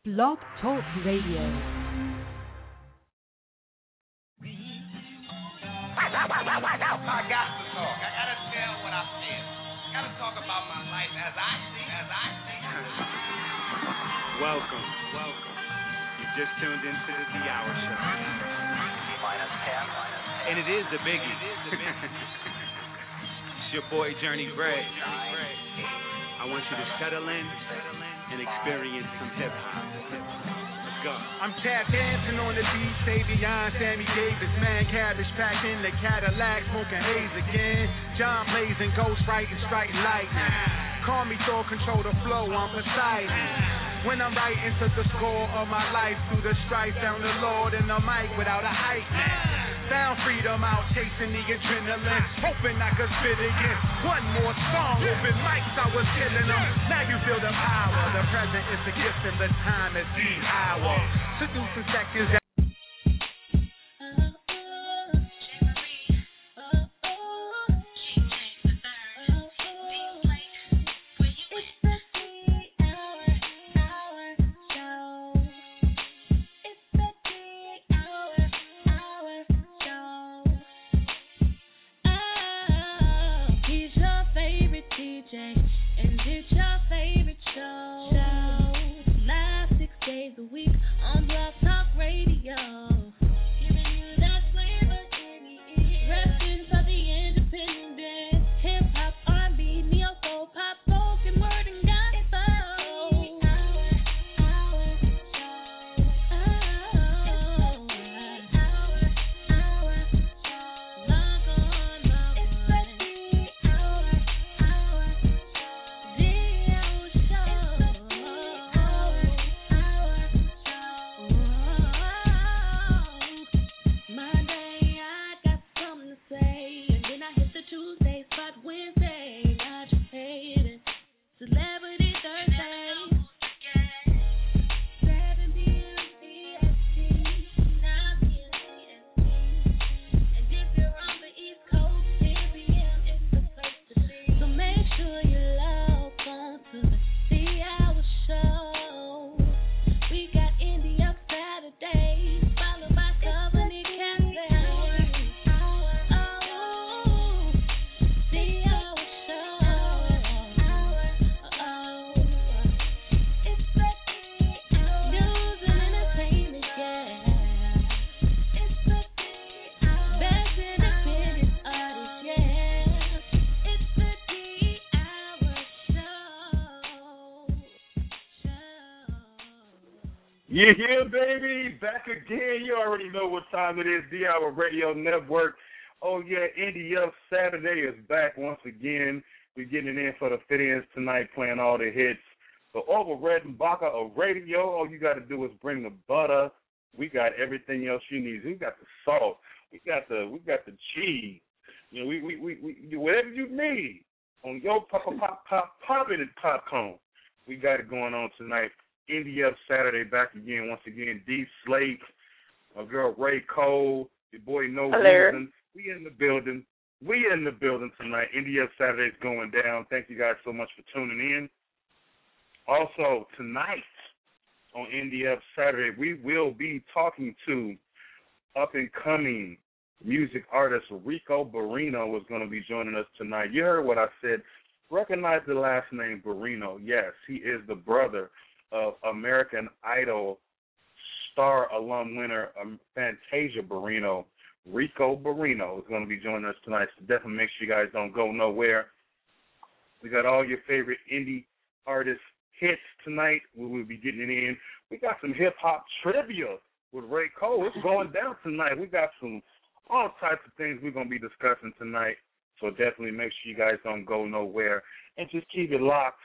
Blog Talk Radio. I got to talk. I gotta tell what I feel. I gotta talk about my life as I see it. Welcome. You just tuned into the Hour Show. Minus 10. And it is the biggie. It's your boy Journey Gray. I want you to settle in and experience some hip hop. Let's go. I'm tap dancing on the beat, Savion, Sammy Davis, man, cabbage packed in the Cadillac, smoking haze again. John blazing, ghost writing, striking lightning. Call me Thor, control the flow, I'm Poseidon. When I'm writing to the score of my life, through the strife, found the Lord in the mic without a hype man. Found freedom out chasing the adrenaline, hoping I could spit again. One more song, open mics, I was killing them. Now you feel the power. The present is the gift and the time is the hour. Seducing seconds. Yeah, baby, back again. You already know what time it is. The Hour Radio Network. Oh, yeah, Indie Up Saturday is back once again. We're getting it in for the fit-ins tonight, playing all the hits. The Orville Redenbacher of radio, all you got to do is bring the butter. We got everything else you need. We got the salt. We got the cheese. You know, we whatever you need on your popping and popcorn. We got it going on tonight. Indie Up Saturday back again, once again. D Slate, my girl Ray Cole, your boy No Reason. We in the building. Tonight. Indie Up Saturday's going down. Thank you guys so much for tuning in. Also, tonight on Indie Up Saturday, we will be talking to up-and-coming music artist Rico Barrino is going to be joining us tonight. You heard what I said. Recognize the last name Barrino. Yes, he is the brother of American Idol star alum winner Fantasia Barrino. Rico Barrino is going to be joining us tonight, so definitely make sure you guys don't go nowhere. We got all your favorite indie artist hits tonight. We will be getting it in. We got some hip-hop trivia with Ray Cole. It's going down tonight. We got all types of things we're going to be discussing tonight, so definitely make sure you guys don't go nowhere. And just keep it locked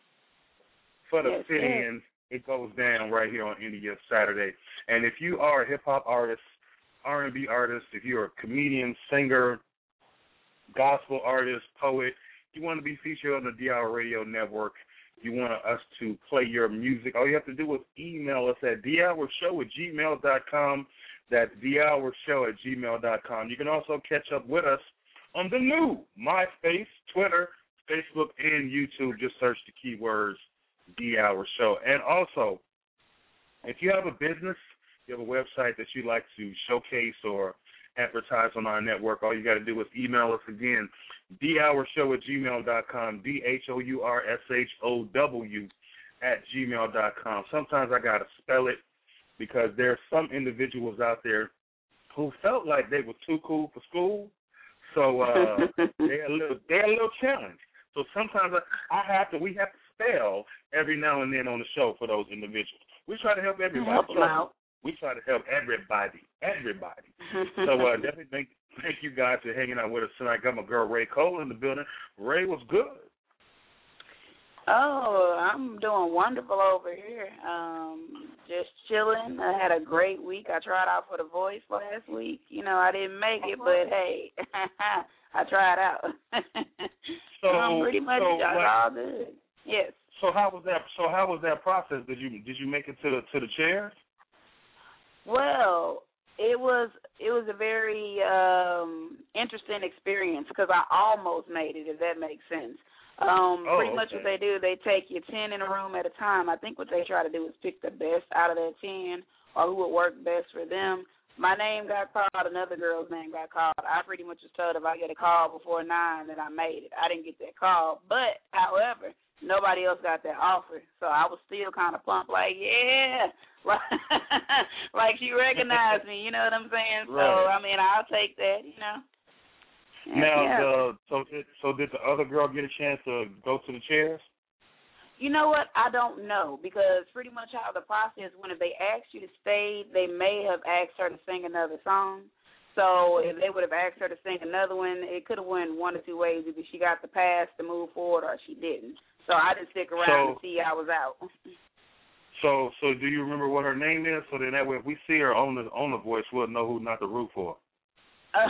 for the fit-ins. It goes down right here on Indie Up Saturday. And if you are a hip-hop artist, R&B artist, if you're a comedian, singer, gospel artist, poet, you want to be featured on the DR Radio Network, you want us to play your music, all you have to do is email us at thehourshow@gmail.com. That's thehourshow@gmail.com. You can also catch up with us on the new MySpace, Twitter, Facebook, and YouTube. Just search the keywords The Hour Show. And also, If you have a business, you have a website that you'd like to showcase or advertise on our network, all you got to do is email us again, thehourshow@gmail.com, DHOURSHOW@gmail.com. Sometimes I got to spell it because there are some individuals out there who felt like they were too cool for school, so they're a little challenged. So sometimes we have to spell every now and then on the show for those individuals. We try to help everybody. Help them out. We try to help everybody. So definitely thank you guys for hanging out with us tonight. Got my girl Ray Cole in the building. Ray, was good? Oh, I'm doing wonderful over here. Just chilling. I had a great week. I tried out for The Voice last week. I didn't make it, but hey, I tried out. So I'm pretty much all good. Yes. So how was that process? Did you make it to the chairs? Well, it was a very interesting experience because I almost made it, if that makes sense. Pretty much what they do, they take you 10 in a room at a time. I think what they try to do is pick the best out of that 10 or who would work best for them. My name got called, another girl's name got called. I pretty much was told if I get a call before 9 that I made it. I didn't get that call. But, however, nobody else got that offer. So I was still kind of pumped like, yeah. Like she recognized me, you know what I'm saying? Right. So, I mean, I'll take that, Now, so did the other girl get a chance to go to the chairs? You know what? I don't know because pretty much how the process went, if they asked you to stay, they may have asked her to sing another song. So if they would have asked her to sing another one, it could have went one or two ways. Either she got the pass to move forward or she didn't. So I didn't stick around to see I was out. So do you remember what her name is? So then that way if we see her on the Voice, we'll know who not to root for. I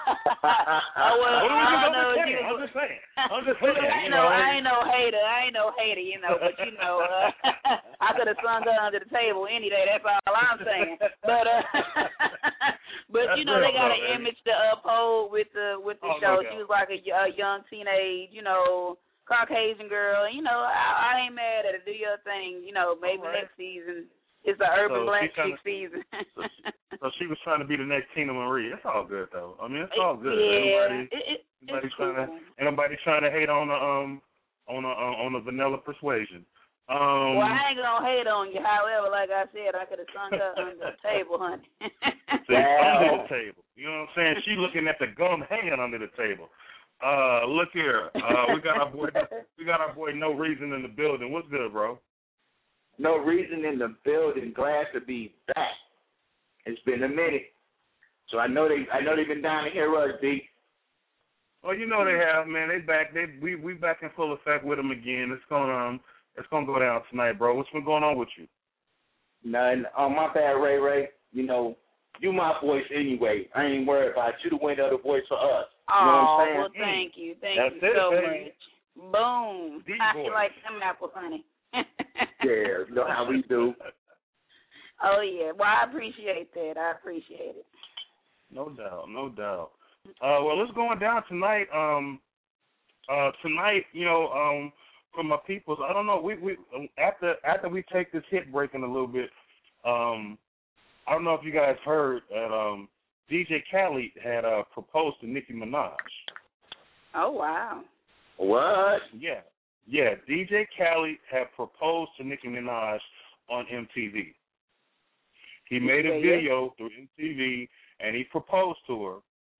don't know. I'm just saying. I ain't no hater. But I could have sung her under the table any day. That's all I'm saying. But they got an image to uphold with the show. She was like a young teenage, Caucasian girl. I ain't mad at it. Do your thing. Maybe next season. It's the Urban Black Chick season. So she was trying to be the next Tina Marie. It's all good though. I mean, it's all good. Yeah, Nobody trying to hate on the vanilla persuasion. Well, I ain't gonna hate on you. However, like I said, I could have sung her under the table, honey. See, under the table. You know what I'm saying? She looking at the gum hanging under the table. Look here. We got our boy No Reason in the building. What's good, bro? No Reason in the building. Glad to be back. It's been a minute, so I know they've been down to hear us, D. Well, you know they have, man. They back. We back in full effect with them again. It's gonna go down tonight, bro. What's been going on with you? Nothing. My bad, Ray. You my voice anyway. I ain't worried about you. The winner of the voice for us. You know what I'm saying? Well, thank you That's so baby. much. Boom. I feel like them apples, honey. Yeah, you know how we do. Oh, yeah. Well, I appreciate that. I appreciate it. No doubt. Well, it's going down tonight. Tonight, for my peoples, I don't know. We after we take this hit break in a little bit, I don't know if you guys heard that DJ Khaled had proposed to Nicki Minaj. Oh, wow. What? Yeah. DJ Khaled had proposed to Nicki Minaj on MTV. He made a video through MTV, and he proposed to her.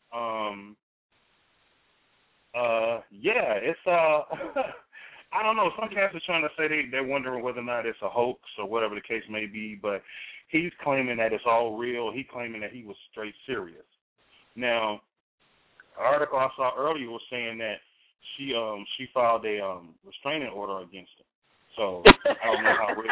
It's I don't know. Some cats are trying to say they're wondering whether or not it's a hoax or whatever the case may be, but he's claiming that it's all real. He's claiming that he was straight serious. Now, the article I saw earlier was saying that she filed a restraining order against him. So I don't know how real.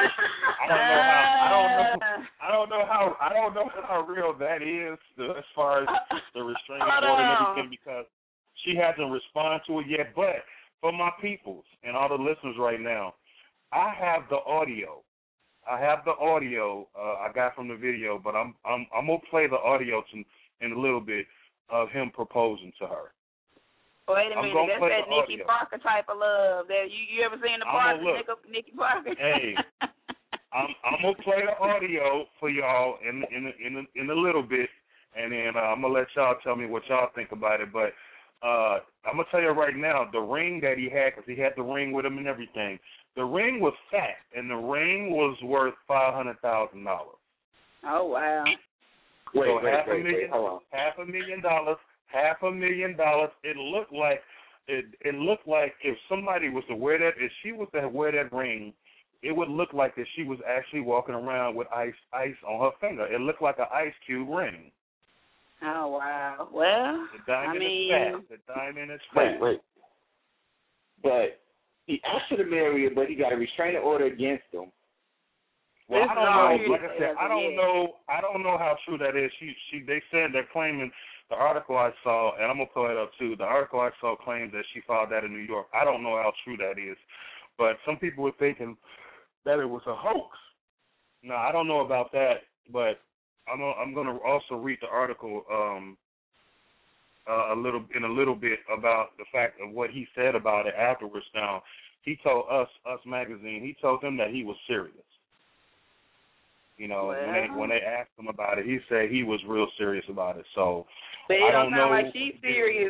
I don't know how real that is as far as the restraining order and everything, because she hasn't responded to it yet. But for my peoples and all the listeners right now, I have the audio. I got from the video, but I'm gonna play the audio in a little bit of him proposing to her. Wait a minute, that's that Nikki Parker type of love. That you ever seen the part of Nikki Parker? Hey, I'm gonna play the audio for y'all in a little bit, and then I'm gonna let y'all tell me what y'all think about it. But I'm gonna tell you right now, the ring that he had, because he had the ring with him and everything, the ring was fat, and the ring was worth $500,000. Oh wow! Wait, hold on. $500,000. It looked like if somebody was to wear that, if she was to wear that ring, it would look like that she was actually walking around with ice on her finger. It looked like an Ice Cube ring. Oh wow! Well, the diamond is fat. The diamond is fat. Wait. But he asked her to marry her, but he got a restraining order against him. Well, I don't know. Like I said, I don't know how true that is. They said they're claiming, the article I saw, and I'm gonna pull it up too. The article I saw claims that she filed that in New York. I don't know how true that is, but some people were thinking that it was a hoax. Now I don't know about that, but I'm gonna also read the article a little bit about the fact of what he said about it afterwards. Now he told Us Magazine, he told them that he was serious. You know, when they asked him about it, he said he was real serious about it. So but I don't know. Like she's serious.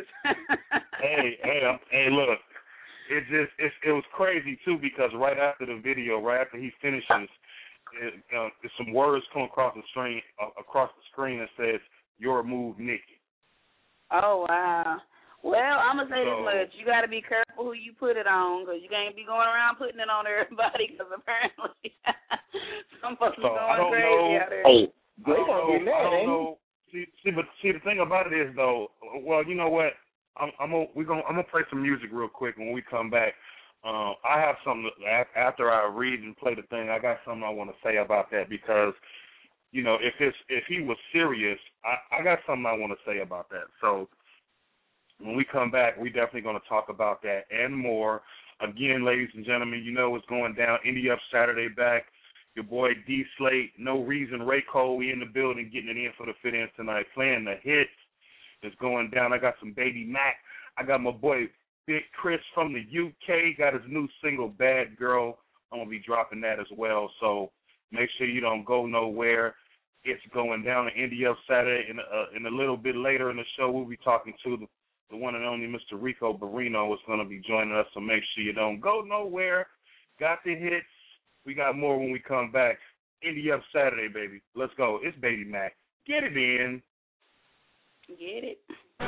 hey, look, it was crazy too, because right after the video, right after he finishes, some words come across the screen that says, "Your move, Nikki." Oh wow. Well, I'm going to say this much. You got to be careful who you put it on, because you can't be going around putting it on everybody, because apparently some folks are going crazy out there. Hey, I don't know. See, the thing about it is, though, well, you know what? I'm gonna play some music real quick when we come back. I have something, after I read and play the thing, I got something I want to say about that, because, you know, if he was serious, I got something I want to say about that. So when we come back, we're definitely going to talk about that and more. Again, ladies and gentlemen, you know what's going down. Indie Up Saturday back. Your boy D Slate, No Reason, Ray Cole, we in the building getting it in for the fit-ins tonight. Playing the hits. It's going down. I got some Baby Mac. I got my boy Big Chris from the UK. Got his new single, Bad Girl. I'm going to be dropping that as well. So make sure you don't go nowhere. It's going down to Indie Up Saturday. In a little bit later in the show, we'll be talking to the one and only Mr. Rico Barrino is going to be joining us, so make sure you don't go nowhere. Got the hits. We got more when we come back. Indie Up Saturday, baby. Let's go. It's Baby Mac. Get it in. Get it.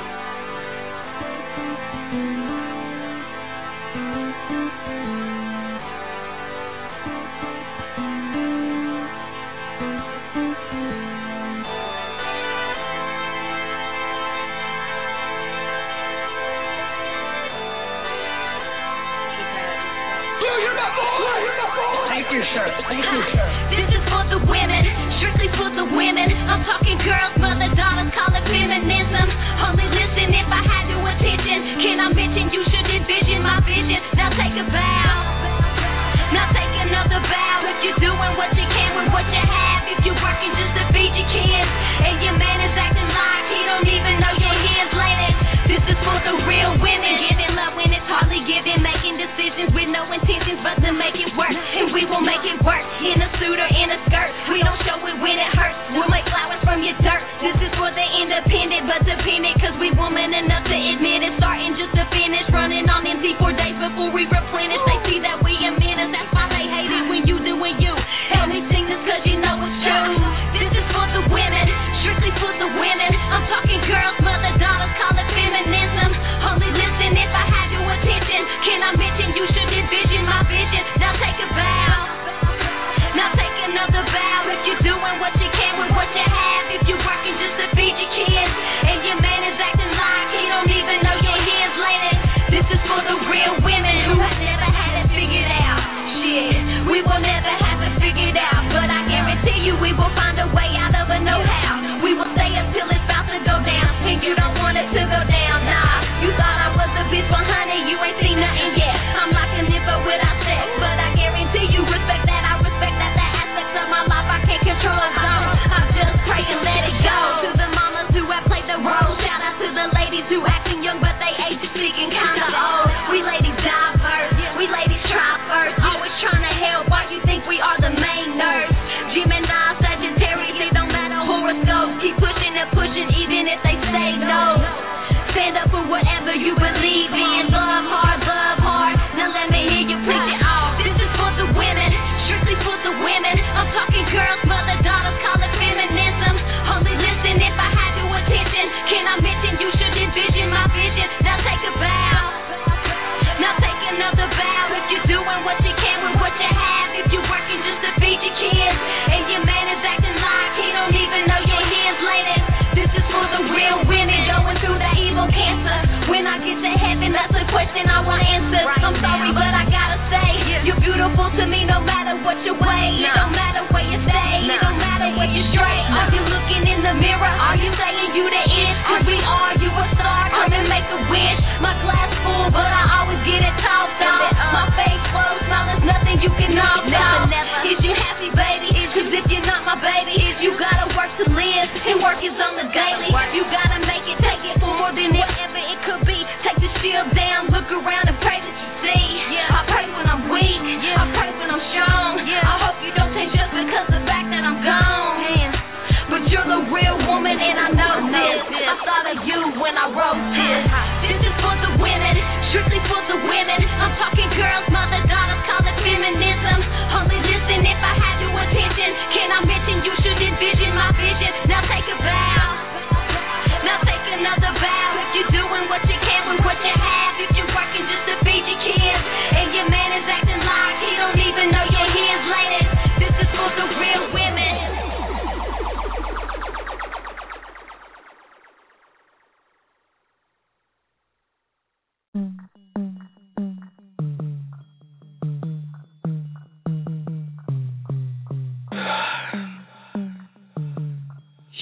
This is for the women, strictly for the women. I'm talking girls, mother, daughters, call it feminism. Only listen if I had your attention. Can I mention you should envision my vision? Now take a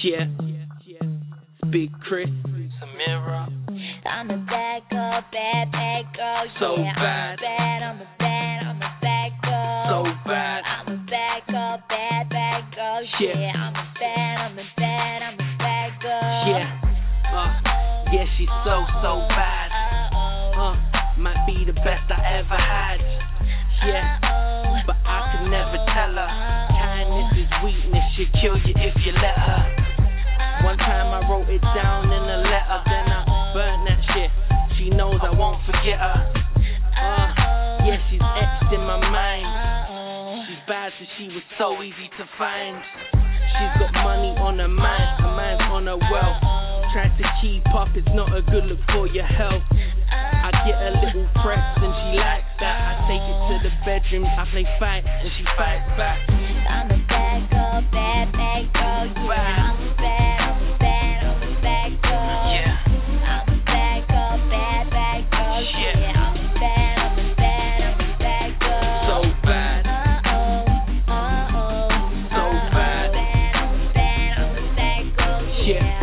Yeah, it's Big Chris, Samira. I'm a bad girl, bad girl. So yeah, bad. I'm a bad girl. So bad. I'm a bad girl, bad girl. Yeah. I'm a bad girl. Yeah, yeah, she's so bad. Might be the best I ever had. Yeah, but I could never tell her. Kindness is weakness, she'll kill you if you let her. One time I wrote it down in a letter, then I burned that shit. She knows I won't forget her. Yeah, she's etched in my mind. She's bad, so she was so easy to find. She's got money on her mind on her wealth. Tries to keep up, it's not a good look for your health. I get a little pressed and she likes that. I take it to the bedroom, I play fight and she fights back. I'm a bad girl, bad girl. Yeah, I'm a bad girl. Yeah. I'm a bad girl, bad girl. Yeah, I'm a bad girl. So bad. So bad. I'm a bad girl. Yeah.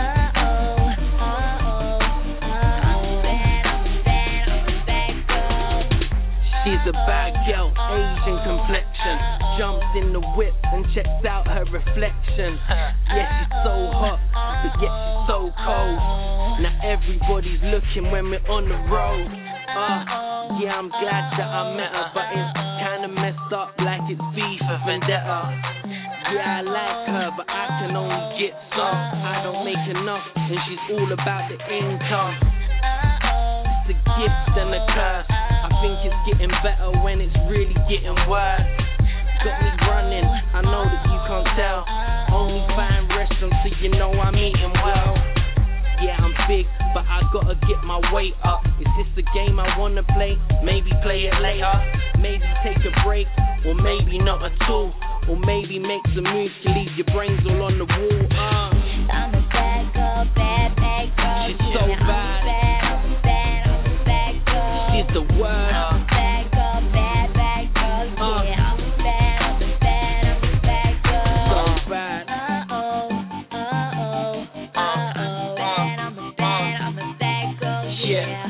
She's a bad girl, Asian complexion. Jumps in the whip and checks out her reflection. Yeah, she's so hot, but yet she's so cold. Now everybody's looking when we're on the road. Yeah, I'm glad that I met her, but it's kinda messed up like it's V for Vendetta. Yeah, I like her, but I can only get some. I don't make enough, and she's all about the income. It's a gift and a curse. I think it's getting better when it's really getting worse. Got me running, I know that you can't tell. Only fine restaurants, so you know I'm eating well. Yeah, I'm big, but I gotta get my weight up. Is this the game I wanna play? Maybe play it later. Maybe take a break, or maybe not at all. Or maybe make some moves to leave your brains all on the wall. I'm a bad girl, bad girl. She's so bad. I'm a bad girl. She's the word. Bad girl, bad girl. Yeah, I'm a bad girl. So bad. I'm a bad girl. Yeah.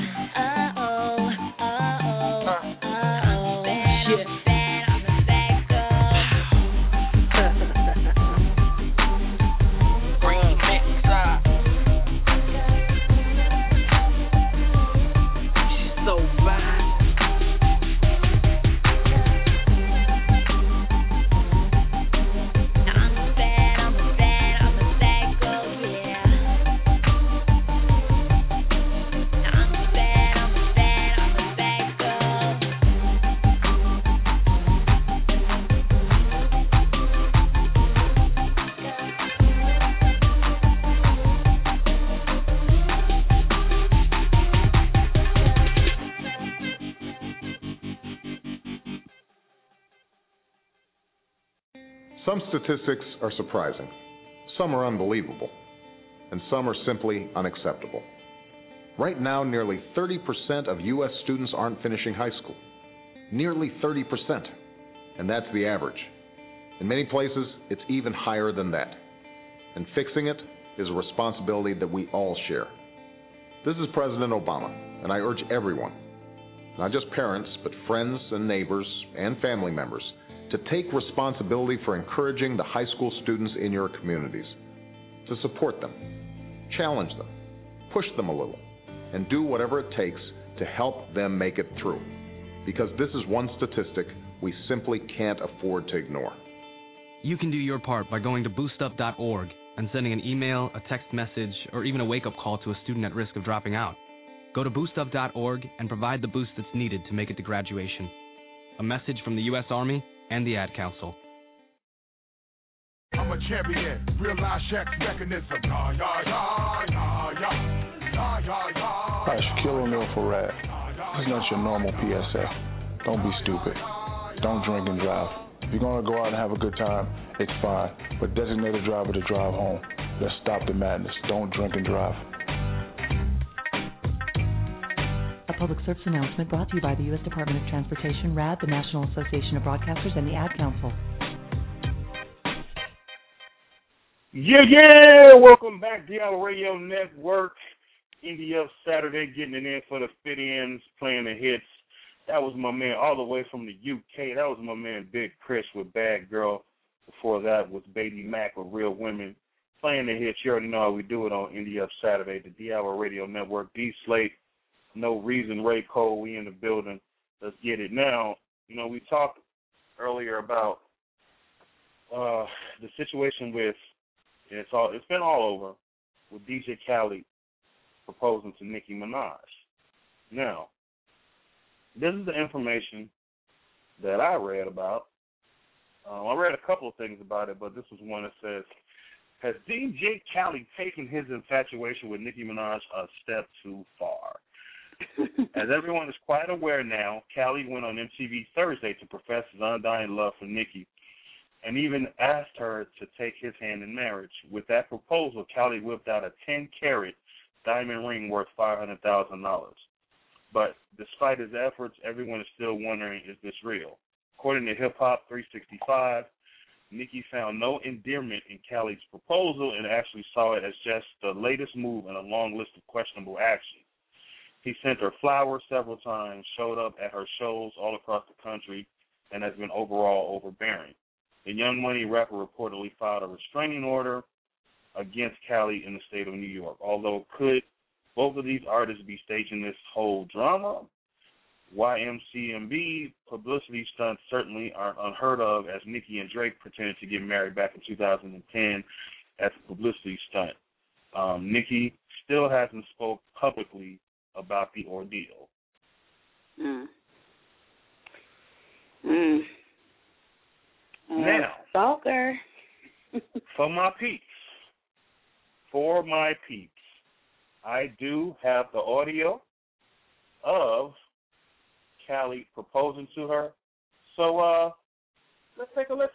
Some statistics are surprising, some are unbelievable, and some are simply unacceptable. Right now, nearly 30% of U.S. students aren't finishing high school. Nearly 30%. And that's the average. In many places, it's even higher than that. And fixing it is a responsibility that we all share. This is President Obama, and I urge everyone, not just parents, but friends and neighbors and family members, to take responsibility for encouraging the high school students in your communities, to support them, challenge them, push them a little, and do whatever it takes to help them make it through. Because this is one statistic we simply can't afford to ignore. You can do your part by going to boostup.org and sending an email, a text message, or even a wake-up call to a student at risk of dropping out. Go to boostup.org and provide the boost that's needed to make it to graduation. A message from the U.S. Army and the Ad Council. I'm a champion, real-life check mechanism. Hi, Shaquille O'Neal for Rad. This is not your normal PSA. Don't be stupid. Don't drink and drive. If you're going to go out and have a good time, it's fine. But designate a driver to drive home. Let's stop the madness. Don't drink and drive. A public service announcement brought to you by the U.S. Department of Transportation, RAD, the National Association of Broadcasters, and the Ad Council. Yeah. Welcome back, DL Radio Network. Indie Up Saturday, getting it in for the fit-ins, playing the hits. That was my man all the way from the UK. That was my man Big Chris with Bad Girl. Before that was Baby Mac with Real Women. Playing the hits. You already know how we do it on Indie Up Saturday, the D-Hour Radio Network. D Slate, No Reason, Ray Cole, we in the building. Let's get it. Now, we talked earlier about the situation with, it's been all over, with DJ Khaled proposing to Nicki Minaj. Now, this is the information that I read about. I read a couple of things about it, but this was one that says, has DJ Khaled taken his infatuation with Nicki Minaj a step too far? As everyone is quite aware now, Khaled went on MTV Thursday to profess his undying love for Nicki and even asked her to take his hand in marriage. With that proposal, Khaled whipped out a 10-carat diamond ring worth $500,000. But despite his efforts, everyone is still wondering, is this real? According to Hip Hop 365, Nicki found no endearment in Khaled's proposal and actually saw it as just the latest move in a long list of questionable actions. He sent her flowers several times, showed up at her shows all across the country, and has been overall overbearing. The Young Money rapper reportedly filed a restraining order against Khaled in the state of New York. Although could both of these artists be staging this whole drama? YMCMB publicity stunts certainly aren't unheard of, as Nicki and Drake pretended to get married back in 2010 as a publicity stunt. Nicki still hasn't spoke publicly about the ordeal. Now, stalker. For my peeps, I do have the audio of Khaled proposing to her. So let's take a listen.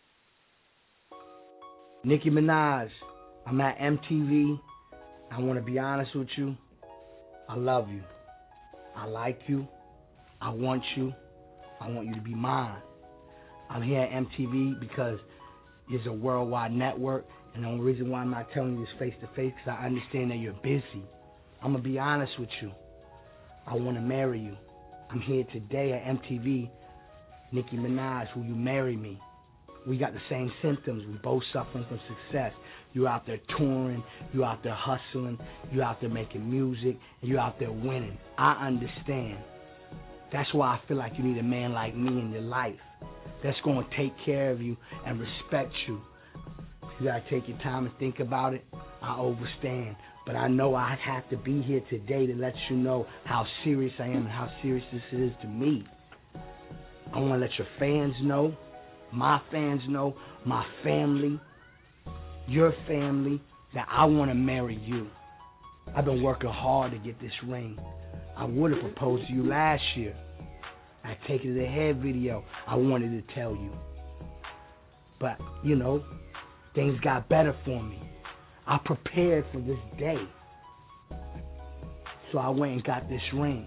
Nicki Minaj, I'm at MTV. I want to be honest with you. I love you. I like you. I want you. I want you to be mine. I'm here at MTV because it's a worldwide network, and the only reason why I'm not telling you this face-to-face because I understand that you're busy. I'm going to be honest with you. I want to marry you. I'm here today at MTV. Nicki Minaj, will you marry me? We got the same symptoms. We both suffering from success. You out there touring. You out there hustling. You out there making music. And you out there winning. I understand. That's why I feel like you need a man like me in your life that's going to take care of you and respect you. You got to take your time and think about it. I understand. But I know I have to be here today to let you know how serious I am and how serious this is to me. I want to let your fans know, my fans know, my family, your family, that I want to marry you. I've been working hard to get this ring. I would have proposed to you last year. I take it to the head video. I wanted to tell you. But, things got better for me. I prepared for this day. So I went and got this ring.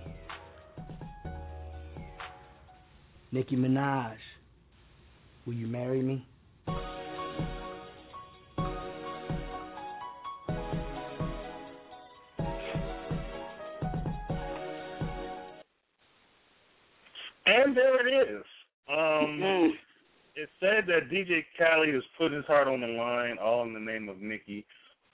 Nicki Minaj, will you marry me? And there it is. It said that DJ Khaled has put his heart on the line, all in the name of Nicki.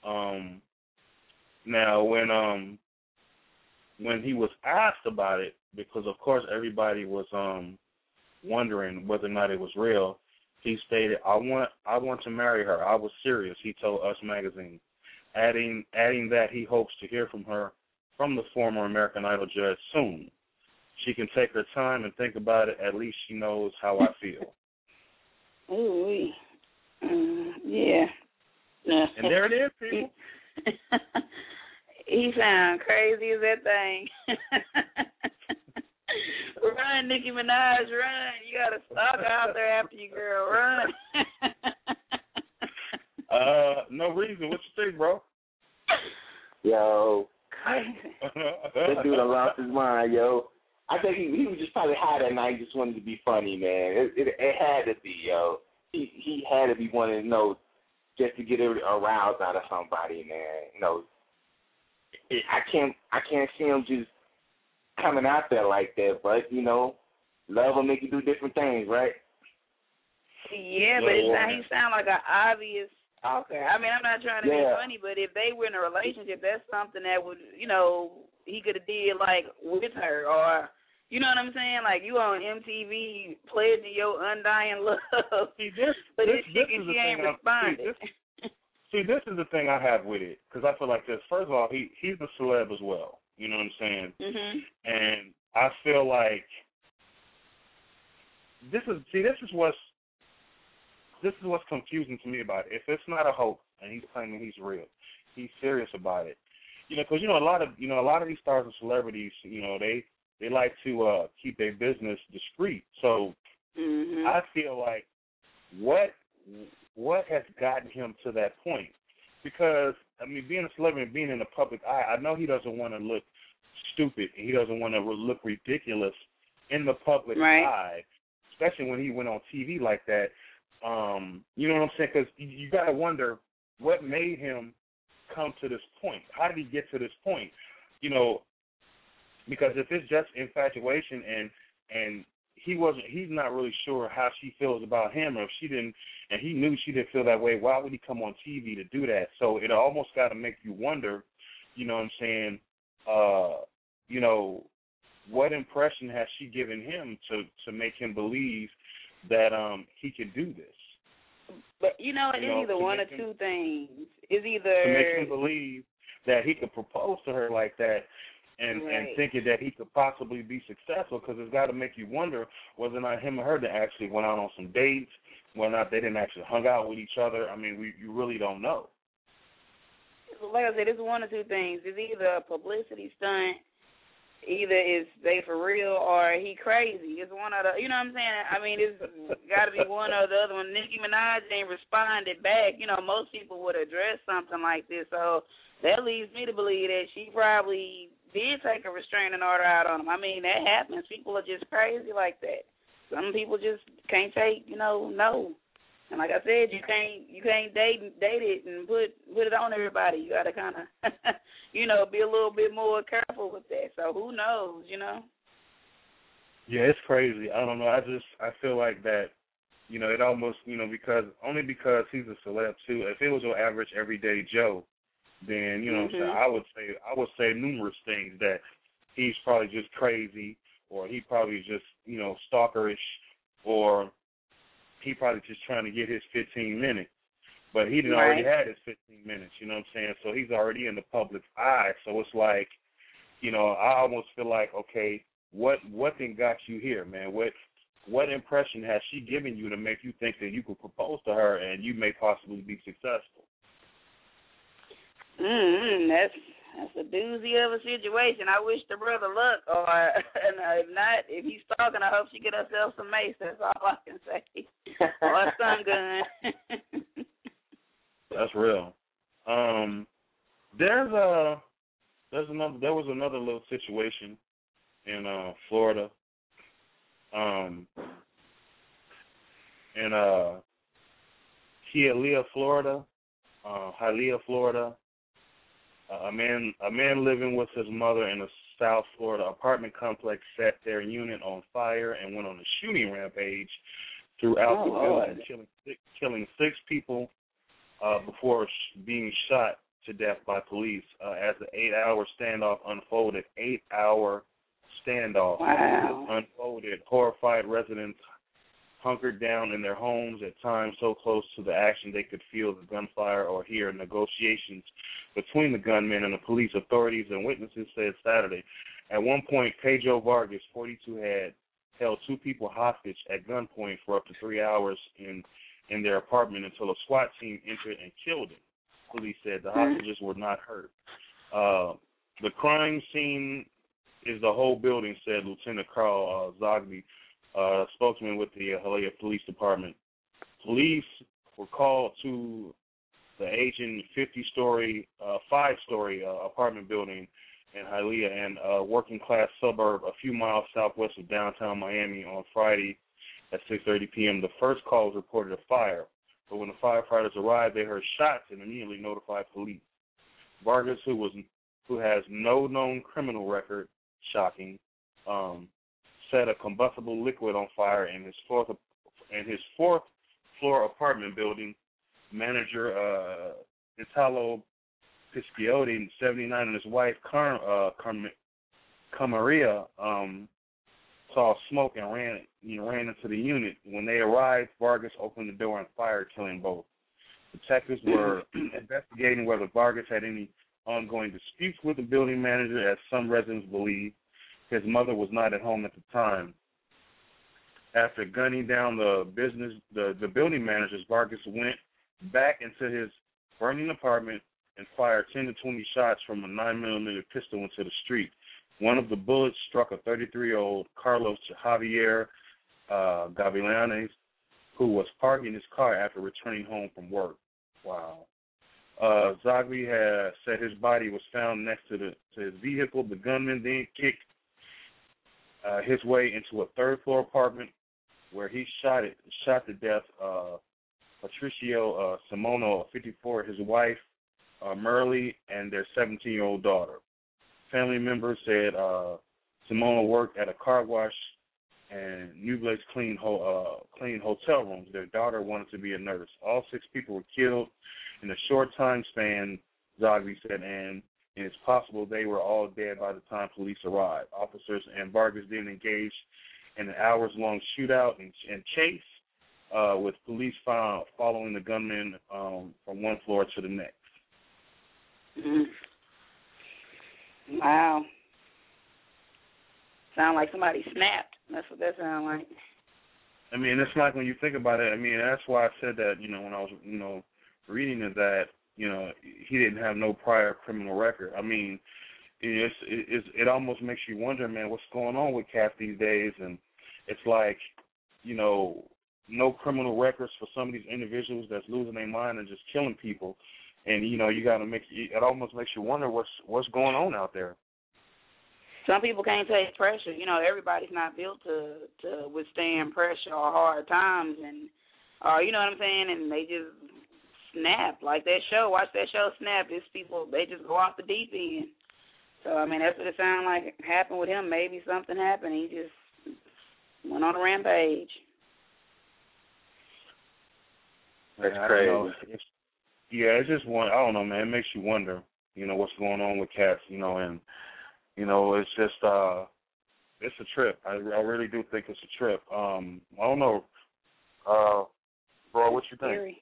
Now, when he was asked about it, because of course everybody was wondering whether or not it was real, he stated, "I want to marry her. I was serious," he told Us Magazine, adding that he hopes to hear from her, from the former American Idol judge, soon. She can take her time and think about it. At least she knows how I feel. Ooh, yeah. And there it is, people. He sound crazy as that thing. Run, Nicki Minaj, run. You got a stalker out there after you, girl. Run. No reason. What you think, bro? Yo. Crazy. That dude done lost his mind, yo. I think he was just probably high that night, just wanted to be funny, man. It had to be, yo. He had to be wanting to know just to get a rouse out of somebody, man. You know, I can't see him just coming out there like that. But you know, love will make you do different things, right? Yeah, but it's not, he sound like an obvious talker. I mean, I'm not trying to be funny, but if they were in a relationship, that's something that would, you know, he could have did like with her, or you know what I'm saying? Like you on MTV pledging your undying love, she ain't responded. See, this is the thing I have with it, because I feel like this. First of all, he's a celeb as well. You know what I'm saying? Mm-hmm. And I feel like this is what's confusing to me about it. If it's not a hoax and he's claiming he's real, he's serious about it. You know, because a lot of these stars and celebrities, you know, they like to keep their business discreet. So I feel like what has gotten him to that point? Because I mean, being a celebrity and being in the public eye, I know he doesn't want to look stupid and he doesn't want to look ridiculous in the public eye, especially when he went on TV like that. You know what I'm saying? Because you got to wonder what made him come to this point. How did he get to this point? You know, because if it's just infatuation and he's not really sure how she feels about him, or if she didn't, and he knew she didn't feel that way, why would he come on TV to do that? So it almost got to make you wonder, you know what I'm saying, you know, what impression has she given him to make him believe that he could do this? But, you know, it's either one or two things. It's either to make him believe that he could propose to her like that, and thinking that he could possibly be successful, because it's got to make you wonder whether or not him or her that actually went out on some dates, whether or not they didn't actually hung out with each other. I mean, you really don't know. Like I said, it's one or two things. It's either a publicity stunt, either it's they for real, or he crazy. It's one of the, you know what I'm saying? I mean, it's got to be one or the other one. Nicki Minaj ain't responded back. You know, most people would address something like this, so that leads me to believe that she probably did take a restraining order out on him. I mean, that happens. People are just crazy like that. Some people just can't take, you know, no. And like I said, you can't date it and put it on everybody. You got to kind of, you know, be a little bit more careful with that. So who knows, you know? Yeah, it's crazy. I don't know. I feel like that, you know, it almost, you know, because he's a celeb too. If it was your average everyday Joe, then, you know what I'm saying, I would say numerous things, that he's probably just crazy, or he probably just, you know, stalkerish, or he probably just trying to get his 15 minutes. But he didn't already had his 15 minutes, you know what I'm saying? So he's already in the public eye. So it's like, you know, I almost feel like, okay, what then got you here, man? What impression has she given you to make you think that you could propose to her and you may possibly be successful? That's a doozy of a situation. I wish the brother luck, or if not, if he's talking, I hope she get herself some mace. That's all I can say, or a stun gun. That's real. There was another little situation in Florida. In Hialeah, Florida. A man living with his mother in a South Florida apartment complex set their unit on fire and went on a shooting rampage throughout the building, killing 6 people before being shot to death by police as the 8-hour standoff unfolded. 8-hour standoff unfolded. Horrified residents hunkered down in their homes, at times so close to the action they could feel the gunfire or hear negotiations between the gunmen and the police. Authorities and witnesses said Saturday. At one point, Pedro Vargas, 42, had held 2 people hostage at gunpoint for up to 3 hours in their apartment until a SWAT team entered and killed him. Police said the hostages were not hurt. The crime scene is the whole building, said Lieutenant Carl Zogby, spokesman with the Hialeah Police Department. Police were called to the ancient 5-story apartment building in Hialeah and a working-class suburb a few miles southwest of downtown Miami on Friday at 6:30 p.m. The first call was reported a fire. but when the firefighters arrived, they heard shots and immediately notified police. Vargas, who has no known criminal record, shocking, set a combustible liquid on fire in his fourth floor apartment building. Manager Italo Pisciotti, 79, and his wife Camaria saw smoke and ran into the unit. When they arrived, Vargas opened the door and fired, killing both. Detectives were investigating whether Vargas had any ongoing disputes with the building manager, as some residents believe. His mother was not at home at the time. After gunning down the building managers, Vargas went back into his burning apartment and fired 10 to 20 shots from a 9mm pistol into the street. One of the bullets struck a 33-year-old Carlos Javier Gavilanes, who was parking his car after returning home from work. Wow. Zagli had said his body was found next to his vehicle. The gunman then kicked his way into a third-floor apartment where he shot to death Patricio Simono, 54, his wife Merle, and their 17-year-old daughter. Family members said Simono worked at a car wash and Nuble's clean hotel rooms. Their daughter wanted to be a nurse. All 6 people were killed in a short time span, Zagli said, and it's possible they were all dead by the time police arrived. Officers and Vargas then engaged in an hours-long shootout and chase, with police following the gunman from one floor to the next. Wow. Sound like somebody snapped. That's what that sounds like. I mean, it's like when you think about it, I mean, that's why I said that, when I was, reading it, that, he didn't have no prior criminal record. I mean, it almost makes you wonder, man, what's going on with cats these days. And it's like, no criminal records for some of these individuals that's losing their mind and just killing people. And, you got to it almost makes you wonder what's going on out there. Some people can't take pressure. Everybody's not built to withstand pressure or hard times, and you know what I'm saying, and they just snap. Like that show, watch that show, Snap. It's people, they just go off the deep end. So, I mean, that's what it sounded like happened with him. Maybe something happened. He just went on a rampage. That's crazy. It's just I don't know, man. It makes you wonder, what's going on with cats, and, it's just, it's a trip. I really do think it's a trip. I don't know. Bro, what you think? Scary.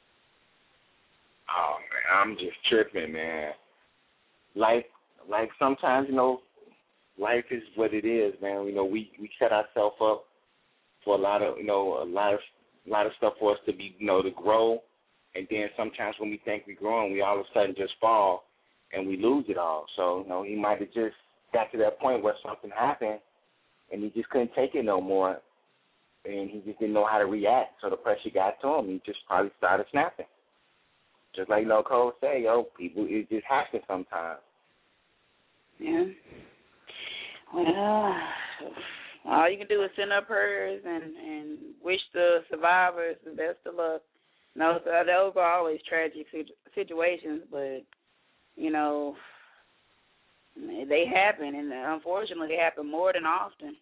Oh, man, I'm just tripping, man. Like sometimes, life is what it is, man. We set ourselves up for a lot of stuff for us to be, to grow. And then sometimes when we think we're growing, we all of a sudden just fall and we lose it all. So, he might have just got to that point where something happened and he just couldn't take it no more. And he just didn't know how to react. So the pressure got to him. He just probably started snapping. Just like Cole say, people, it just happens sometimes. Yeah. Well, all you can do is send up prayers and wish the survivors the best of luck. No, those are always tragic situations, but, they happen, and unfortunately they happen more than often.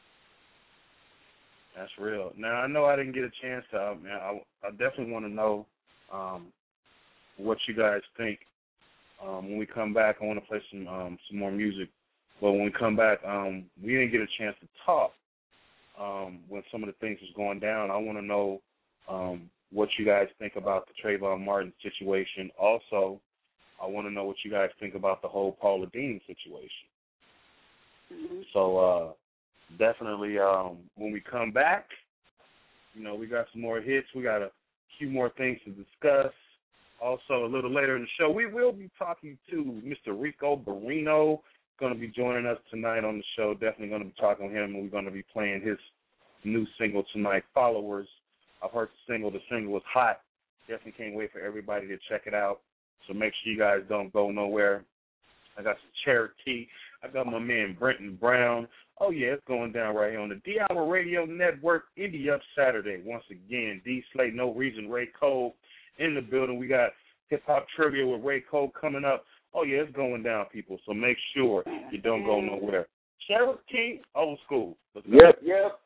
That's real. Now, I know I didn't get a chance to, I definitely want to know what you guys think. When we come back, I want to play some more music. But when we come back, we didn't get a chance to talk when some of the things was going down. I want to know what you guys think about the Trayvon Martin situation. Also, I want to know what you guys think about the whole Paula Deen situation. Mm-hmm. So definitely when we come back, we got some more hits. We got a few more things to discuss. Also, a little later in the show, we will be talking to Mr. Rico Barino. Going to be joining us tonight on the show. Definitely going to be talking to him, and we're going to be playing his new single tonight, Followers. I've heard the single. The single was hot. Definitely can't wait for everybody to check it out. So make sure you guys don't go nowhere. I got some Cherokee. I got my man Brenton Brown. Oh, yeah, it's going down right here on the D-Hour Radio Network, Indie Up Saturday. Once again, D Slate, No Reason, Ray Cole in the building. We got hip-hop trivia with Ray Cole coming up. Oh, yeah, it's going down, people, so make sure you don't go nowhere. Sheriff King, old school. Let's go. Yep.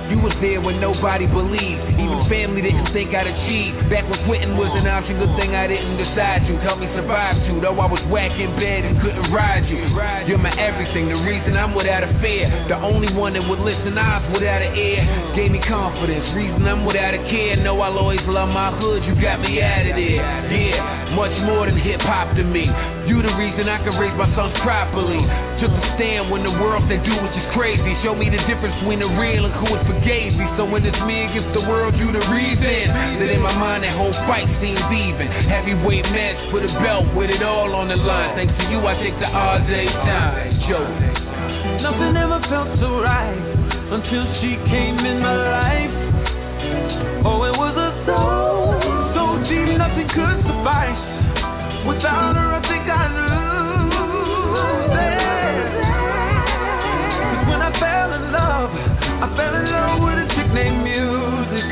You was there when nobody believed. Even family didn't think I'd achieve. Back when Quentin was an option, good thing I didn't decide you. Help me survive too, though I was whack in bed and couldn't ride you. You're my everything, the reason I'm without a fear. The only one that would listen, I was without an ear. Gave me confidence, reason I'm without a care. Know I'll always love my hood, you got me out of there. Yeah, much more than hip-hop to me. You the reason I can raise my sons properly. Took a stand when the world said do what is crazy. Show me the difference between the real and who it forgave me. So when it's me against the world, you the reason. That in my mind that whole fight seems even. Heavyweight match, put a belt with it all on the line. Thanks to you, I take the odds every time. Joe. Nothing ever felt so right until she came in my life. Oh, it was a soul so deep, nothing could suffice. Without her, I think I lose it. 'Cause when I fell in love with a chick named Music.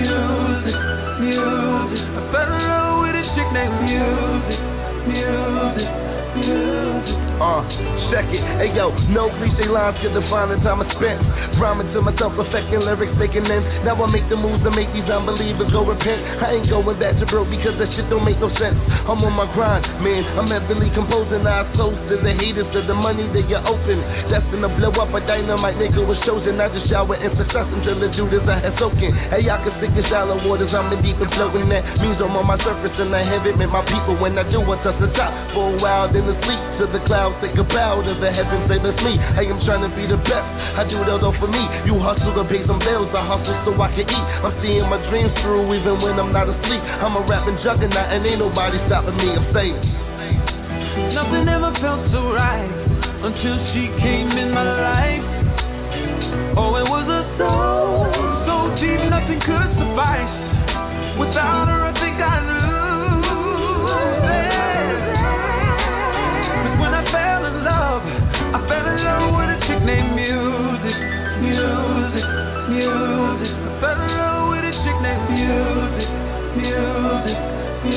I fell in love with a chick named Music. Check it, hey yo, no cliche lines could define the time I spent rhyming to myself, perfecting lyrics, making them. Now I make the moves to make these unbelievers go repent. I ain't going back to broke because that shit don't make no sense. I'm on my grind, man, I'm heavily composing. I toast to the haters, to the money that you're open. Destined to blow up, a dynamite nigga was chosen. I just shower in success until the Judas I had soaking. Hey, I can stick in shallow waters, I'm in deep and floating. That means I'm on my surface and I have it with my people. When I do, I touch the top for a while, then the sleep to the clouds, take a bow to the heavens, say that's me. I am trying to be the best, I do that all for me. You hustle to pay some bills, I hustle so I can eat. I'm seeing my dreams through even when I'm not asleep. I'm a rapping juggernaut and ain't nobody stopping me, I'm saying. Nothing ever felt so right until she came in my life. Oh, it was a soul so deep, nothing could suffice. Without her, I think I lose it. 'Cause when I fell in love with a chick named Music. I fell in love with a chick named Music.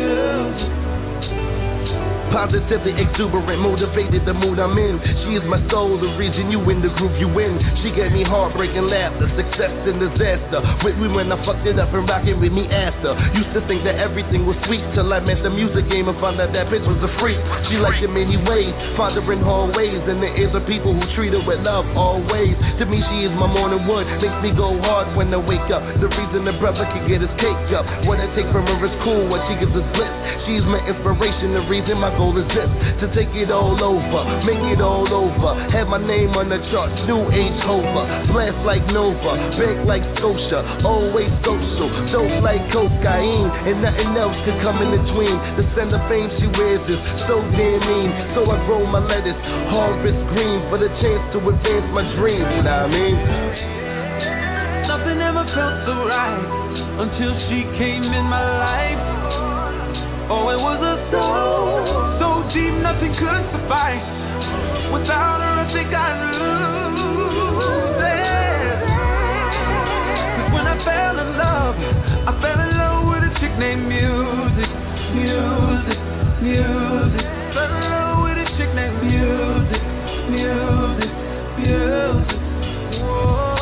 Positively exuberant, motivated the mood I'm in. She is my soul, the reason you in the groove you in. She gave me heartbreaking laughter, success and disaster. With me when I fucked it up and rocking with me after. Used to think that everything was sweet till I met the music game and found out that bitch was a freak. She liked in many ways, found her in hallways, and the ears of people who treat her with love always. To me, she is my morning wood, makes me go hard when I wake up. The reason the brother can get his cake up. What I take from her is cool, what she gives is bliss. She's my inspiration, the reason my goal is this, to take it all over, make it all over, have my name on the charts, new age hover, blast like Nova, bank like Scotia, always social, dope like cocaine, and nothing else could come in between. The scent of fame she wears is so damn mean, so I grow my lettuce, harvest green, for the chance to advance my dreams, you know what I mean? Nothing ever felt so right until she came in my life. Oh, it was a soul so deep, nothing could suffice. Without her, I think I lose it. 'Cause when I fell in love with a chick named Music. Fell in love with a chick named Music. Whoa.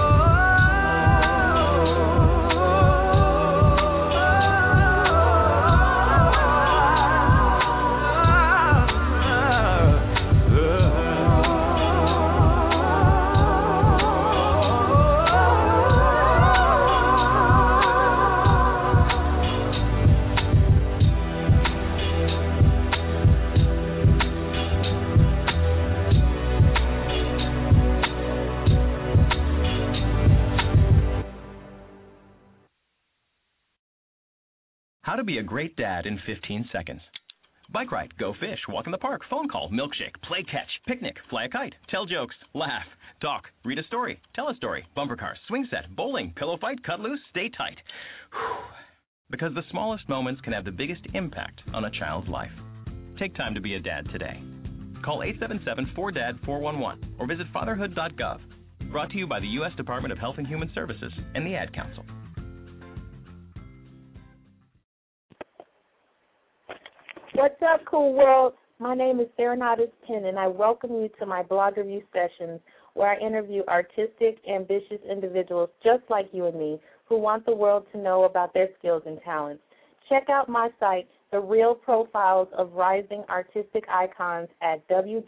How to be a great dad in 15 seconds. Bike ride, go fish, walk in the park, phone call, milkshake, play catch, picnic, fly a kite, tell jokes, laugh, talk, read a story, tell a story, bumper car, swing set, bowling, pillow fight, cut loose, stay tight. Because the smallest moments can have the biggest impact on a child's life. Take time to be a dad today. Call 877-4DAD-411 or visit fatherhood.gov. Brought to you by the U.S. Department of Health and Human Services and the Ad Council. What's up, cool world? My name is Serenatus Penn, and I welcome you to my blog review sessions where I interview artistic, ambitious individuals just like you and me who want the world to know about their skills and talents. Check out my site, The Real Profiles of Rising Artistic Icons, at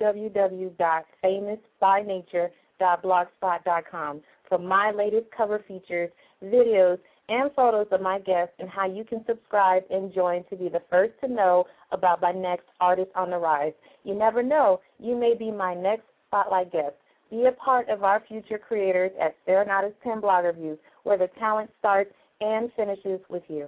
www.famousbynature.blogspot.com for my latest cover features, videos, and photos of my guests and how you can subscribe and join to be the first to know about my next artist on the rise. You never know, you may be my next spotlight guest. Be a part of our future creators at Serenada's 10 Blog Reviews, where the talent starts and finishes with you.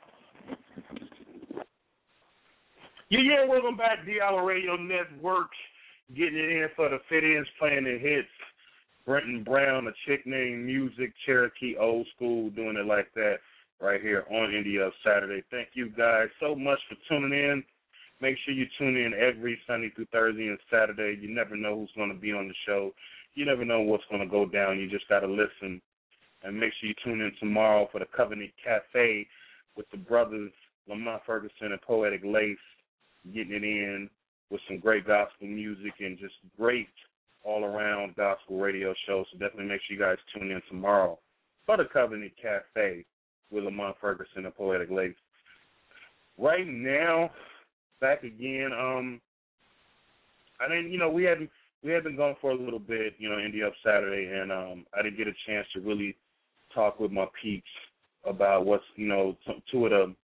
Yeah, welcome back, Diallo Radio Network. Getting it in for the fit-ins, playing the hits. Brenton Brown, A Chick Named Music, Cherokee Old School, doing it like that right here on Indie Up Saturday. Thank you guys so much for tuning in. Make sure you tune in every Sunday through Thursday and Saturday. You never know who's going to be on the show. You never know what's going to go down. You just got to listen. And make sure you tune in tomorrow for the Covenant Cafe with the brothers Lamont Ferguson and Poetic Lace, getting it in with some great gospel music and just great all-around gospel radio show. So definitely make sure you guys tune in tomorrow for the Covenant Cafe with Lamont Ferguson and Poetic Lace. Right now, back again. We had been going for a little bit, Indie Up Saturday, and I didn't get a chance to really talk with my peeps about what's, two of the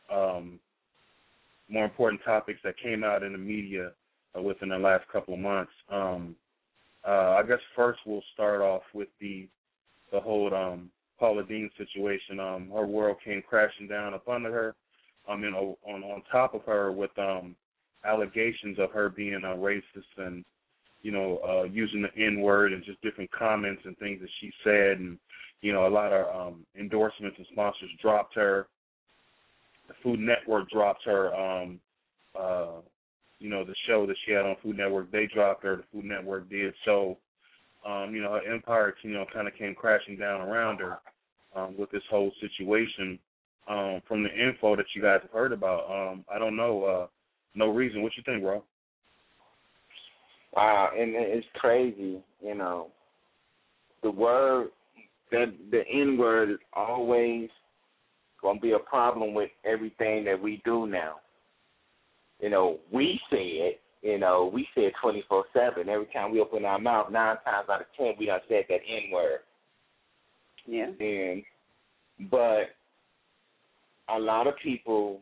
more important topics that came out in the media within the last couple of months. I guess first we'll start off with the whole Paula Deen situation. Her world came crashing down up under her. On top of her with allegations of her being a racist and, using the N-word and just different comments and things that she said. And, a lot of endorsements and sponsors dropped her. The Food Network dropped her. The show that she had on Food Network, they dropped her. The Food Network did. So, her empire, kind of came crashing down around her with this whole situation. From the info that you guys have heard about, I don't know, No Reason. What you think, bro? Wow, and it's crazy, the word, the N-word is always going to be a problem with everything that we do now. We say it, we say it 24/7. Every time we open our mouth, 9 times out of 10, we done said that N-word. Yeah. But a lot of people,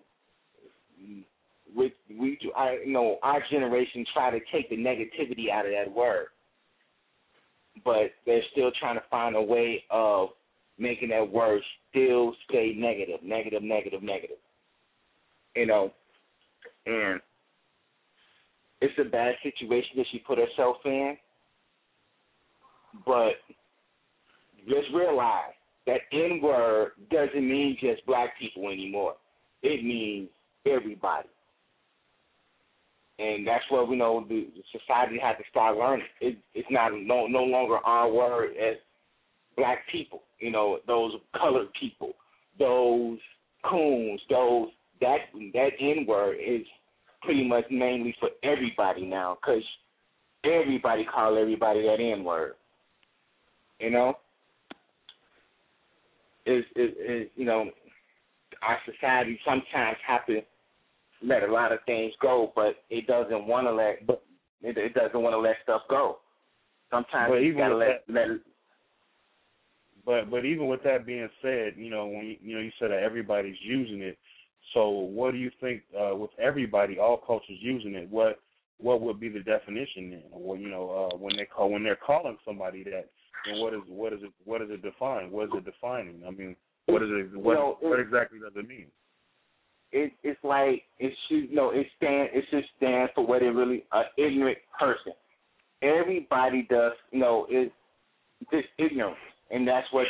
our generation try to take the negativity out of that word, but they're still trying to find a way of making that word still stay negative. And it's a bad situation that she put herself in, but just realize that N-word doesn't mean just black people anymore. It means everybody. And that's what we know the society has to start learning. It's not no longer our word as black people, those colored people, those coons, that N-word is pretty much mainly for everybody now, because everybody call everybody that N-word. Our society sometimes have to let a lot of things go, but it doesn't want to let stuff go. Sometimes you gotta let it. But even with that being said, when you said that everybody's using it, so what do you think with everybody, all cultures using it? What would be the definition then? When they're calling somebody that, then what is it define? What is it defining? I mean, what exactly does it mean? It just stands for what it really, an ignorant person. Everybody does, is just ignorance, and that's what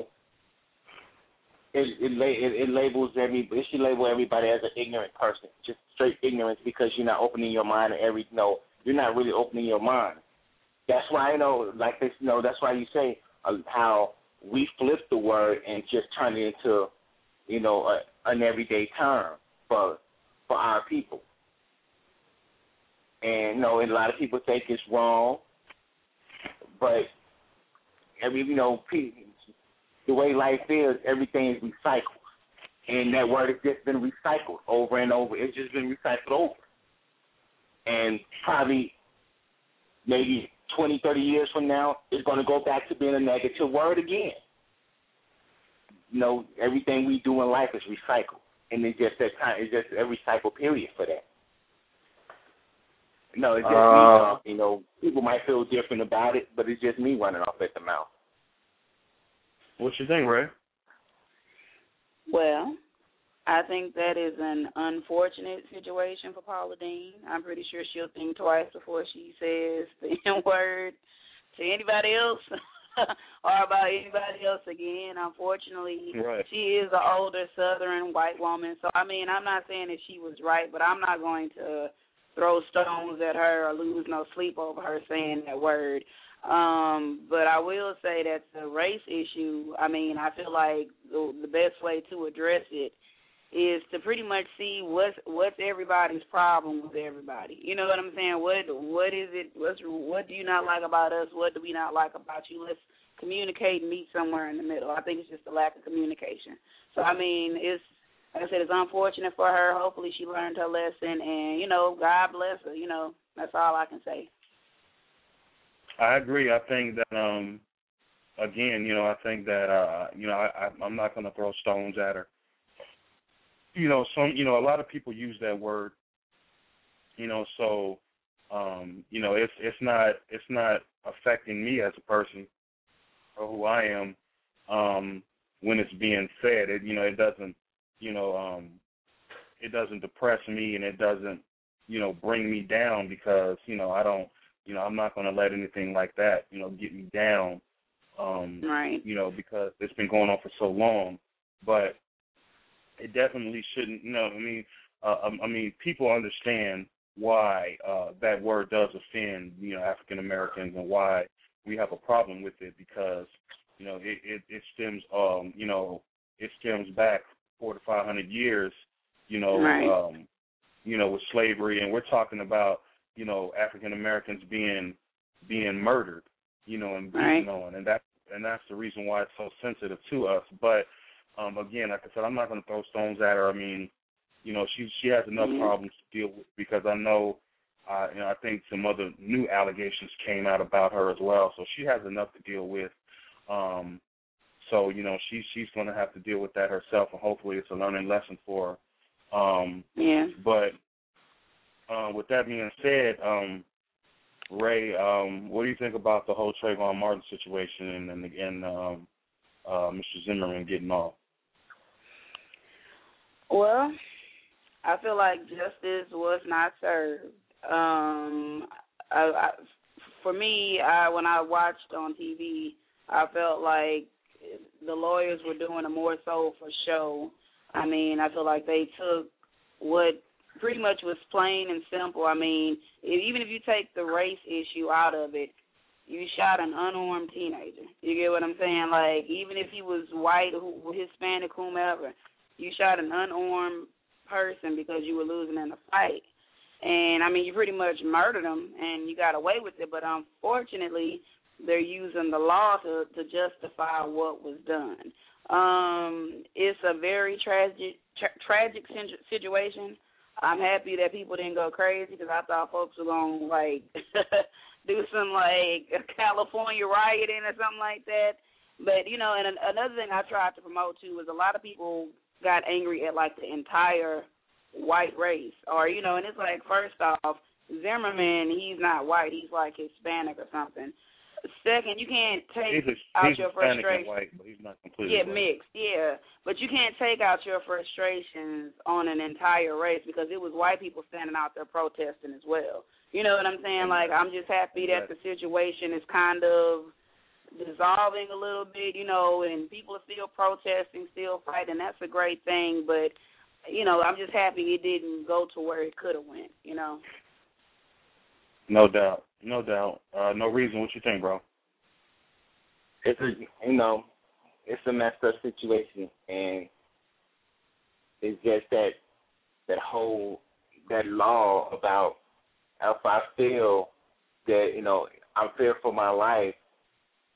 it labels it should label everybody as an ignorant person, just straight ignorance, because you're not opening your mind to you're not really opening your mind. That's why that's why you say how we flip the word and just turn it into an everyday term for our people. And a lot of people think it's wrong, but the way life is, everything is recycled, and that word has just been recycled over and over. It's just been recycled over, and probably maybe 20, 30 years from now, it's going to go back to being a negative word again. Everything we do in life is recycled, and it's just that time. It's just a recycle period for that. No, it's just me. People might feel different about it, but it's just me running off at the mouth. What you think, Ray? Well, I think that is an unfortunate situation for Paula Deen. I'm pretty sure she'll think twice before she says the N-word to anybody else or about anybody else again. Unfortunately, She is an older Southern white woman. So, I'm not saying that she was right, but I'm not going to throw stones at her or lose no sleep over her saying that word. But I will say that the race issue, I feel like the best way to address it is to pretty much see what's everybody's problem with everybody. You know what I'm saying? What is it? What do you not like about us? What do we not like about you? Let's communicate and meet somewhere in the middle. I think it's just a lack of communication. So it's like I said, it's unfortunate for her. Hopefully she learned her lesson, and God bless her. That's all I can say. I agree. I think that again, I think that I'm not going to throw stones at her. A lot of people use that word. So it's not affecting me as a person or who I am when it's being said. It doesn't it doesn't depress me, and it doesn't bring me down, because I don't. I'm not going to let anything like that, get me down, right. Because it's been going on for so long. But it definitely shouldn't, people understand why that word does offend, African Americans, and why we have a problem with it, because, it stems, it stems back 400 to 500 years, right. With slavery, and we're talking about, African Americans being murdered, and beaten on, and that's the reason why it's so sensitive to us. But again, like I said, I'm not going to throw stones at her. She has enough problems to deal with, because I know, I think some other new allegations came out about her as well, so she has enough to deal with. So she's going to have to deal with that herself, and hopefully it's a learning lesson for her. But with that being said, Ray, what do you think about the whole Trayvon Martin situation and Mr. Zimmerman getting off? Well, I feel like justice was not served. For me, when I watched on TV, I felt like the lawyers were doing it more so for show. I feel like they took what pretty much was plain and simple. Even if you take the race issue out of it, you shot an unarmed teenager. You get what I'm saying? Like, even if he was white, Hispanic, whomever, you shot an unarmed person because you were losing in a fight. And, you pretty much murdered him, and you got away with it. But unfortunately, they're using the law to justify what was done. It's a very tragic situation. I'm happy that people didn't go crazy, because I thought folks were going to, do some, California rioting or something like that. But, and another thing I tried to promote, too, was a lot of people got angry at, the entire white race. Or, and it's first off, Zimmerman, he's not white. He's, Hispanic or something. Second, you can't take out your frustration. White, but he's not completely white. Mixed, but you can't take out your frustrations on an entire race, because it was white people standing out there protesting as well. You know what I'm saying? I'm just happy that the situation is kind of dissolving a little bit, and people are still protesting, still fighting. That's a great thing, but I'm just happy it didn't go to where it could have went. No doubt. No reason. What you think, bro? It's a messed up situation, and it's just that law about, if I feel that I'm fearful for my life,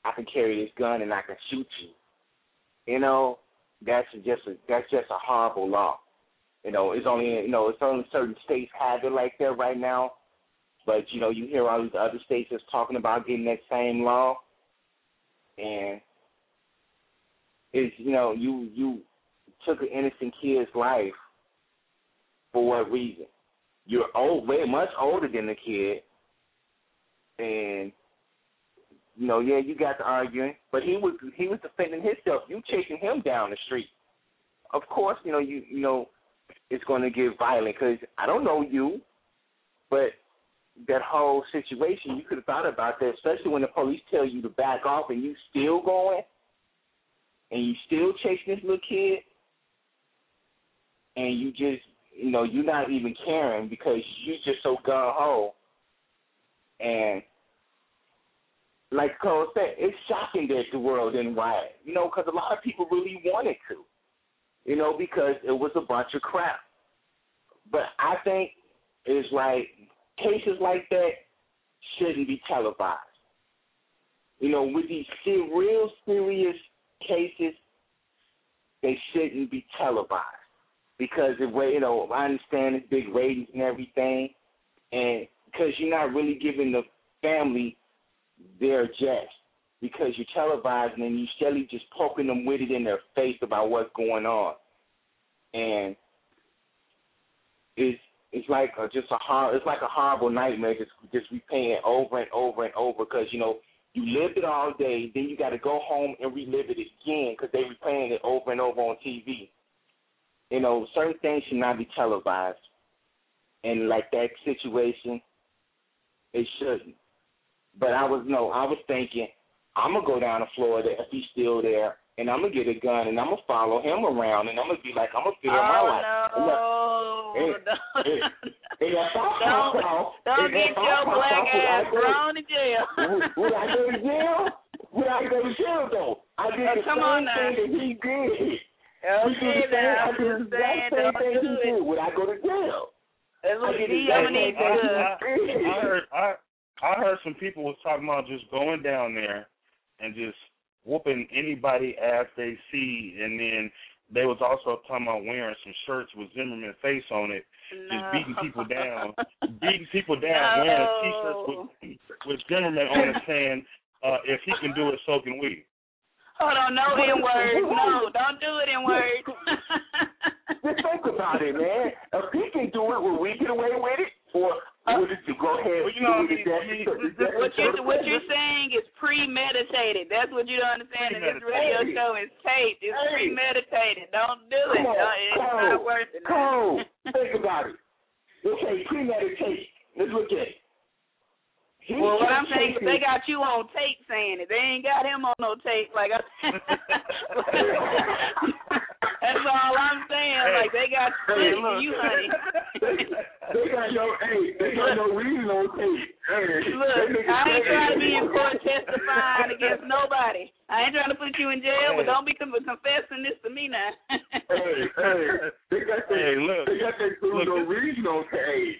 I can carry this gun and I can shoot you. You know, that's just a horrible law. You know, it's only certain states have it like that right now. But, you know, you hear all these other states that's talking about getting that same law. And it's, you know, you took an innocent kid's life for what reason? You're way much older than the kid. And, you know, yeah, you got to arguing. But he was defending himself. You chasing him down the street. Of course, you know, it's going to get violent because I don't know you, but that whole situation, you could have thought about that, especially when the police tell you to back off and you still going and you still chasing this little kid and you just, you know, you're not even caring because you're just so gung-ho. And like Cole said, it's shocking that the world didn't riot, you know, because a lot of people really wanted to, you know, because it was a bunch of crap. But I think it's like cases like that shouldn't be televised. You know, with these real serious cases, they shouldn't be televised. Because, you know, I understand it's big ratings and everything, and because you're not really giving the family their just, because you're televising and you're steadily just poking them with it in their face about what's going on. And it's like a horrible nightmare just replaying it over and over and over because, you know, you lived it all day, then you got to go home and relive it again because they replaying it over and over on TV. You know, certain things should not be televised. And like that situation, it shouldn't. But I was thinking, I'm going to go down to Florida if he's still there, and I'm going to get a gun, and I'm going to follow him around, and I'm going to be like, I'm going to feel my life. Don't get your black ass thrown in jail. Would I go to jail? Would I go to jail, though? I did the same thing that he did. Okay, now, I'm just saying, don't do it. Would I go to jail? I heard some people was talking about just going down there and just whooping anybody ass they see, and then they was also talking about wearing some shirts with Zimmerman face on it, just beating people down, wearing a T-shirt with Zimmerman on it saying, if he can do it, so can we. Hold on, no N-words. No, don't do it N-words. Just think about it, man. If he can do it, will we get away with it? Or would it go ahead and do it? What you're saying is premeditated. That's what you don't understand. This radio show is taped. It's premeditated. Don't do it. It's not worth it. Cole, think about it. Okay, premeditated. Let's look at it. Well, what I'm saying is they got you on tape saying it. They ain't got him on no tape. Like that's all I'm saying. Like they got you, honey. They got no reason on tape. Look, I ain't trying to be in court testifying against nobody. I ain't trying to put you in jail, but don't be confessing this to me now. They got no reason on tape.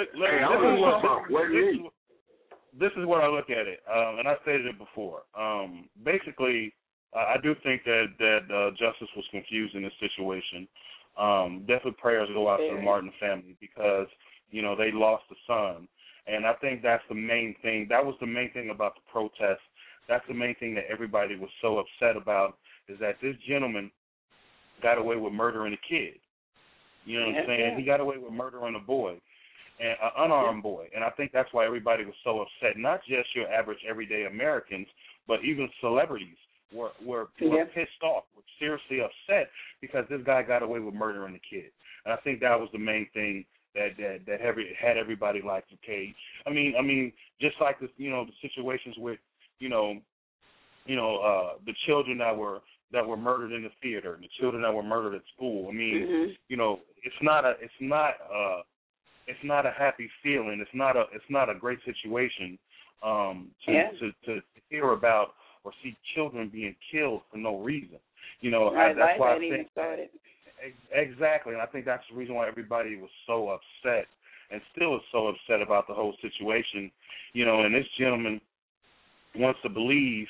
This is what I look at it, and I stated it before. Basically, I do think that justice was confused in this situation. Definitely prayers go out to the Martin family because, you know, they lost a son. And I think that's the main thing. That was the main thing about the protest. That's the main thing that everybody was so upset about is that this gentleman got away with murdering a kid. You know what I'm saying? He got away with murdering a boy. And an unarmed boy. And I think that's why everybody was so upset. Not just your average everyday Americans, but even celebrities were pissed off, were seriously upset because this guy got away with murdering the kid. And I think that was the main thing that had everybody like, okay. I mean, just like this, you know, the situations with, the children that were murdered in the theater, the children that were murdered at school. I mean, you know, it's not a happy feeling. It's not a great situation to hear about or see children being killed for no reason. You know, that's why I think exactly, and I think that's the reason why everybody was so upset and still is so upset about the whole situation. You know, and this gentleman wants to believe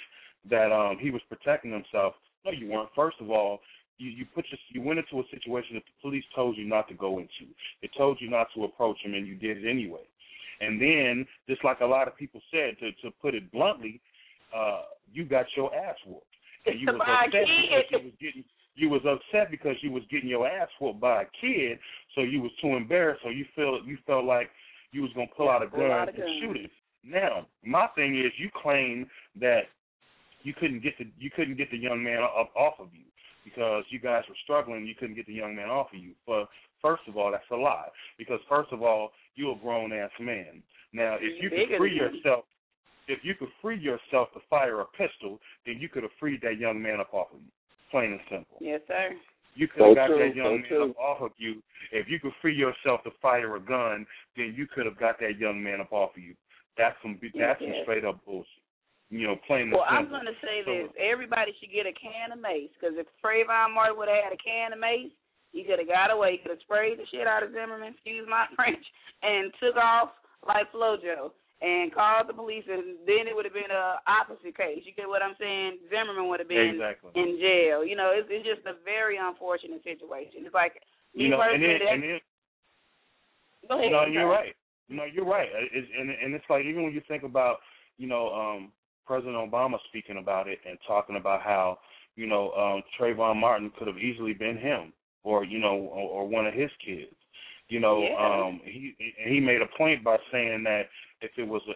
that he was protecting himself. No, you weren't. First of all, you went into a situation that the police told you not to go into. It told you not to approach him, and you did it anyway. And then, just like a lot of people said, to put it bluntly, you got your ass whooped. And you was upset because you was getting your ass whooped by a kid, so you was too embarrassed, so you felt like you was gonna pull out a gun and shoot him. Now, my thing is, you claim that you couldn't get the young man up off of you because you guys were struggling. You couldn't get the young man off of you. But first of all, that's a lie, because first of all, you're a grown ass man. Now, if you could free yourself to fire a pistol, then you could have freed that young man up off of you. Plain and simple. Yes, sir. You could have got that young man up off of you. If you could free yourself to fire a gun, then you could have got that young man up off of you. That's some straight up bullshit. Plain and simple. Well, I'm going to say this. Everybody should get a can of mace, because if Trayvon Martin would have had a can of mace, he could have got away. He could have sprayed the shit out of Zimmerman, excuse my French, and took off like Flojo and called the police, and then it would have been an opposite case. You get what I'm saying? Zimmerman would have been in jail. It's just a very unfortunate situation. It's like, go ahead. You're right. You're right. And it's like, even when you think about, President Obama speaking about it and talking about how, Trayvon Martin could have easily been him or one of his kids. He made a point by saying that if it was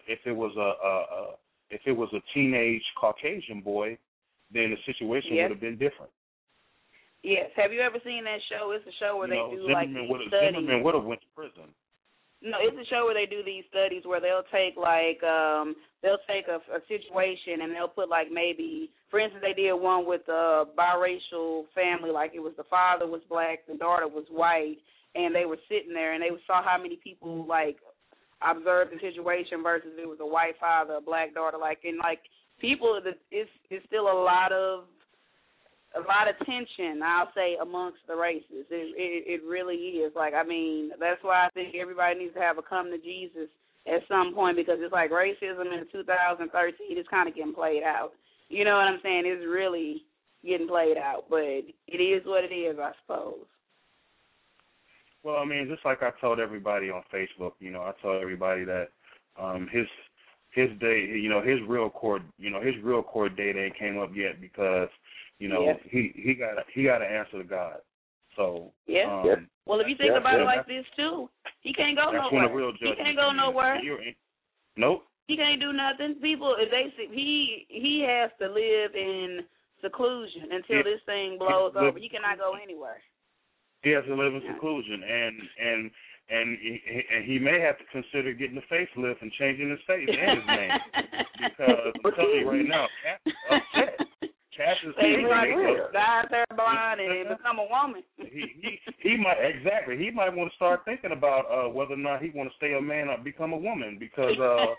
a teenage Caucasian boy, then the situation would have been different. Yes. Have you ever seen that show? It's a show where they do Zimmerman would have went to prison. No, it's a show where they do these studies where they'll take a situation and they'll put maybe, for instance, they did one with a biracial family, like it was the father was black, the daughter was white, and they were sitting there and they saw how many people observed the situation versus it was a white father, a black daughter, people. It's still a lot of tension, I'll say, amongst the races. It really is. That's why I think everybody needs to have a come to Jesus at some point, because it's like racism in 2013 is kind of getting played out. You know what I'm saying? It's really getting played out, but it is what it is, I suppose. Well, just like I told everybody on Facebook, I told everybody that his day, his real court date ain't came up yet because he got to answer to God. So well, if you think about it like this too, he can't go nowhere. He can't go nowhere. Nope. He can't do nothing. People, he has to live in seclusion until this thing blows over. He cannot go anywhere. He has to live in seclusion, and he may have to consider getting a facelift and changing his face and his name, because I'm telling you right now, Cass is dye hair blonde and become a woman. He might want to start thinking about whether or not he want to stay a man or become a woman, because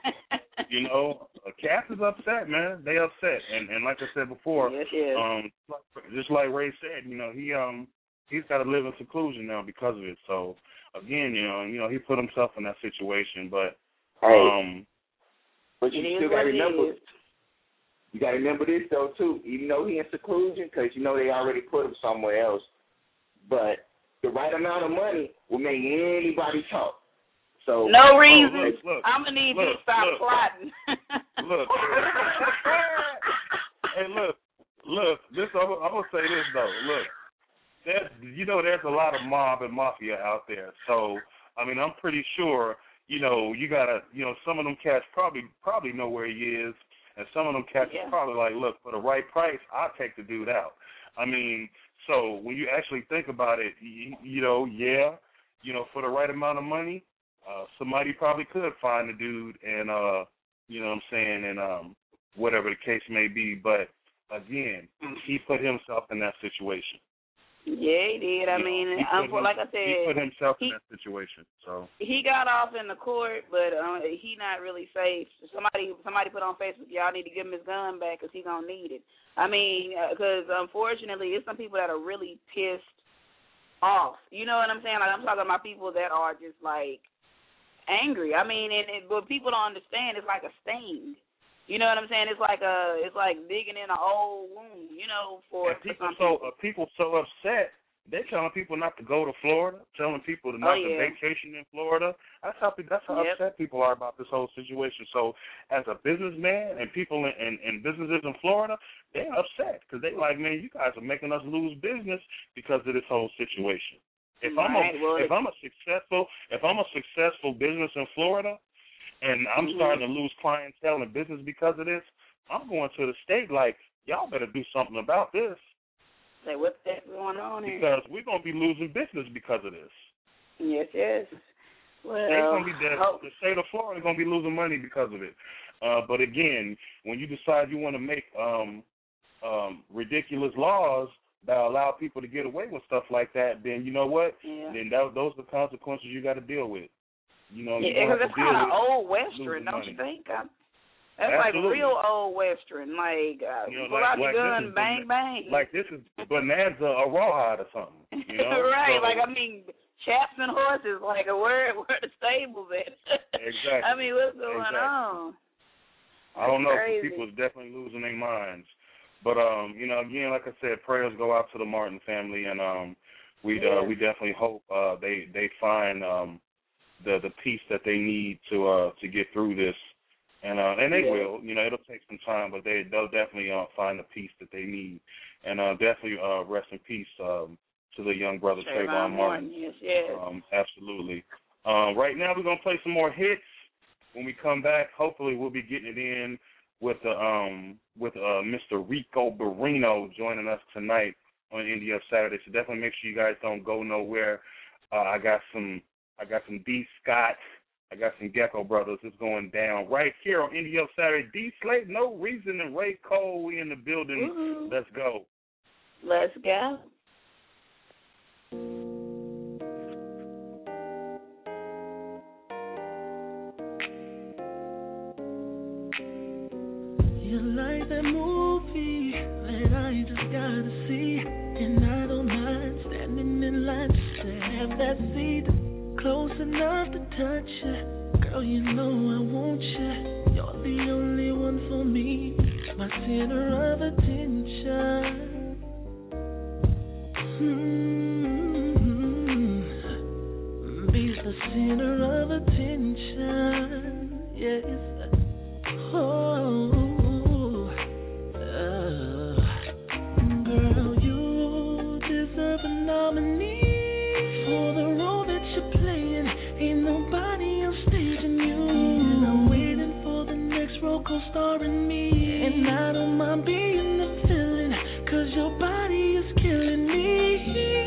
Cass is upset, man. They upset, and like I said before, just like Ray said, he's got to live in seclusion now because of it. So again, he put himself in that situation, but but you still got to remember. You got to remember this, though, too. Even though he's in seclusion, because, they already put him somewhere else, but the right amount of money will make anybody talk. So no reason. I'm going to need you to stop plotting. Look. Hey, look. I'm going to say this, though. Look, there's a lot of mob and mafia out there. So, I'm pretty sure, you got to, some of them cats probably know where he is. And some of them cats are probably like, look, for the right price, I'll take the dude out. So when you actually think about it, for the right amount of money, somebody probably could find the dude and, and whatever the case may be. But, again, he put himself in that situation. Yeah, he did. Like I said, he put himself in that situation. So he got off in the court, but he not really safe. Somebody put on Facebook, y'all need to give him his gun back because he gonna need it. Because unfortunately, it's some people that are really pissed off. You know what I'm saying? I'm talking about people that are just angry. And what people don't understand is like a sting. You know what I'm saying? It's like digging in an old wound, you know, for people so upset. They're telling people not to go to Florida, telling people to not to vacation in Florida. That's how upset people are about this whole situation. So as a businessman and people in businesses in Florida, they're upset because they like, man, you guys are making us lose business because of this whole situation. If I'm a successful business in Florida and I'm starting to lose clientele and business because of this, I'm going to the state like, y'all better do something about this. Say, what's going on here? Because we're going to be losing business because of this. Yes. Well, the state of Florida is going to be losing money because of it. But again, when you decide you want to make ridiculous laws that allow people to get away with stuff like that, then you know what? Yeah. Then those are the consequences you got to deal with. You know, because it's kind of old Western, don't you think? That's Absolutely. like real old Western, like pull out your gun, bang, bang. Like this is Bonanza or Rawhide or something. You know? Right, so, chaps and horses, like where the stables at? Exactly. I mean, what's going on? I don't know. Crazy. People's definitely losing their minds. But again, like I said, prayers go out to the Martin family, and we definitely hope they find the peace that they need to get through this. And they will, it'll take some time, but they'll definitely find the peace that they need. And definitely rest in peace to the young brother Trayvon Martin. Yes. Absolutely. Right now we're going to play some more hits. When we come back, hopefully we'll be getting it in with Mr. Rico Barrino joining us tonight on Indie Up Saturday. So definitely make sure you guys don't go nowhere. I got some D. Scott. I got some Gecko Brothers. It's going down right here on Indie Up Saturday. D. Slate, No Reason, and Ray Cole. We in the building. Ooh. Let's go. Let's go. You like that movie that I just gotta see, and I don't mind standing in line to have that seat. Close enough to touch you, girl, you know I want you. You're the only one for me, my center of attention. Be the center of attention, yes. Girl, you deserve a nominee for the role that you're playing. Ain't nobody else staging you. And I'm waiting for the next role co-starring me. And I don't mind being the villain, 'cause your body is killing me.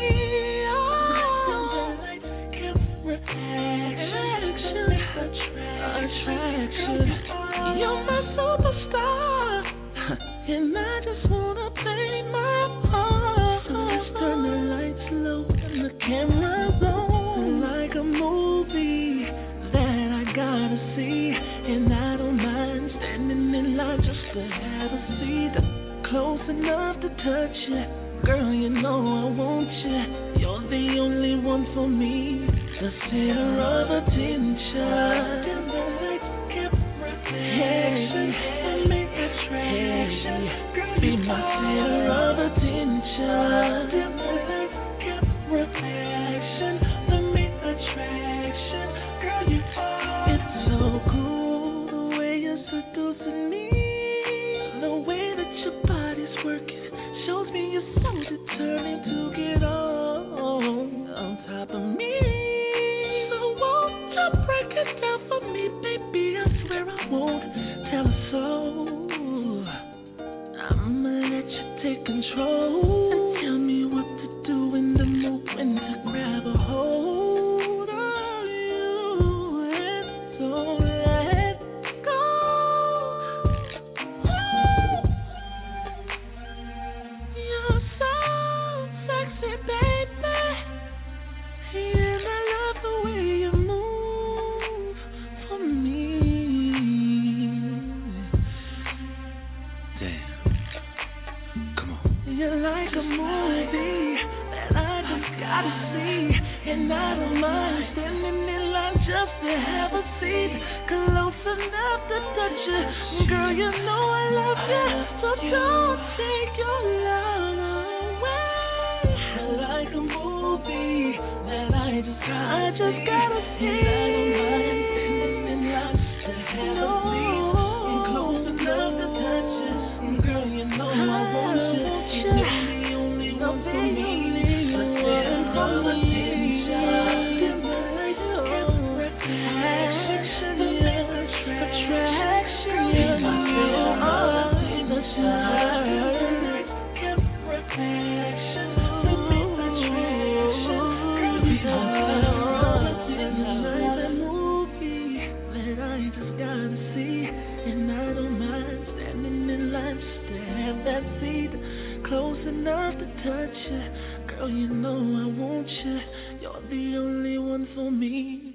Attraction. You're my superstar, and I just wanna play my part. So let's turn the lights low and the cameras on, like a movie that I gotta see. And I don't mind standing in line just to have a seat, close enough to touch you. Girl, you know I want you. You're the only one for me, the center of attention. Be my center of attention. Reflection, the main attraction. Girl, you are. It's so cool the way you're seducing me. The way that your body's working shows me you're so determined to get on top of me. So won't you break it down for me, baby? I swear I won't tell a soul. I'ma let you take control and tell me what to do in the moment, when to grab a hold of you, and so let go. You're so sexy, baby, and I love the way you move for me. You're like a movie that I just gotta see, and I don't mind standing in line just to have a seat close enough to touch you. Girl, you know I love you, so don't take your love away. Like a movie that I just gotta see. I don't mind standing in line to have a seat close enough to touch you. Girl, you know I want you. You're the only one for me. But there's all the close enough to touch you. Girl, you know I want you. You're the only one for me.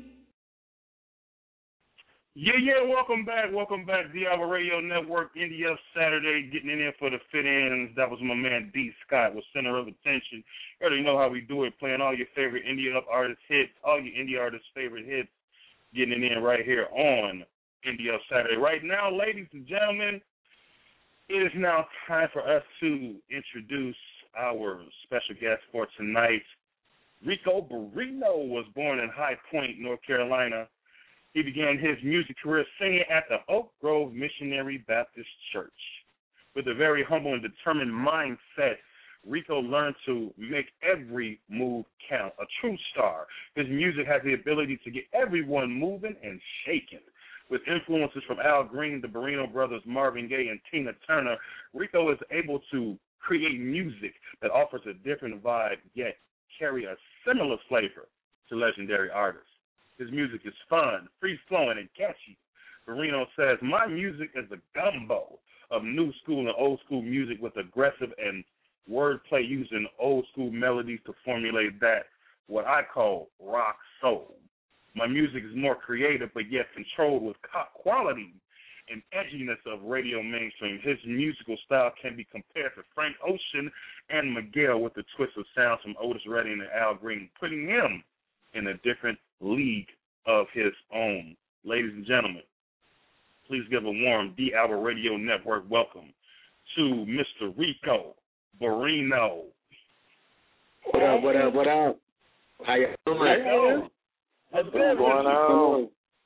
Yeah, welcome back, Diablo Radio Network, Indie Up Saturday, getting in there for the fit-ins. That was my man D. Scott with Center of Attention. You already know how we do it, playing all your favorite Indie Up artist hits, all your indie artists' favorite hits, getting in right here on Indie Up Saturday. Right now, ladies and gentlemen, it is now time for us to introduce our special guest for tonight. Rico Barrino was born in High Point, North Carolina. He began his music career singing at the Oak Grove Missionary Baptist Church. With a very humble and determined mindset, Rico learned to make every move count, a true star. His music has the ability to get everyone moving and shaking. With influences from Al Green, the Barrino brothers, Marvin Gaye, and Tina Turner, Rico is able to create music that offers a different vibe, yet carry a similar flavor to legendary artists. His music is fun, free-flowing, and catchy. Barrino says, my music is a gumbo of new school and old school music with aggressive and wordplay using old school melodies to formulate that, what I call rock soul. My music is more creative, but yet controlled with quality and edginess of radio mainstream. His musical style can be compared to Frank Ocean and Miguel with the twist of sounds from Otis Redding and Al Green, putting him in a different league of his own. Ladies and gentlemen, please give a warm Diablo Radio Network welcome to Mr. Rico Barrino. What up? How you doing? What's going on?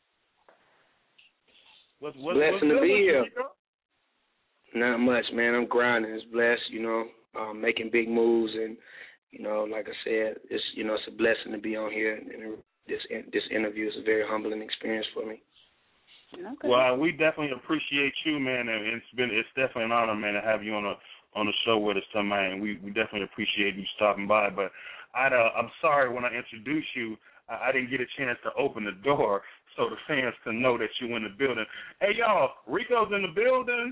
What's blessing to be here. Not much, man. I'm grinding. It's blessed, making big moves, and like I said, it's a blessing to be on here. And this interview is a very humbling experience for me. Okay. Well, we definitely appreciate you, man, and it's definitely an honor, man, to have you on the show with us tonight. And we definitely appreciate you stopping by. But I'm sorry when I introduced you, I didn't get a chance to open the door so the fans can know that you in the building. Hey, y'all, Rico's in the building.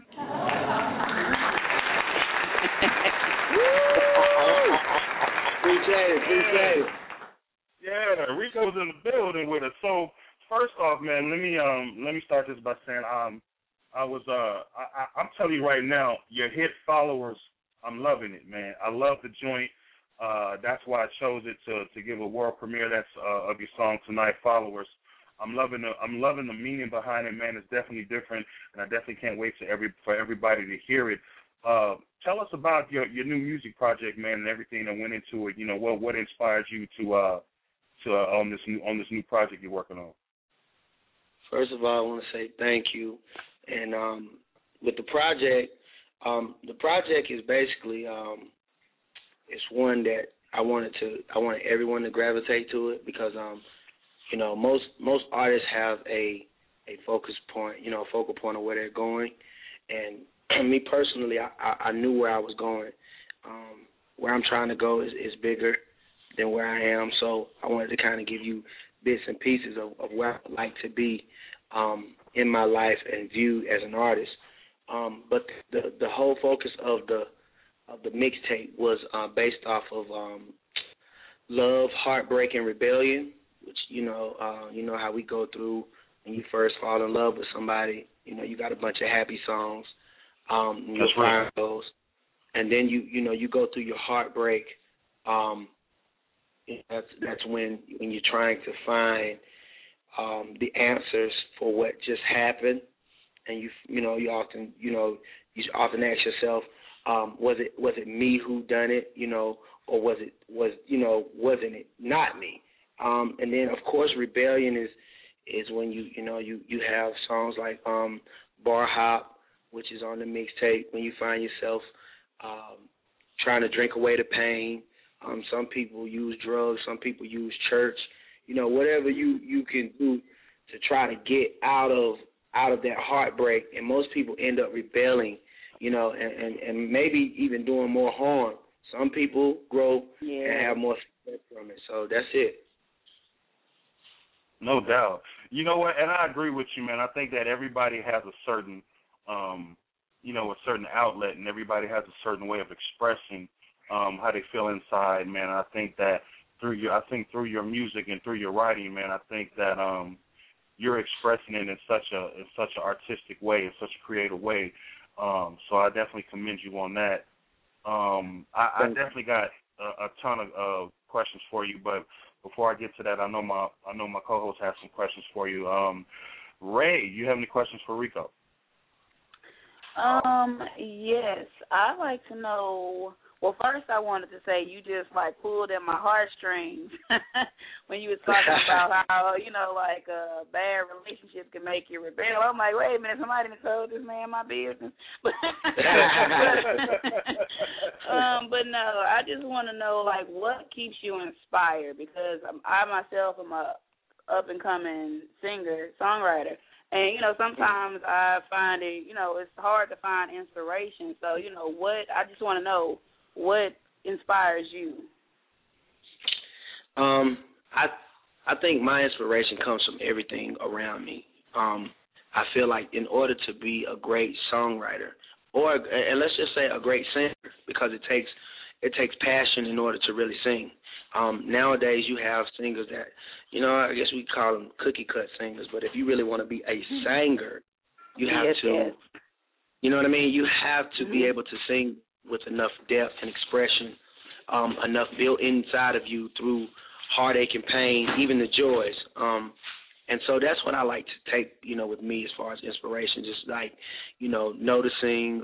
Appreciate it. Yeah, Rico's in the building with us. So first off, man, let me start this by saying I'm telling you right now, your hit followers, I'm loving it, man. I love the joint. That's why I chose it to give a world premiere. That's of your song tonight, Followers. I'm loving the meaning behind it, man. It's definitely different, and I definitely can't wait for everybody to hear it. Tell us about your new music project, man, and everything that went into it. What inspired you to on this new project you're working on. First of all, I want to say thank you, and with the project is basically it's one that I wanted everyone to gravitate to it because most artists have a focus point, focal point of where they're going, and me personally, I knew where I was going. Where I'm trying to go is bigger than where I am, so I wanted to kind of give you bits and pieces of where I'd like to be in my life and viewed as an artist. But the whole focus of the mixtape was based off of love, heartbreak, and rebellion, which you know how we go through when you first fall in love with somebody. You got a bunch of happy songs, That's right. Those, and then you go through your heartbreak. That's when you're trying to find the answers for what just happened, and you often ask yourself, was it me who done it, or wasn't it not me? And then of course rebellion is when you have songs like Bar Hop, which is on the mixtape, when you find yourself trying to drink away the pain. Some people use drugs, some people use church, whatever you can do to try to get out of that heartbreak, and most people end up rebelling, and maybe even doing more harm. Some people grow and have more success from it. So that's it. No doubt. You know what? And I agree with you, man. I think that everybody has a certain, a certain outlet, and everybody has a certain way of expressing how they feel inside, man. I think that through your music and through your writing, man, I think that you're expressing it in such an artistic way, in such a creative way. So I definitely commend you on that. I definitely got a ton of questions for you, but before I get to that, I know my co-host has some questions for you. Ray, you have any questions for Rico? Yes, I'd like to know. Well, first I wanted to say you just pulled at my heartstrings when you was talking about how a bad relationship can make you rebel. I'm like, wait a minute, somebody done told this man my business. But no, I just want to know what keeps you inspired, because I myself am a up and coming singer songwriter. And, sometimes I find it, it's hard to find inspiration. So, I just want to know what inspires you. I think my inspiration comes from everything around me. I feel like in order to be a great songwriter, and let's just say a great singer, because it takes passion in order to really sing. Nowadays you have singers that, I guess we call them cookie cut singers, but if you really want to be a singer, you have to, you know what I mean? You have to be able to sing with enough depth and expression, enough built inside of you through heartache and pain, even the joys. And so that's what I like to take, with me as far as inspiration, just noticing,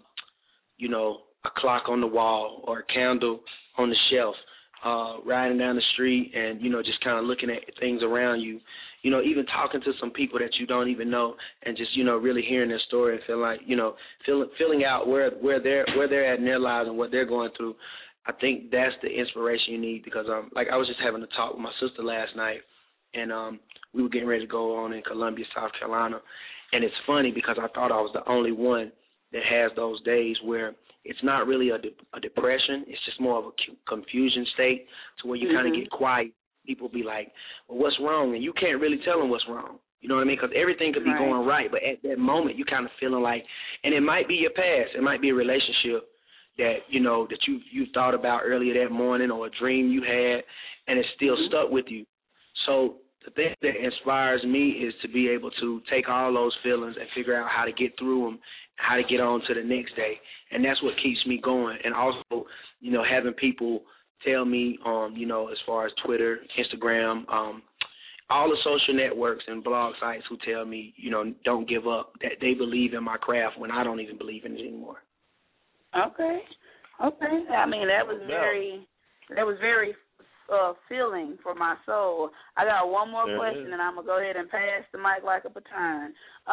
a clock on the wall or a candle on the shelf, riding down the street and, just kind of looking at things around you, even talking to some people that you don't even know and just, really hearing their story and feeling like, filling out where they're at in their lives and what they're going through. I think that's the inspiration you need, because, I was just having a talk with my sister last night, and we were getting ready to go on in Columbia, South Carolina, and it's funny because I thought I was the only one that has those days where it's not really a depression. It's just more of a confusion state to where you kind of get quiet. People be like, well, what's wrong? And you can't really tell them what's wrong. You know what I mean? Because everything could be going right, but at that moment you kind of feeling like, and it might be your past. It might be a relationship that, that you thought about earlier that morning, or a dream you had, and it's still stuck with you. So the thing that inspires me is to be able to take all those feelings and figure out how to get through them, how to get on to the next day. And that's what keeps me going. And also, having people tell me, as far as Twitter, Instagram, all the social networks and blog sites who tell me, don't give up, that they believe in my craft when I don't even believe in it anymore. Okay. I mean, that was very feeling for my soul. I got one more question, and I'm going to go ahead and pass the mic like a baton.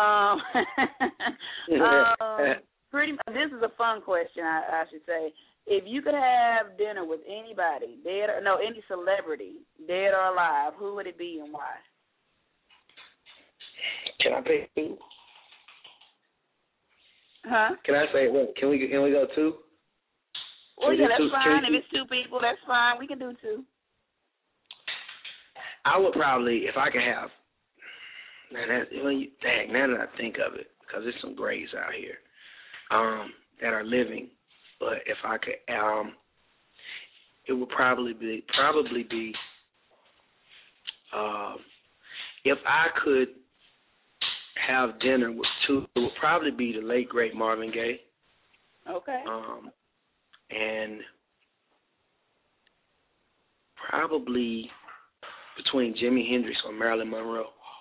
This is a fun question, I should say. If you could have dinner with anybody, any celebrity, dead or alive, who would it be and why? Can I pick two? Huh? Can I say what? Can we go two? Well, yeah, that's fine. If it's two people, that's fine. We can do two. I would probably, if I could have, now that I think of it, because there's some greats out here that are living, but if I could, it would probably be, if I could have dinner with two, it would probably be the late, great Marvin Gaye. Okay. And probably between Jimi Hendrix or Marilyn Monroe.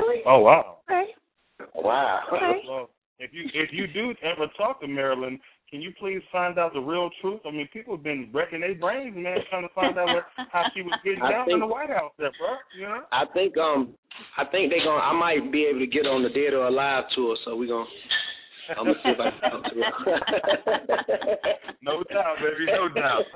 Really? Oh wow. Okay. Wow. Okay. Well, if you do ever talk to Marilyn, can you please find out the real truth? I mean, people have been wrecking their brains, man, trying to find out how she was getting down in the White House, there, bro. You know? I think they gonna. I might be able to get on the Dead or Alive tour, so we gonna. I'm gonna see if I can talk to her. No doubt, baby, no doubt.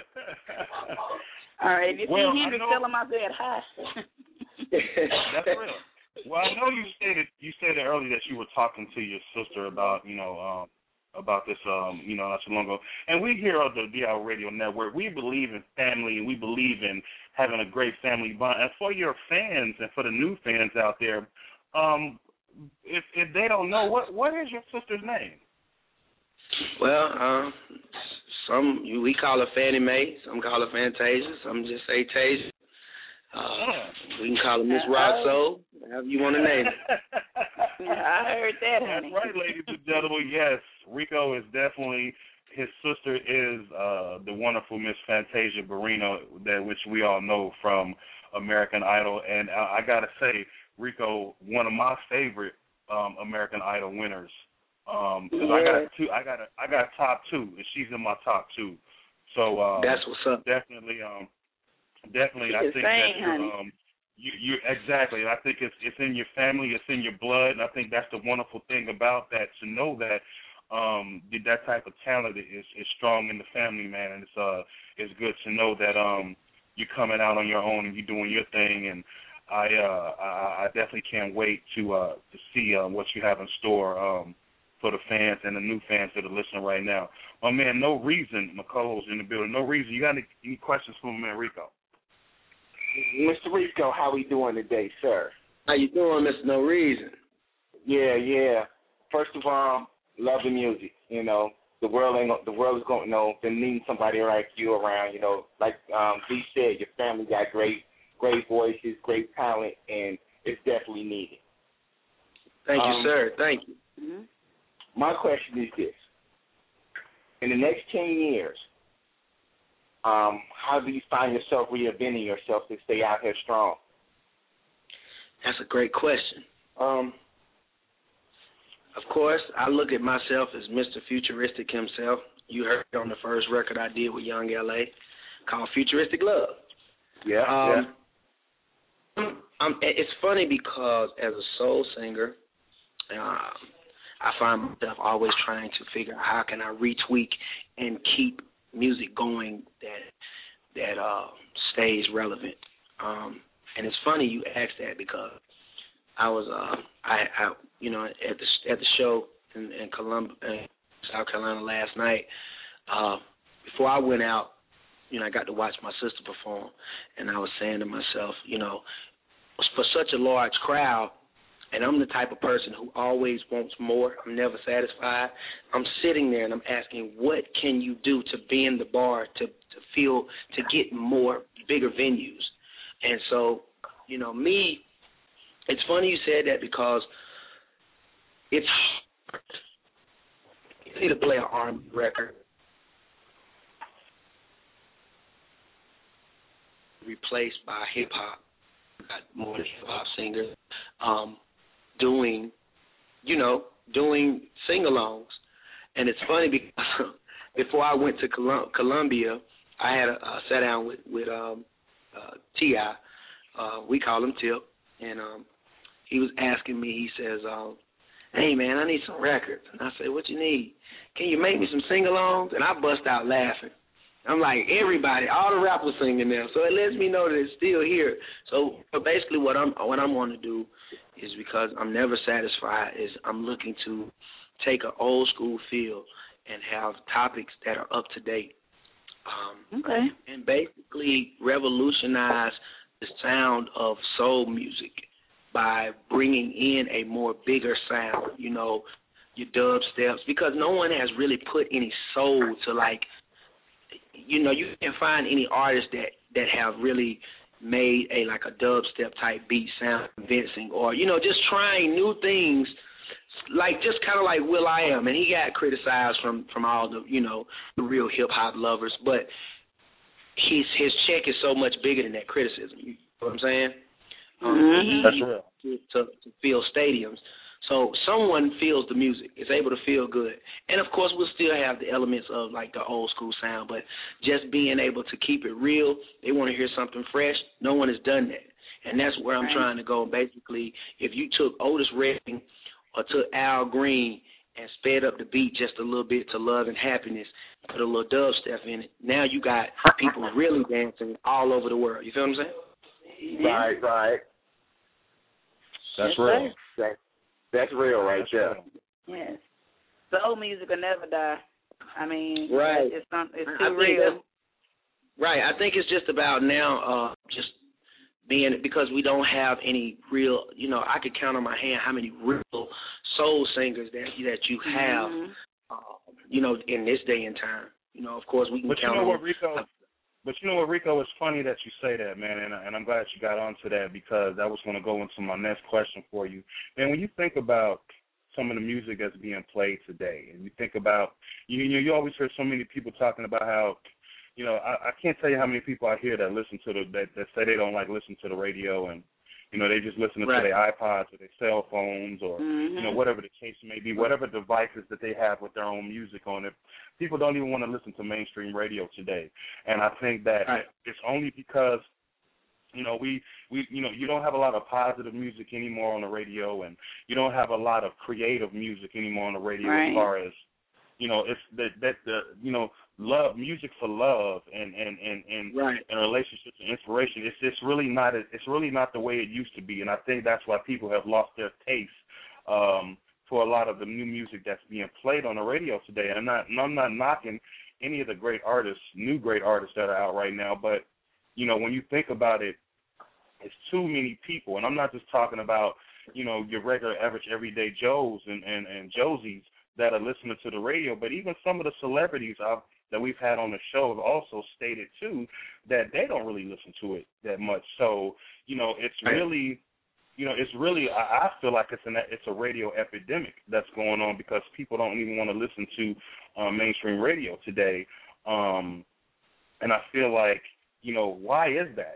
All right, if you see Henry, tell him I said hi. That's real. Well, I know you stated earlier that you were talking to your sister about about this not too long ago. And we here on the DIY Radio Network, we believe in family and we believe in having a great family bond. And for your fans and for the new fans out there, if they don't know, what is your sister's name? Well, we call her Fannie Mae, some call her Fantasia, some just say Tasia. We can call her Miss Roxo, however you want to name it. I heard that, honey. That's right, ladies and gentlemen. Yes, Rico is definitely, his sister is the wonderful Miss Fantasia Barrino, which we all know from American Idol. And I got to say, Rico, one of my favorite American Idol winners. Because I got top two, and she's in my top two. So that's what's up. Definitely, I think that you exactly. I think it's in your family, it's in your blood, and I think that's the wonderful thing about that, to know that that type of talent is strong in the family, man, and it's good to know that you're coming out on your own and you're doing your thing, and I definitely can't wait to see what you have in store for the fans and the new fans that are listening right now. My man, No Reason, McCullough's in the building. No Reason, you got any questions for my man Rico? Mr. Rico, how we doing today, sir? How you doing, Mr. No Reason? Yeah. First of all, love the music. You know, the world is going to they need somebody like you around. You know, like D said, your family got great voices, great talent, and it's definitely needed. Thank you, sir. Thank you. Mm-hmm. My question is this: in the next 10 years, how do you find yourself reinventing yourself to stay out here strong? That's a great question. Of course, I look at myself as Mr. Futuristic himself. You heard it on the first record I did with Young L.A. called Futuristic Love. Yeah. It's funny because as a soul singer, I find myself always trying to figure out how can I retweak and keep music going that stays relevant. And it's funny you asked that because I was at the show in Columbia, South Carolina last night. Before I went out, I got to watch my sister perform, and I was saying to myself, for such a large crowd, and I'm the type of person who always wants more. I'm never satisfied. I'm sitting there and I'm asking, what can you do to bend the bar to get more bigger venues? And so, me, it's funny you said that because it's hard to play an R&B record replaced by hip hop. Got more hip hop singers. Doing sing-alongs. And it's funny because before I went to Columbia, I had a sat down with T.I. We call him Tip. And he was asking me, he says, hey, man, I need some records. And I said, what you need? Can you make me some sing-alongs? And I bust out laughing. I'm like, everybody, all the rappers singing now. So it lets me know that it's still here. So basically what I'm want to do is, because I'm never satisfied, is I'm looking to take an old school feel and have topics that are up to date. Okay. And basically revolutionize the sound of soul music by bringing in a more bigger sound, your dubsteps, because no one has really put any soul to, like, you can't find any artists that have really made a dubstep type beat sound convincing, or just trying new things, like just kind of like will.i.am, and he got criticized from all the the real hip hop lovers, but his check is so much bigger than that criticism. You know what I'm saying? That's real. To fill stadiums. So someone feels the music, is able to feel good. And, of course, we'll still have the elements of, like, the old school sound, but just being able to keep it real, they want to hear something fresh. No one has done that. And that's where I'm trying to go. Basically, if you took Otis Redding or took Al Green and sped up the beat just a little bit to Love and Happiness, put a little dubstep in it, now you got people really dancing all over the world. You feel what I'm saying? Right. That's real. That's real right there. Yes. Soul music will never die. I mean, right. It's too real. Right. I think it's just about now just being, because we don't have any real, I could count on my hand how many real soul singers that you have, in this day and time. Of course, we can count on. But you know what, Rico? It's funny that you say that, man, and I'm glad you got onto that, because I was going to go into my next question for you. And when you think about some of the music that's being played today, and you think about, you always hear so many people talking about how, I can't tell you how many people I hear that listen to that say they don't like listen to the radio, and they just listen to their iPods or their cell phones or whatever the case may be, whatever devices that they have with their own music on it. People don't even want to listen to mainstream radio today, and I think that it's only because you don't have a lot of positive music anymore on the radio, and you don't have a lot of creative music anymore on the radio as far as it's love, music for love and relationships and inspiration. It's really not the way it used to be, and I think that's why people have lost their taste for a lot of the new music that's being played on the radio today. And I'm not knocking any of the new great artists that are out right now, but when you think about it, it's too many people, and I'm not just talking about your regular average everyday Joes and Josies that are listening to the radio, but even some of the celebrities that we've had on the show have also stated too that they don't really listen to it that much. So it's really, I feel like it's a radio epidemic that's going on, because people don't even want to listen to mainstream radio today, and I feel like why is that?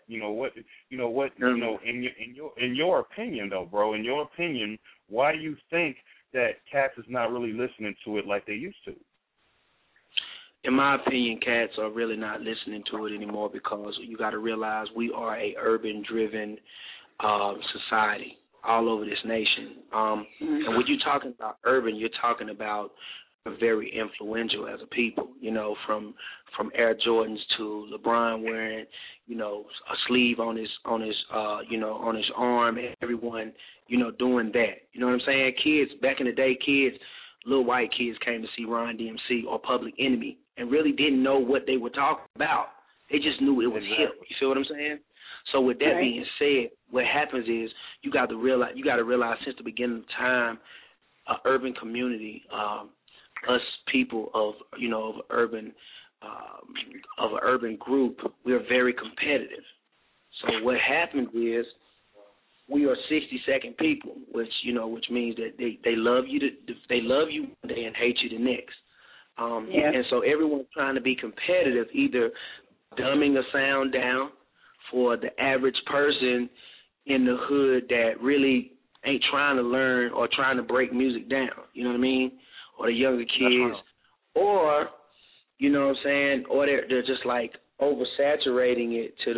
In your opinion though, bro, why do you think that cats is not really listening to it like they used to? In my opinion, cats are really not listening to it anymore, because you got to realize we are a urban-driven society all over this nation. And when you're talking about urban, you're talking about very influential as a people. From Air Jordans to LeBron wearing, a sleeve on his on his arm, and everyone, doing that. You know what I'm saying? Kids back in the day, little white kids came to see Run DMC or Public Enemy and really didn't know what they were talking about. They just knew it was hip. You feel what I'm saying? So with that being said, what happens is you got to realize since the beginning of time, an urban community, us people of an urban group, we are very competitive. So what happens is we are 60-second people, which means that they love you one day and hate you the next. And so everyone's trying to be competitive, either dumbing a sound down for the average person in the hood that really ain't trying to learn or trying to break music down, you know what I mean? Or the younger kids, or, what I'm saying, or they're just like oversaturating it to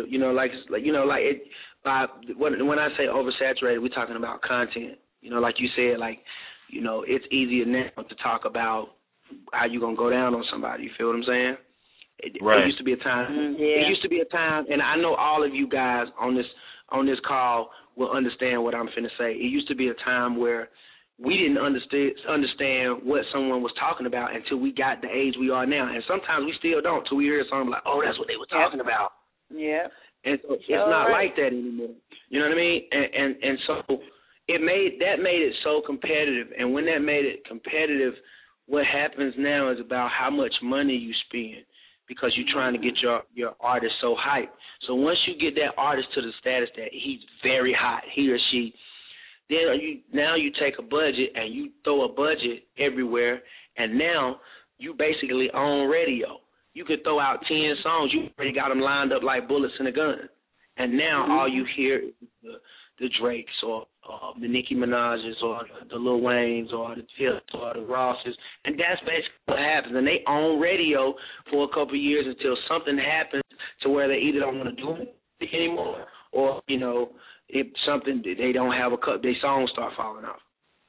when I say oversaturated, we're talking about content. Like you said, it's easier now to talk about how you gonna go down on somebody. You feel what I'm saying? It used to be a time. It used to be a time, and I know all of you guys on this call will understand what I'm finna say. It used to be a time where we didn't understand what someone was talking about until we got the age we are now, and sometimes we still don't till we hear something like, "Oh, that's what they were talking about." Yeah. And so it's not like that anymore. You know what I mean? And so it made it so competitive. And when that made it competitive, what happens now is about how much money you spend, because you're trying to get your artist so hyped. So once you get that artist to the status that he's very hot, he or she, then you take a budget and you throw a budget everywhere, and now you basically own radio. You could throw out 10 songs. You already got them lined up like bullets in a gun. And now all you hear is the Drakes or the Nicki Minaj's or the Lil Waynes or the Tips or the Rosses, and that's basically what happens. And they own radio for a couple of years until something happens to where they either don't want to do it anymore, or if something they don't have their songs start falling off.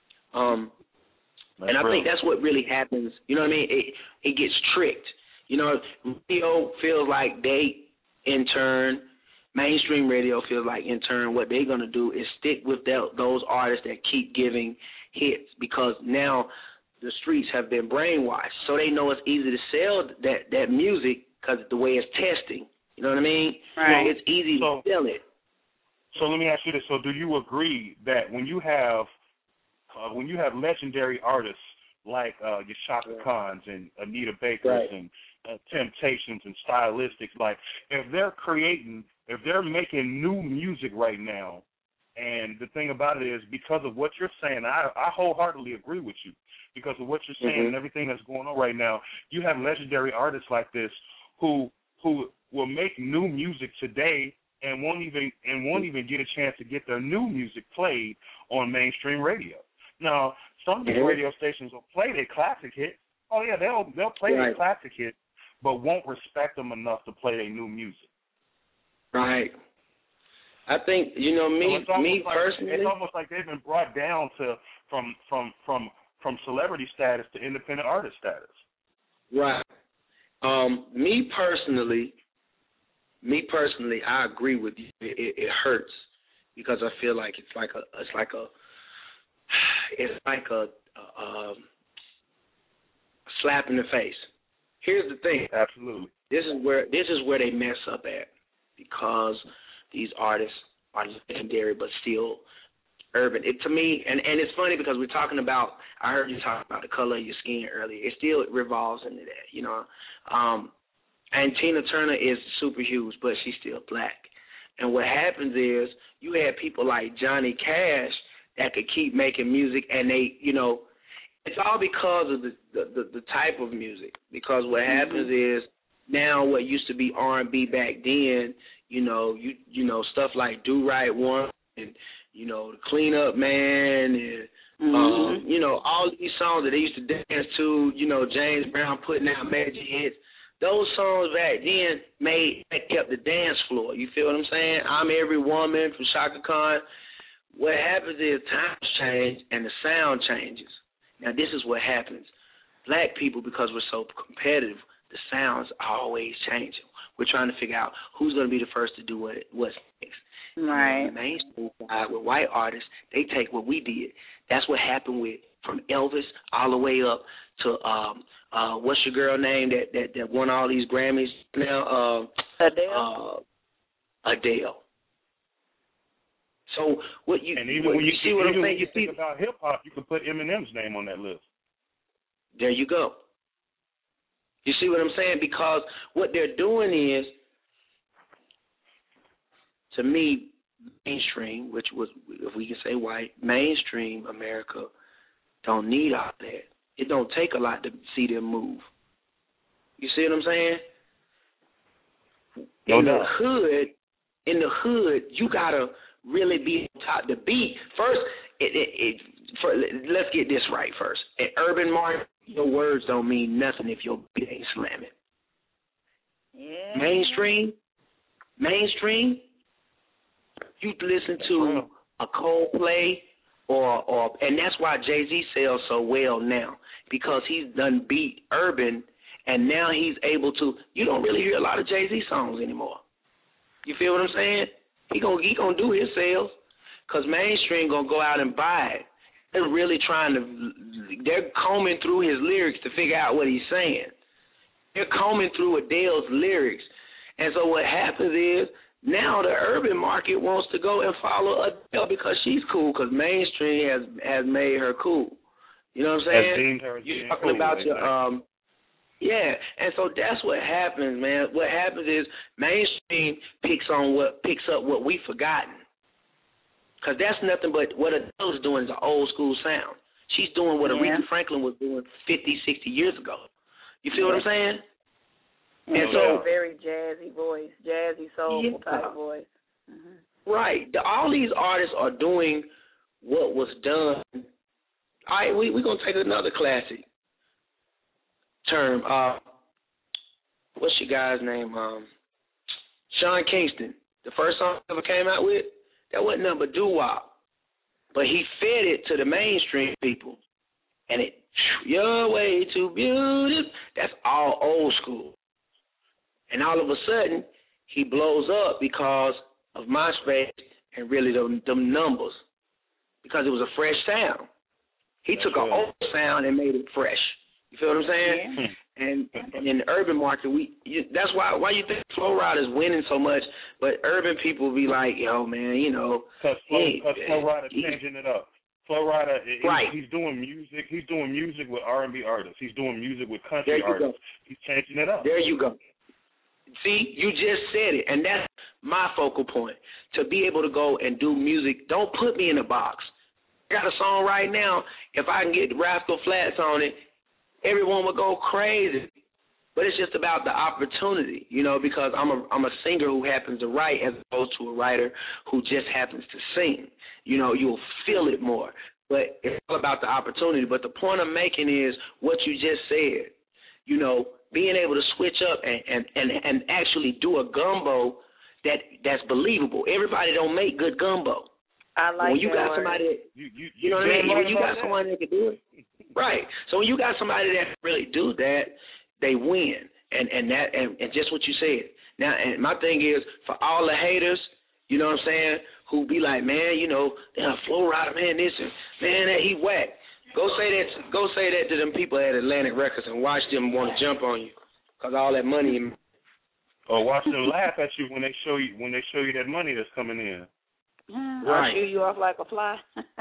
And I think that's what really happens. You know what I mean? It gets tricked. Radio feels like they, in turn, mainstream radio feels like, in turn, what they're going to do is stick with those artists that keep giving hits, because now the streets have been brainwashed. So they know it's easy to sell that music because the way it's testing. You know what I mean? Right. It's easy to sell it. So let me ask you this. So do you agree that when you have legendary artists like your Shaka Khans and Anita Bakers and Temptations and Stylistics, like if they're making new music right now, and the thing about it is, because of what you're saying, I wholeheartedly agree with you. Because of what you're saying and everything that's going on right now, you have legendary artists like this who will make new music today and won't even get a chance to get their new music played on mainstream radio. Now, some of these radio stations will play their classic hits. Oh yeah, they'll play their classic hits, but won't respect them enough to play their new music. Right. I think me personally, it's almost like they've been brought down to from celebrity status to independent artist status. Right. Me personally, I agree with you. It hurts because I feel like it's like a slap in the face. Here's the thing. Absolutely. This is where they mess up at, because these artists are legendary but still urban. To me, and it's funny because we're talking about, I heard you talk about the color of your skin earlier. It still revolves into that, And Tina Turner is super huge, but she's still black. And what happens is you had people like Johnny Cash that could keep making music, and they, it's all because of the type of music. Because what happens is now what used to be R&B back then, stuff like Do Right One and the Clean Up Man and all these songs that they used to dance to, James Brown putting out major hits. Those songs back then kept the dance floor. You feel what I'm saying? I'm Every Woman from Shaka Khan. What happens is times change and the sound changes. Now, this is what happens. Black people, because we're so competitive, the sounds are always changing. We're trying to figure out who's going to be the first to do what's next. Right. The mainstream side with white artists, they take what we did. That's what happened from Elvis all the way up to what's your girl name that won all these Grammys now? Adele. Adele. So what you and even when you see what I'm saying? You think about hip hop, you can put Eminem's name on that list. There you go. You see what I'm saying? Because what they're doing is, to me, mainstream, which was, if we can say white, mainstream America don't need all that. It don't take a lot to see them move. You see what I'm saying? In the hood, you gotta really be on top of the beat. First, let's get this right first. An urban market, your words don't mean nothing if your beat ain't slamming. Yeah. Mainstream, you listen to a Coldplay and that's why Jay-Z sells so well now, because he's done beat urban, and now he's able to. You don't really hear a lot of Jay-Z songs anymore. You feel what I'm saying? He gonna do his sales, because mainstream gonna go out and buy it. They're really they're combing through his lyrics to figure out what he's saying. They're combing through Adele's lyrics. And so what happens is, now the urban market wants to go and follow Adele because she's cool, because mainstream has made her cool. You know what I'm saying? You're talking about your yeah, and so that's what happens, man. What happens is mainstream picks up what we've forgotten. Because that's nothing but what Adele's doing is an old school sound. She's doing what Aretha Franklin was doing 50, 60 years ago. You feel what I'm saying? And so very jazzy voice, jazzy soulful type voice. Mm-hmm. Right. All these artists are doing what was done. All right, we're going to take another classic term. What's your guy's name? Sean Kingston. The first song he ever came out with, that wasn't nothing but doo-wop. But he fed it to the mainstream people. And it, you're way too beautiful. That's all old school. And all of a sudden, he blows up because of MySpace and really them numbers. Because it was a fresh sound. He took an old sound and made it fresh. You feel what I'm saying? Yeah. And in the urban market, that's why you think Flo Rida is winning so much, but urban people be like, yo, man, you know. Because Flo Rida changing it up. Flo Rida, he's doing music. He's doing music with R&B artists. He's doing music with country artists. He's changing it up. There you go. See, you just said it, and that's my focal point, to be able to go and do music. Don't put me in a box. I got a song right now. If I can get Rascal Flatts on it, everyone would go crazy. But it's just about the opportunity, you know, because I'm a singer who happens to write as opposed to a writer who just happens to sing. You know, you'll feel it more. But it's all about the opportunity. But the point I'm making is what you just said, you know, being able to switch up and actually do a gumbo that's believable. Everybody don't make good gumbo. I like when you got somebody that, you know what I mean? When you got someone that can do it. Right. So when you got somebody that can really do that, they win. And just what you said. Now, and my thing is, for all the haters, you know what I'm saying, who be like, man, you know, Flo Rida, man, this and man, that he whack. Go say that to them people at Atlantic Records and watch them want to jump on you, cause all that money. Or watch them laugh at you when they show you that money that's coming in. Right. I'll shoo you off like a fly.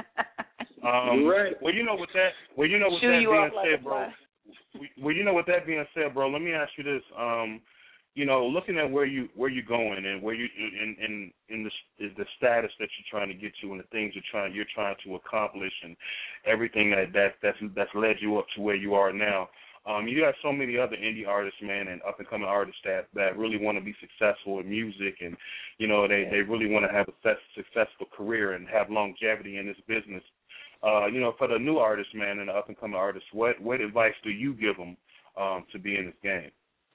Right. Well, you know what that being said, bro. Well, you know what that being said, bro. Let me ask you this. You know, looking at where you're going and where you in the status that you're trying to get to and the things you're trying to accomplish and everything that's led you up to where you are now. You got so many other indie artists, man, and up and coming artists that really want to be successful in music, and you know they really want to have a successful career and have longevity in this business. You know, for the new artists, man, and the up and coming artists, what advice do you give them to be in this game?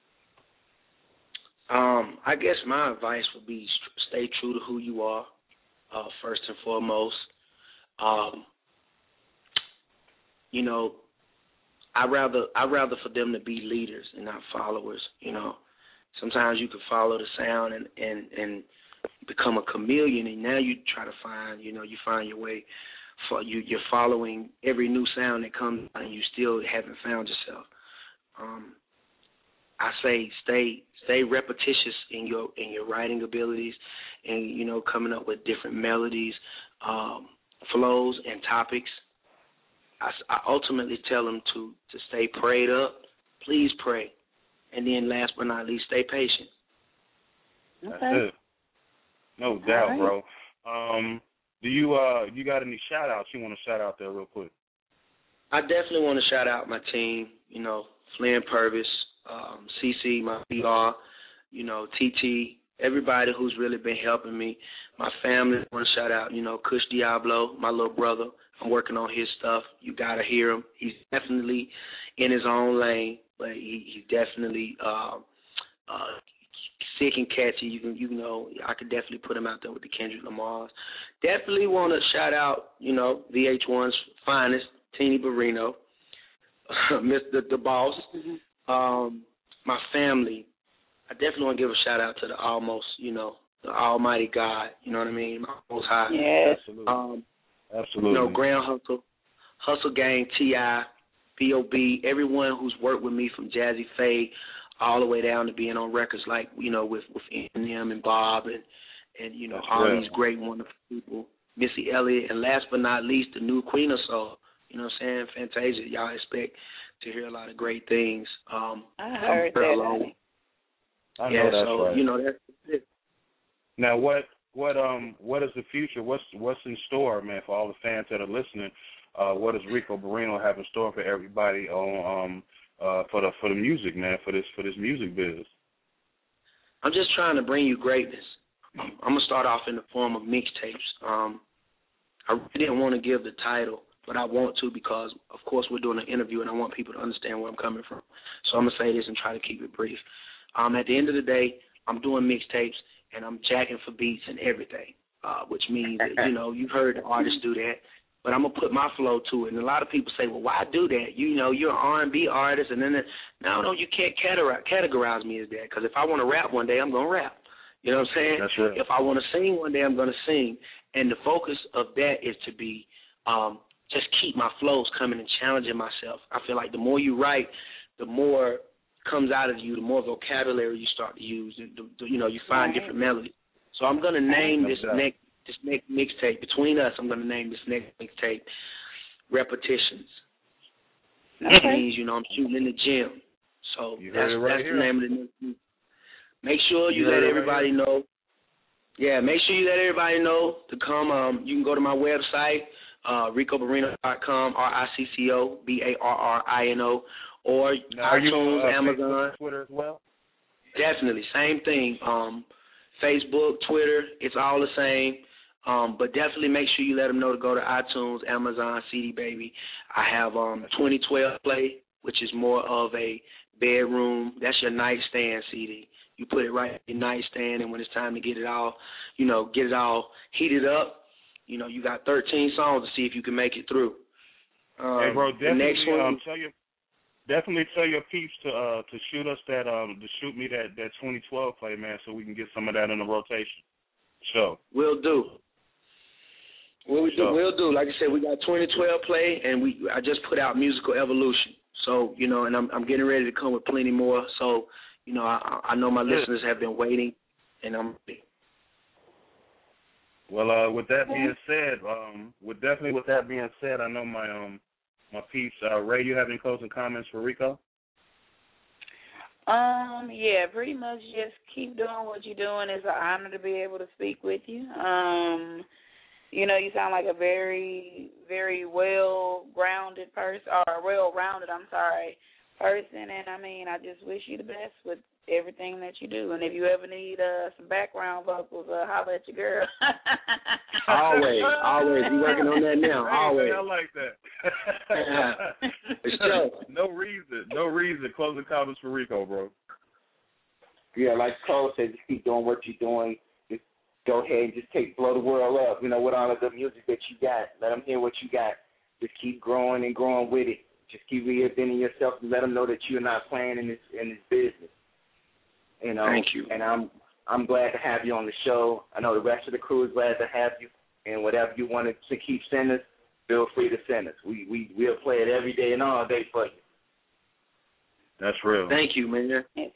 I guess my advice would be stay true to who you are, first and foremost. You know, I'd rather for them to be leaders and not followers. You know, sometimes you can follow the sound and become a chameleon, and now you try to find, you find your way. You're following every new sound that comes out, and you still haven't found yourself. I say stay repetitious in your writing abilities, and coming up with different melodies, flows, and topics. I ultimately tell them to stay prayed up. Please pray, and then last but not least, stay patient. Okay. That's it. No doubt, right, bro. Do you got any shout outs you want to shout out there real quick? I definitely want to shout out my team, Flynn Purvis, CC, my PR, TT, everybody who's really been helping me. My family, I want to shout out, Kush Diablo, my little brother. I'm working on his stuff. You got to hear him. He's definitely in his own lane, but he's definitely sick and catchy. I could definitely put him out there with the Kendrick Lamars. Definitely want to shout out, VH1's finest, Teeny Barrino, Mr. The Boss, my family. I definitely want to give a shout out to the the Almighty God. You know what I mean? My Most High. Yes. Absolutely. Grand Hustle Gang, T.I., B.O.B., everyone who's worked with me from Jazzy Faye all the way down to being on records like, with Eminem and Bob and all these great, wonderful people. Missy Elliott, and last but not least, the new Queen of Soul. You know what I'm saying? Fantasia. Y'all expect to hear a lot of great things. I heard that. I know that's right. That's it. Now, what is the future? What's in store, man, for all the fans that are listening? What does Rico Barrino have in store for everybody on for the music, man, for this music business? I'm just trying to bring you greatness. I'm gonna start off in the form of mixtapes. I really didn't want to give the title, but I want to because, of course, we're doing an interview and I want people to understand where I'm coming from. So I'm going to say this and try to keep it brief. At the end of the day, I'm doing mixtapes and I'm jacking for beats and everything, which means that, you've heard the artists do that, but I'm going to put my flow to it. And a lot of people say, well, why do that? You're an R&B artist. And then, no, you can't categorize me as that because if I want to rap one day, I'm going to rap. You know what I'm saying? That's right. If I want to sing one day, I'm going to sing. And the focus of that is to be just keep my flows coming and challenging myself. I feel like the more you write, the more comes out of you, the more vocabulary you start to use. You find different melodies. So I'm going to name this next mixtape, between us, I'm going to name this next mixtape Repetitions. That means, I'm shooting in the gym. So that's the name of the next. Make sure you let everybody know. Yeah, make sure you let everybody know to come. You can go to my website, RicoBarrino.com, RicoBarrino, or iTunes, Amazon. Twitter as well? Definitely, same thing. Facebook, Twitter, it's all the same. But definitely make sure you let them know to go to iTunes, Amazon, CD Baby. I have 2012 Play, which is more of a bedroom. That's your nightstand CD. You put it right in your nightstand, and when it's time to get it all heated up, you got 13 songs to see if you can make it through. Hey, bro, definitely the next one, definitely tell your peeps to shoot us that to shoot me that 2012 Play, man, so we can get some of that in the rotation. Sure. We'll do. We'll do. Like I said, we got 2012 Play, and I just put out Musical Evolution. So, and I'm getting ready to come with plenty more. So, I know my listeners have been waiting, and I'm ready. Well, with that being said, I know my piece. Ray, you have any closing comments for Rico? Yeah, pretty much just keep doing what you're doing. It's an honor to be able to speak with you. You sound like a very, very well-grounded person, or well-rounded, person, and I just wish you the best with everything that you do. And if you ever need some background vocals, holler at your girl. Always. We working on that now. Always. I like that. No reason. Closing comments for Rico, bro. Yeah, like Cole said, just keep doing what you're doing. Just go ahead and just blow the world up. With all of the music that you got, let them hear what you got. Just keep growing and growing with it. Just keep reinventing yourself and let them know that you're not playing in this business. Thank you. And I'm glad to have you on the show. I know the rest of the crew is glad to have you. And whatever you wanted to keep sending us, feel free to send us. We'll play it every day and all day for you. That's real. Thank you, man.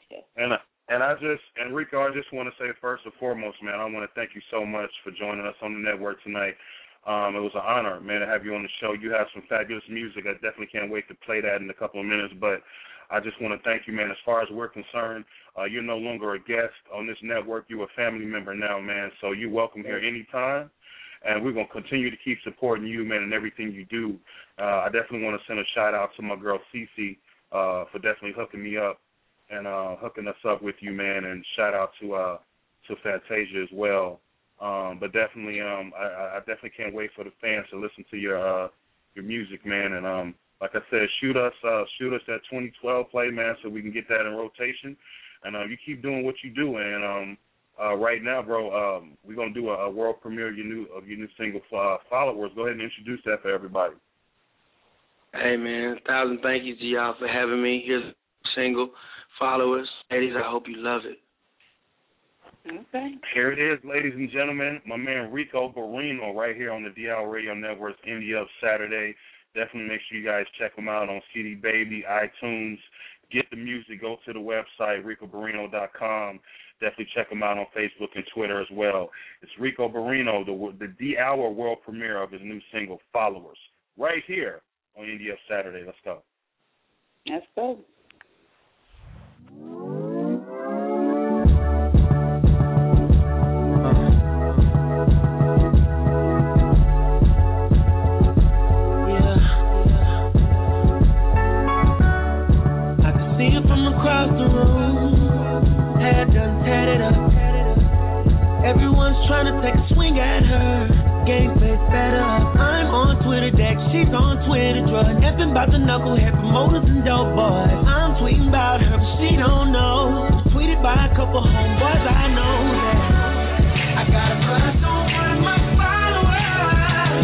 And Rico, I just want to say first and foremost, man, I want to thank you so much for joining us on the network tonight. It was an honor, man, to have you on the show. You have some fabulous music. I definitely can't wait to play that in a couple of minutes. But I just want to thank you, man. As far as we're concerned, you're no longer a guest on this network. You're a family member now, man. So you're welcome here anytime. And we're going to continue to keep supporting you, man, and everything you do. I definitely want to send a shout-out to my girl, Cece, for definitely hooking me up and hooking us up with you, man. And shout-out to Fantasia as well. But definitely, I definitely can't wait for the fans to listen to your music, man. And like I said, shoot us that 2012 Play, man, so we can get that in rotation. And you keep doing what you do. And right now, bro, we're gonna do a world premiere of your new single, Followers. Go ahead and introduce that for everybody. Hey, man, 1,000 thank yous to y'all for having me. Here's a single, Followers. Ladies, I hope you love it. Okay. Here it is, ladies and gentlemen. My man Rico Barrino right here on the DL Radio Network's Indie Up Saturday. Definitely make sure you guys check him out on CD Baby, iTunes. Get the music. Go to the website, RicoBarrino.com. Definitely check him out on Facebook and Twitter as well. It's Rico Barrino, the D-Hour world premiere of his new single, Followers, right here on Indie Up Saturday. Let's go. Let's go. Across the room, hair done tatted up. Everyone take a swing at her. Game face better. I'm on Twitter deck, she's on Twitter drug. Effing about the knucklehead promoters and dope boys. I'm tweeting about her, but she don't know. Tweeted by a couple homeboys, I know that. I got a crush on one of my followers.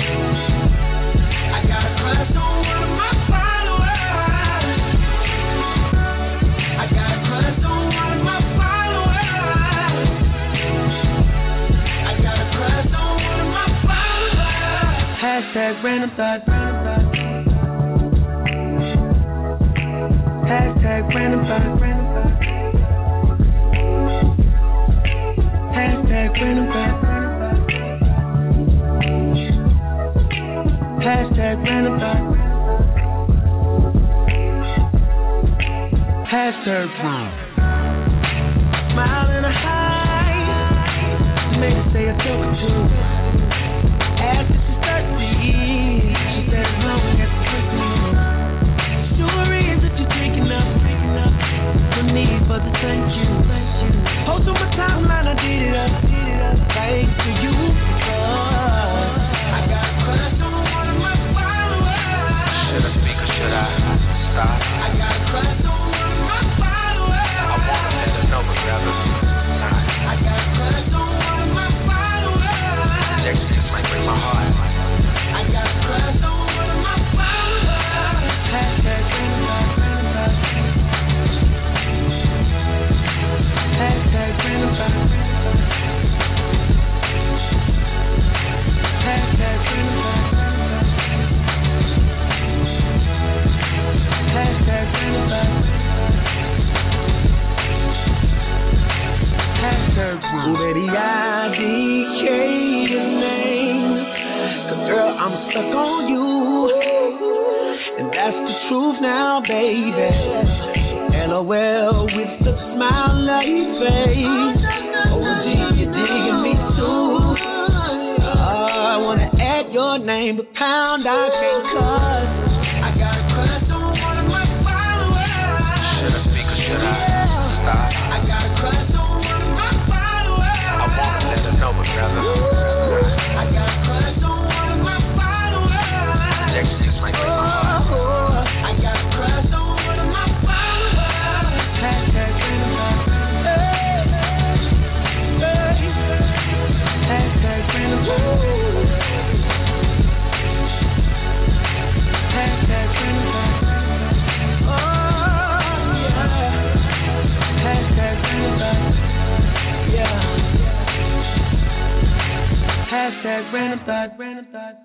I got a crush on one of my followers. I got a crush on one of my followers. I got a crush on one of my followers. Hashtag random thoughts. Hashtag random thoughts. Hashtag random thoughts. Hashtag random thoughts. Hashtag smile and a high. Maybe say a joke or two. Asked if she's thirsty. She said no, we got to drink me. Sure is that you're drinking up for me, for the thank you. Post on my timeline, I did it up. Thanks to you. I got a crush on one of my followers. Should I speak or should I stop? I got a crush on one of my followers. I want to let her know, but rather not. I got a crush on one of my followers. Next kiss might break my heart. I got a crush on one of my followers. Hashtag random thoughts. Hashtag random thoughts. Hashtag random thoughts. Hashtag random thoughts. Hashtag Baby IDK your name. 'Cause girl, I'm stuck on you. And that's the truth now, baby. LOL with the smile on your face. OG, you're digging me too. I wanna add your name, but pound I can't cuss. I got a crush on one of my followers. Should I speak or should I stop? I got a crush on one of my followers. I want to let her know, but rather not. I got a crush on one of my followers. Next kiss might break my heart. I got a crush on one of my followers. Hashtag random thoughts. Hashtag random thoughts. Hashtag random thoughts. Oh, yeah. Hashtag random thoughts. Yeah. Hashtag random thoughts. Random thoughts.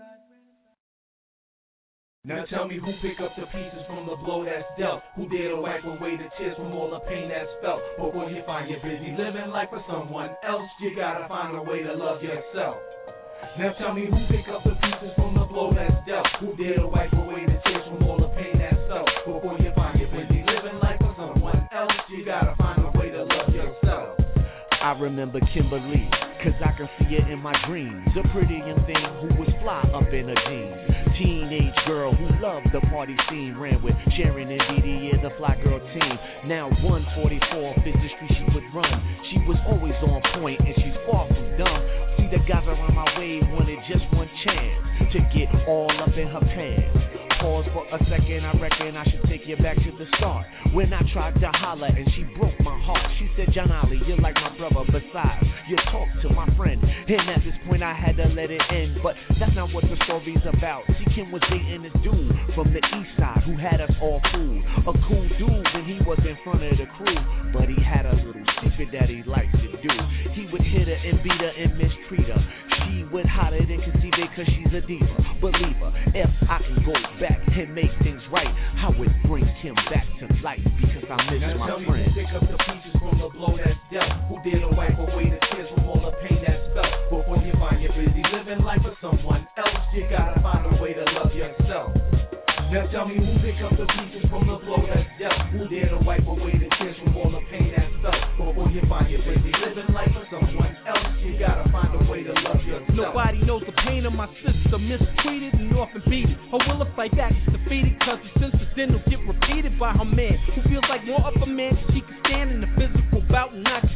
Now tell me who pick up the pieces from the blow that's dealt. Who dare to wipe away the tears from all the pain that's felt. Before you find you're busy living life for someone else, you gotta find a way to love yourself. Now tell me who pick up the pieces from the blow that's dealt. Who dare to wipe away the tears from all the pain that's felt. Before you find you're busy living life for someone else, you gotta find a way to love yourself. I remember Kimberly, 'cause I can see it in my dreams. A pretty young thing who was fly up in her jeans. Teenage girl who loved the party scene. Ran with Sharon and Dee Dee, the fly girl team. Now 144 Fifth Street she would run. She was always on point and she's far from dumb. See the guys around my way wanted just one chance to get all up in her pants. Pause for a second, I reckon I should take you back to the start. When I tried to holler and she broke my heart. She said, John Ollie, you're like my brother. Besides, you talk to my friend. And at this point I had to let it end. But that's not what the story's about. See, Kim was dating a dude from the east side who had us all fooled. A cool dude when he was in front of the crew. But he had a little secret that he liked to do. He would hit her and beat her and mistreat her. She would hide it and conceive it 'cause she's a diva. Believer, if I can go back and make things right, I would bring Kim back to life because I miss now my tell me friend. who pick up the pieces from the blow that's dealt. Who dare to wipe away the tears from all the pain that's felt. Before you find you're busy living life for someone else, you gotta find a way to love yourself. Now tell me who pick up the pieces from the blow that's dealt. Who dare to wipe away the tears from all the pain that's felt. Before you find you're busy living life for someone else, you gotta find a way to love yourself. Nobody knows the pain of my sister, mistreated and often beaten. Or will her fight back is defeated, 'cause the senses then will get repeated by her man, who feels like more of a man than she can stand in the physical bout and not just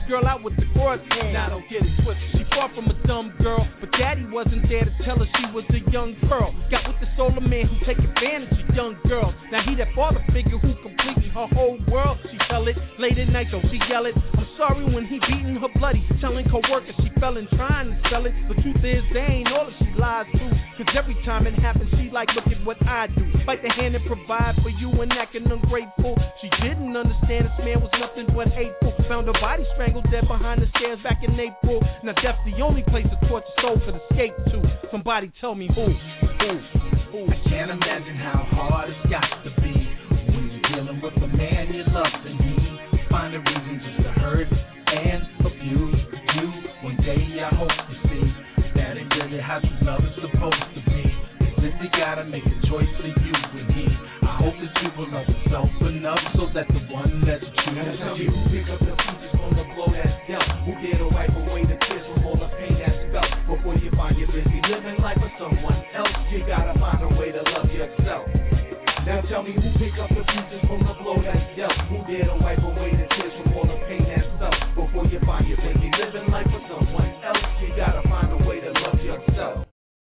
girl out with the crosshair. Now don't get it twisted, she far from a dumb girl, but daddy wasn't there to tell her she was a young pearl. Got with this older man who take advantage of young girls. Now he that father figure who completing her whole world. She tell it, late at night don't she yell it. I'm sorry when he beating her bloody, telling co-workers she fell and trying to sell it. The truth is they ain't all that she lies to, cause every time it happens she like, look at what I do. Bite the hand and provide for you and acting ungrateful. She didn't understand this man was nothing but hateful. Found her body strangled dead behind the stairs back in April. Now death's the only place a tortured soul could escape to. Somebody tell me who? I can't imagine how hard it's got to be when you're dealing with a man you love and he find a reason just to hurt and abuse you. One day I hope to see that ain't really how true love is supposed to be. Simply gotta make a choice for you and he. I hope that you will love yourself enough so that the one that you choose is you. Pick up the pieces from the blow that's dealt. Who dare to wipe away the tears from all the pain that's felt? Before you find your busy living life for someone else, you gotta find a way to love yourself. Now tell me who pick up the pieces from the blow that's dealt. Who dare to wipe away the tears from all the pain that's felt? Before you find your busy living life for someone else, you gotta find a way to love yourself.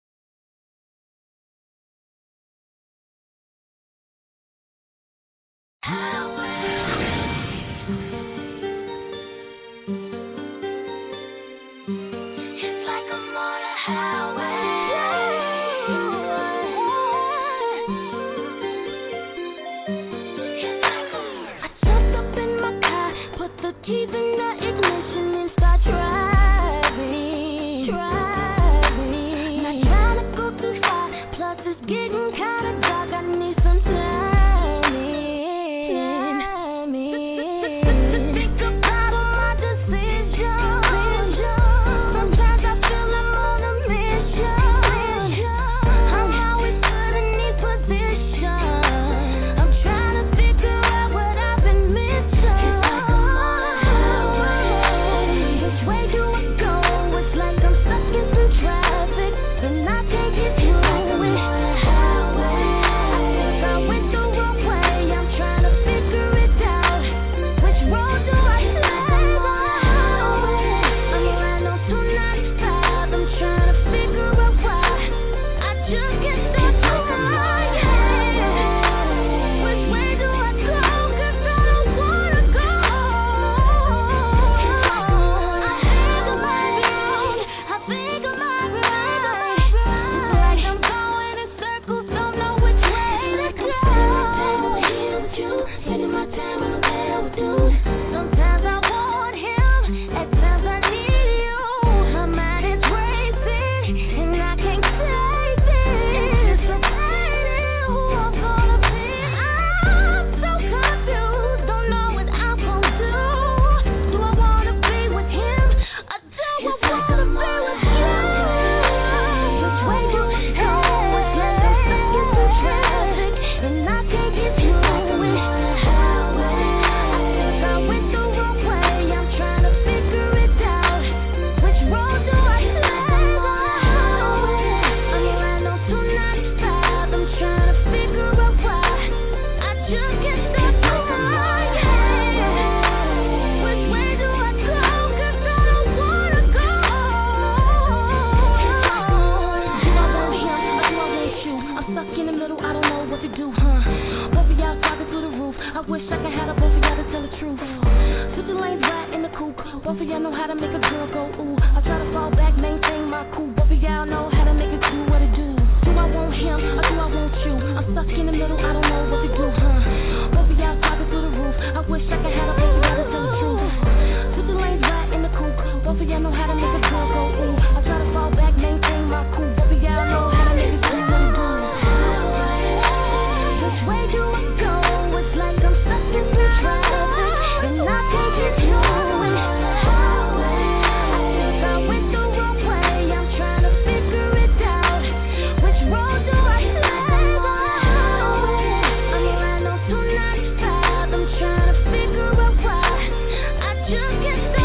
Keys in the ignition and start driving. Not trying to go too far, plus it's getting kinda dark. I need some time. Think about all my decisions. Sometimes I feel I'm on a mission. I'm always put in these positions. I'm trying to figure out what I've been missing.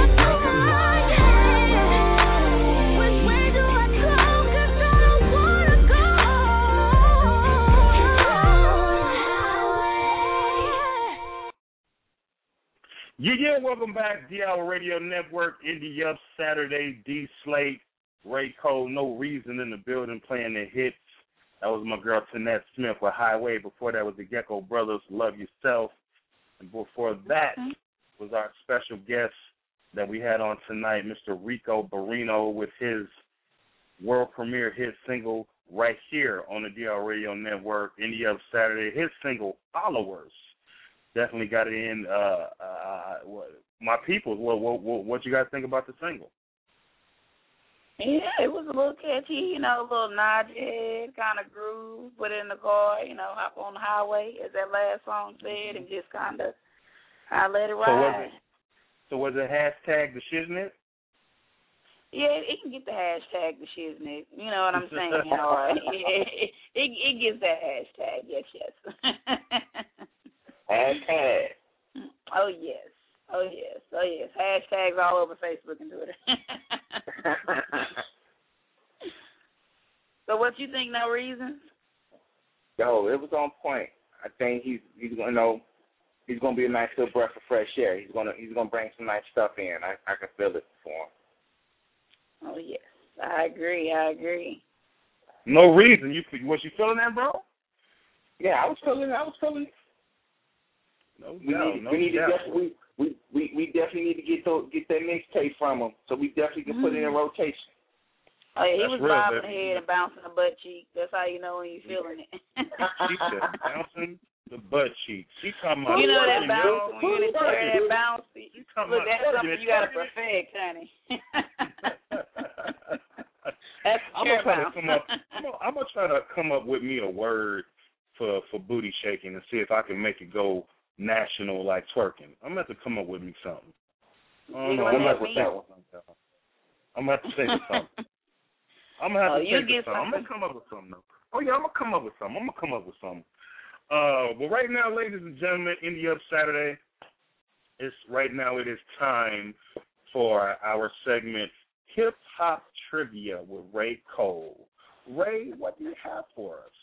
Wanna And welcome back, D-Hour Radio Network, Indie Up Saturday, D Slate, Ray Cole, No Reason in the building playing the hits. That was my girl Tanette Smith with Highway. Before that was the Gecko Brothers, Love Yourself. And before that was our special guest that we had on tonight, Mr. Rico Barrino, with his world premiere hit single right here on the D-Hour Radio Network, Indie Up Saturday. His single, Followers. Definitely got it in. My people, what you guys think about the single? Yeah, it was a little catchy, a little nod your head, kind of groove, put it in the car, hop on the highway, as that last song said, and just kind of let it ride. So was it hashtag the shiznit? Yeah, it can get the hashtag the shiznit. You know what I'm saying? All right. It gets that hashtag. Yes. Hashtag. Oh yes. Hashtags all over Facebook and Twitter. So what you think, No Reasons? Yo, it was on point. I think he's gonna be a nice little breath of fresh air. He's gonna bring some nice stuff in. I can feel it for him. Oh yes, I agree. No Reason. Was you feeling that, bro? Yeah, I was feeling it. We definitely need to get that mixtape from him, so we definitely can put it in rotation. Oh yeah, he was bobbing the head and bouncing the butt cheek. That's how you know when you're feeling it. She said bouncing the butt cheek. She talking about that bounce when you're in the chair, that bounce. Look, that's something you gotta perfect, honey. I'm gonna try to come up with me a word for booty shaking and see if I can make it go national like twerking. I'm going to have to come up with me something. I don't know. I'm going to have to say something. I'm going to have to say something. I'm going to come up with something, though. Oh, yeah, I'm going to come up with something. But right now, ladies and gentlemen, Indie Up Saturday, it is time for our segment, Hip Hop Trivia with Ray Cole. Ray, what do you have for us?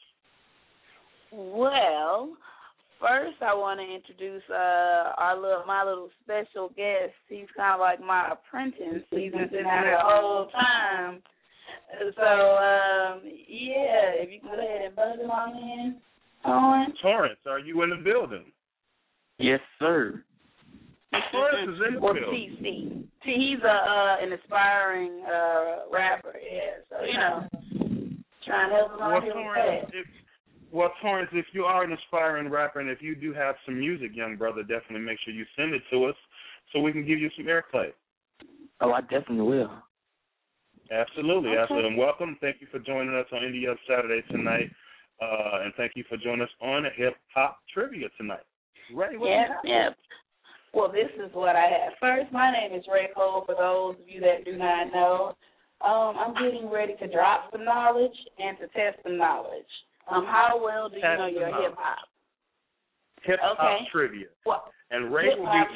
Well, first I want to introduce my little special guest. He's kind of like my apprentice. He's been sitting there the whole time. So, if you can go ahead and buzz him on in. Torrance, are you in the building? Yes, sir. Torrance is in the building. TC. He's an aspiring rapper, so, trying to help him out here with that. Well, Torrance, if you are an aspiring rapper and if you do have some music, young brother, definitely make sure you send it to us so we can give you some airplay. Oh, I definitely will. Absolutely. And welcome. Thank you for joining us on Indie Up Saturday tonight. And thank you for joining us on Hip Hop Trivia tonight. Ray, what do you have? Well, this is what I have. First, my name is Ray Cole, for those of you that do not know. I'm getting ready to drop some knowledge and to test some knowledge. How well do you know your hip hop? Hip hop trivia. And Ray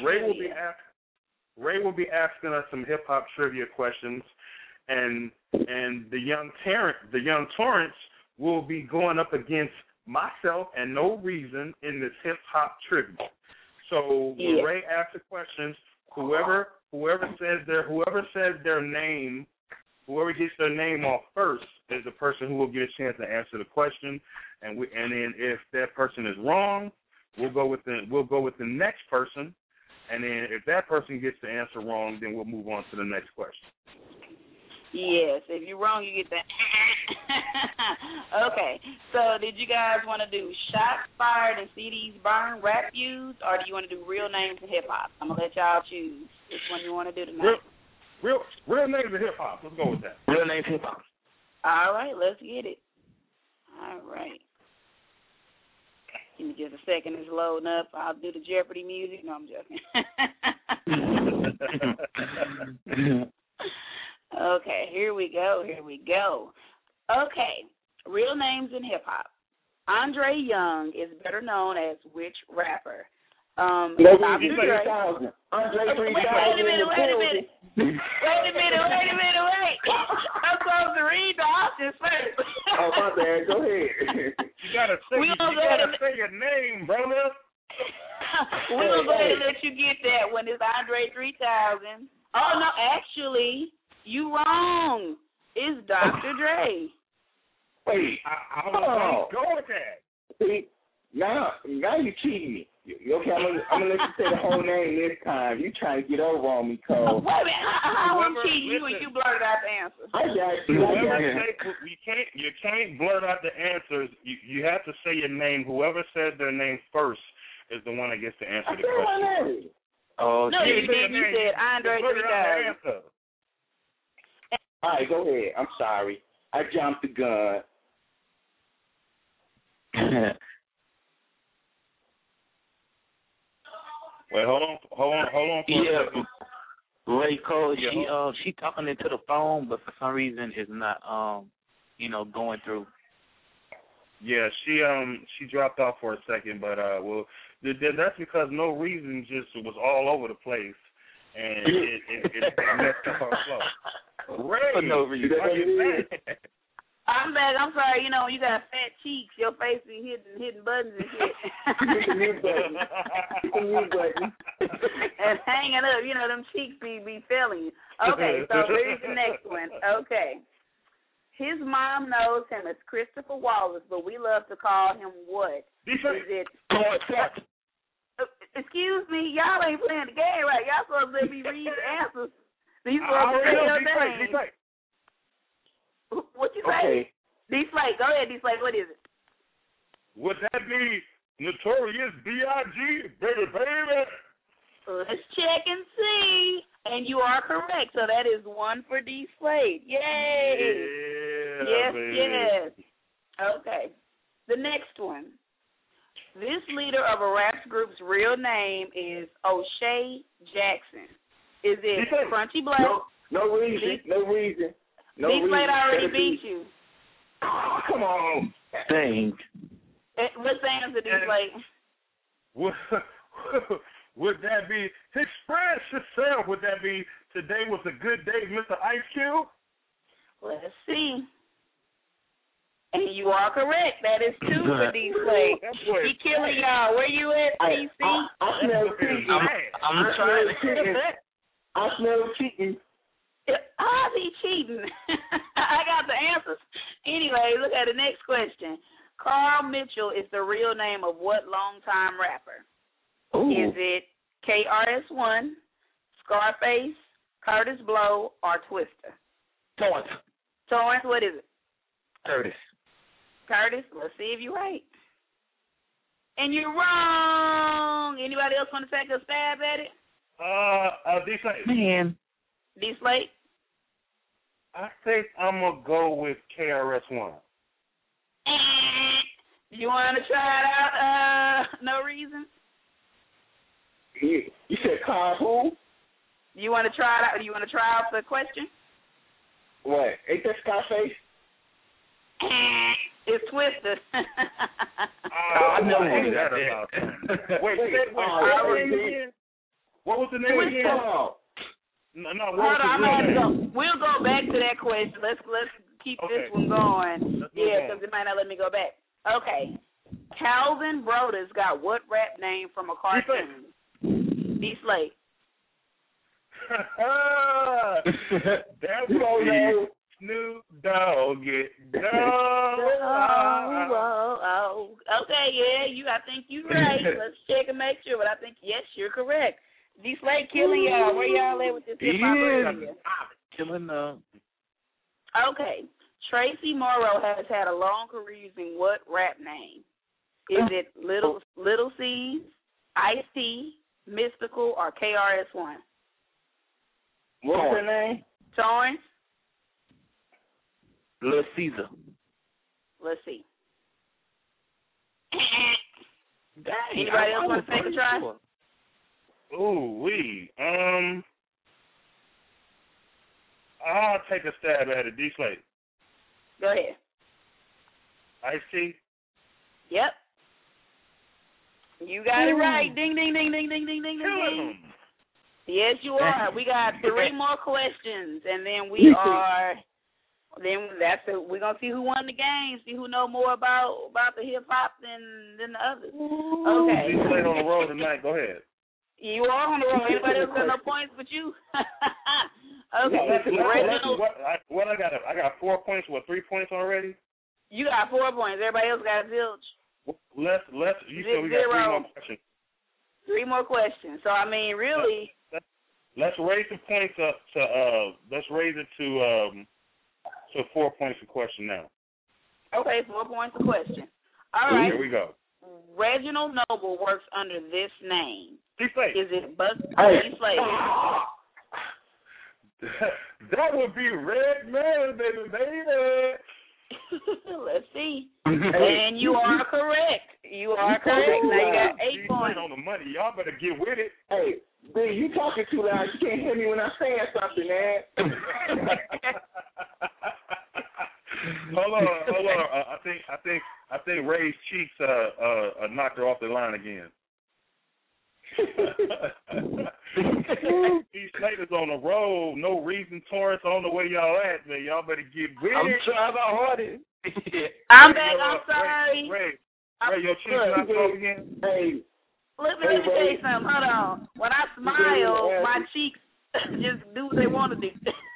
will be asking us some hip hop trivia questions, and the young Torrance will be going up against myself and No Reason in this hip hop trivia. So when Ray asks the questions, whoever says their name. Whoever gets their name off first is the person who will get a chance to answer the question, and then if that person is wrong, we'll go with the next person, and then if that person gets the answer wrong, then we'll move on to the next question. Yes, if you're wrong, you get that. Okay, so did you guys want to do shots fired and CDs burned, rap used, or do you want to do real names in hip hop? I'm gonna let y'all choose which one you want to do tonight. Real names of hip-hop. Let's go with that. Real names hip-hop. All right, let's get it. All right. Give me just a second. It's loading up. I'll do the Jeopardy music. No, I'm joking. Okay, here we go. Okay, real names in hip-hop. Andre Young is better known as which rapper? Andre 3000. Andre 3000. Wait a minute. I'm supposed to read the options first. Oh, my bad. Go ahead. You gotta say your name, brother. We're going to go ahead and let you get that one. It's Andre 3000. Oh, no, actually, you wrong. It's Dr. Dre. Wait, I was go with that. See, now you cheating me. Okay, I'm gonna let you say the whole name this time. You trying to get over on me, Cole. Wait a minute, I'm cheating you and you blurted out the answer. I got you. You can't blurt out the answers. You have to say your name. Whoever says their name first is the one that gets to answer the question. Oh, no, you didn't. You said Andre 3000. All right, go ahead. I'm sorry. I jumped the gun. Wait, hold on for a second. Ray Cole, she talking into the phone, but for some reason is not going through. Yeah, she dropped off for a second, but that's because No Reason just was all over the place, and it messed up her flow. Ray, for no reason. I'm back. I'm sorry. You know, you got fat cheeks. Your face be hitting buttons and shit. And hanging up. You know, them cheeks be failing you. Okay, so here's the next one. Okay. His mom knows him as Christopher Wallace, but we love to call him what? Is it? Excuse me, y'all ain't playing the game right. Y'all supposed to let me read the answers. You supposed to say your name. What you say? Okay. D-Slate. Go ahead, D-Slate. What is it? Would that be Notorious B.I.G., baby? Let's check and see. And you are correct. So that is one for D-Slate. Yay. Yeah, yes, baby. yes. Okay. The next one. This leader of a rap group's real name is O'Shea Jackson. Is it Crunchy Black? No reason. D-Slate already beat you. Oh, come on. Thank. What's the answer, D-Slate? Would that be, express yourself, would that be, today was a good day, Mr. Ice Cube? Let's see. And you are correct. That is 2 for D-Slate. He killing y'all. Where you at, PC? I smell cheating. I'm trying to. I smell cheating. How's he cheating? I got the answers. Anyway, look at the next question. Carl Mitchell is the real name of what longtime rapper? Ooh. Is it KRS-One, Scarface, Curtis Blow, or Twister? Torrance. Torrance, what is it? Curtis. Curtis, let's see if you're right. And you're wrong. Anybody else want to take a stab at it? D-Slate. Man. D-Slate? I think I'm going to go with KRS-One. You want to try it out? No reason? You said Carl who? You want to try it out? You want to try out the question? What? Ain't that Scarface? It's Twister. I know that about that. Wait, what was the name again? No, hold on, we'll go back to that question. Let's keep this one going. Because it might not let me go back. Okay. Calvin Brodus got what rap name from a cartoon? D-Slate. That's what Snoop Dogg get. Okay, yeah, I think you're right. Let's check and make sure, but I think, yes, you're correct. D-Slate killing y'all. Where y'all at with this hip-hop radio? Killing them. Okay. Tracy Morrow has had a long career using what rap name? Is it Little C's, Ice-T, Mystical, or KRS-One? What's her name? Torrance? Lil Caesar. Let's see. Dang, anybody else want to take a try? Ooh, I'll take a stab at it. D-Slate. Go ahead. Ice-T? Yep. You got it right. Ding, ding, ding, ding, ding, ding, ding, ding. Yes, you are. We got 3 more questions, and then we are Then we're gonna see who won the game. See who know more about the hip hop than the others. Okay. You played on the road tonight. Go ahead. You are on the road. Anybody else got no points but you? Okay. What I got? I got 4 points. What, 3 points already? You got 4 points. Everybody else got zilch. You said we got 3 more questions. 3 more questions. So I mean, really. Let's raise the points up to. Let's raise it to 4 points a question now. Okay, 4 points a question. All right. Here we go. Reginald Noble works under this name. D-Slate. Is it D-Slate? That would be Red Man, baby. Let's see. And you are correct. You are correct. Now you got 8 points. On the money. Y'all better get with it. Hey, B, you talking too loud. You can't hear me when I'm saying something, man. Hold on. I think Ray's cheeks knocked her off the line again. These Slaters on the road, no reason, Torrance. I don't know where y'all at, man. Y'all better get with it. I'm trying my hardest. I'm back. I'm sorry. Ray, your cheeks not off again. Hey. Let me tell you something. Hold on. When I smile, my cheeks just do what they want to do.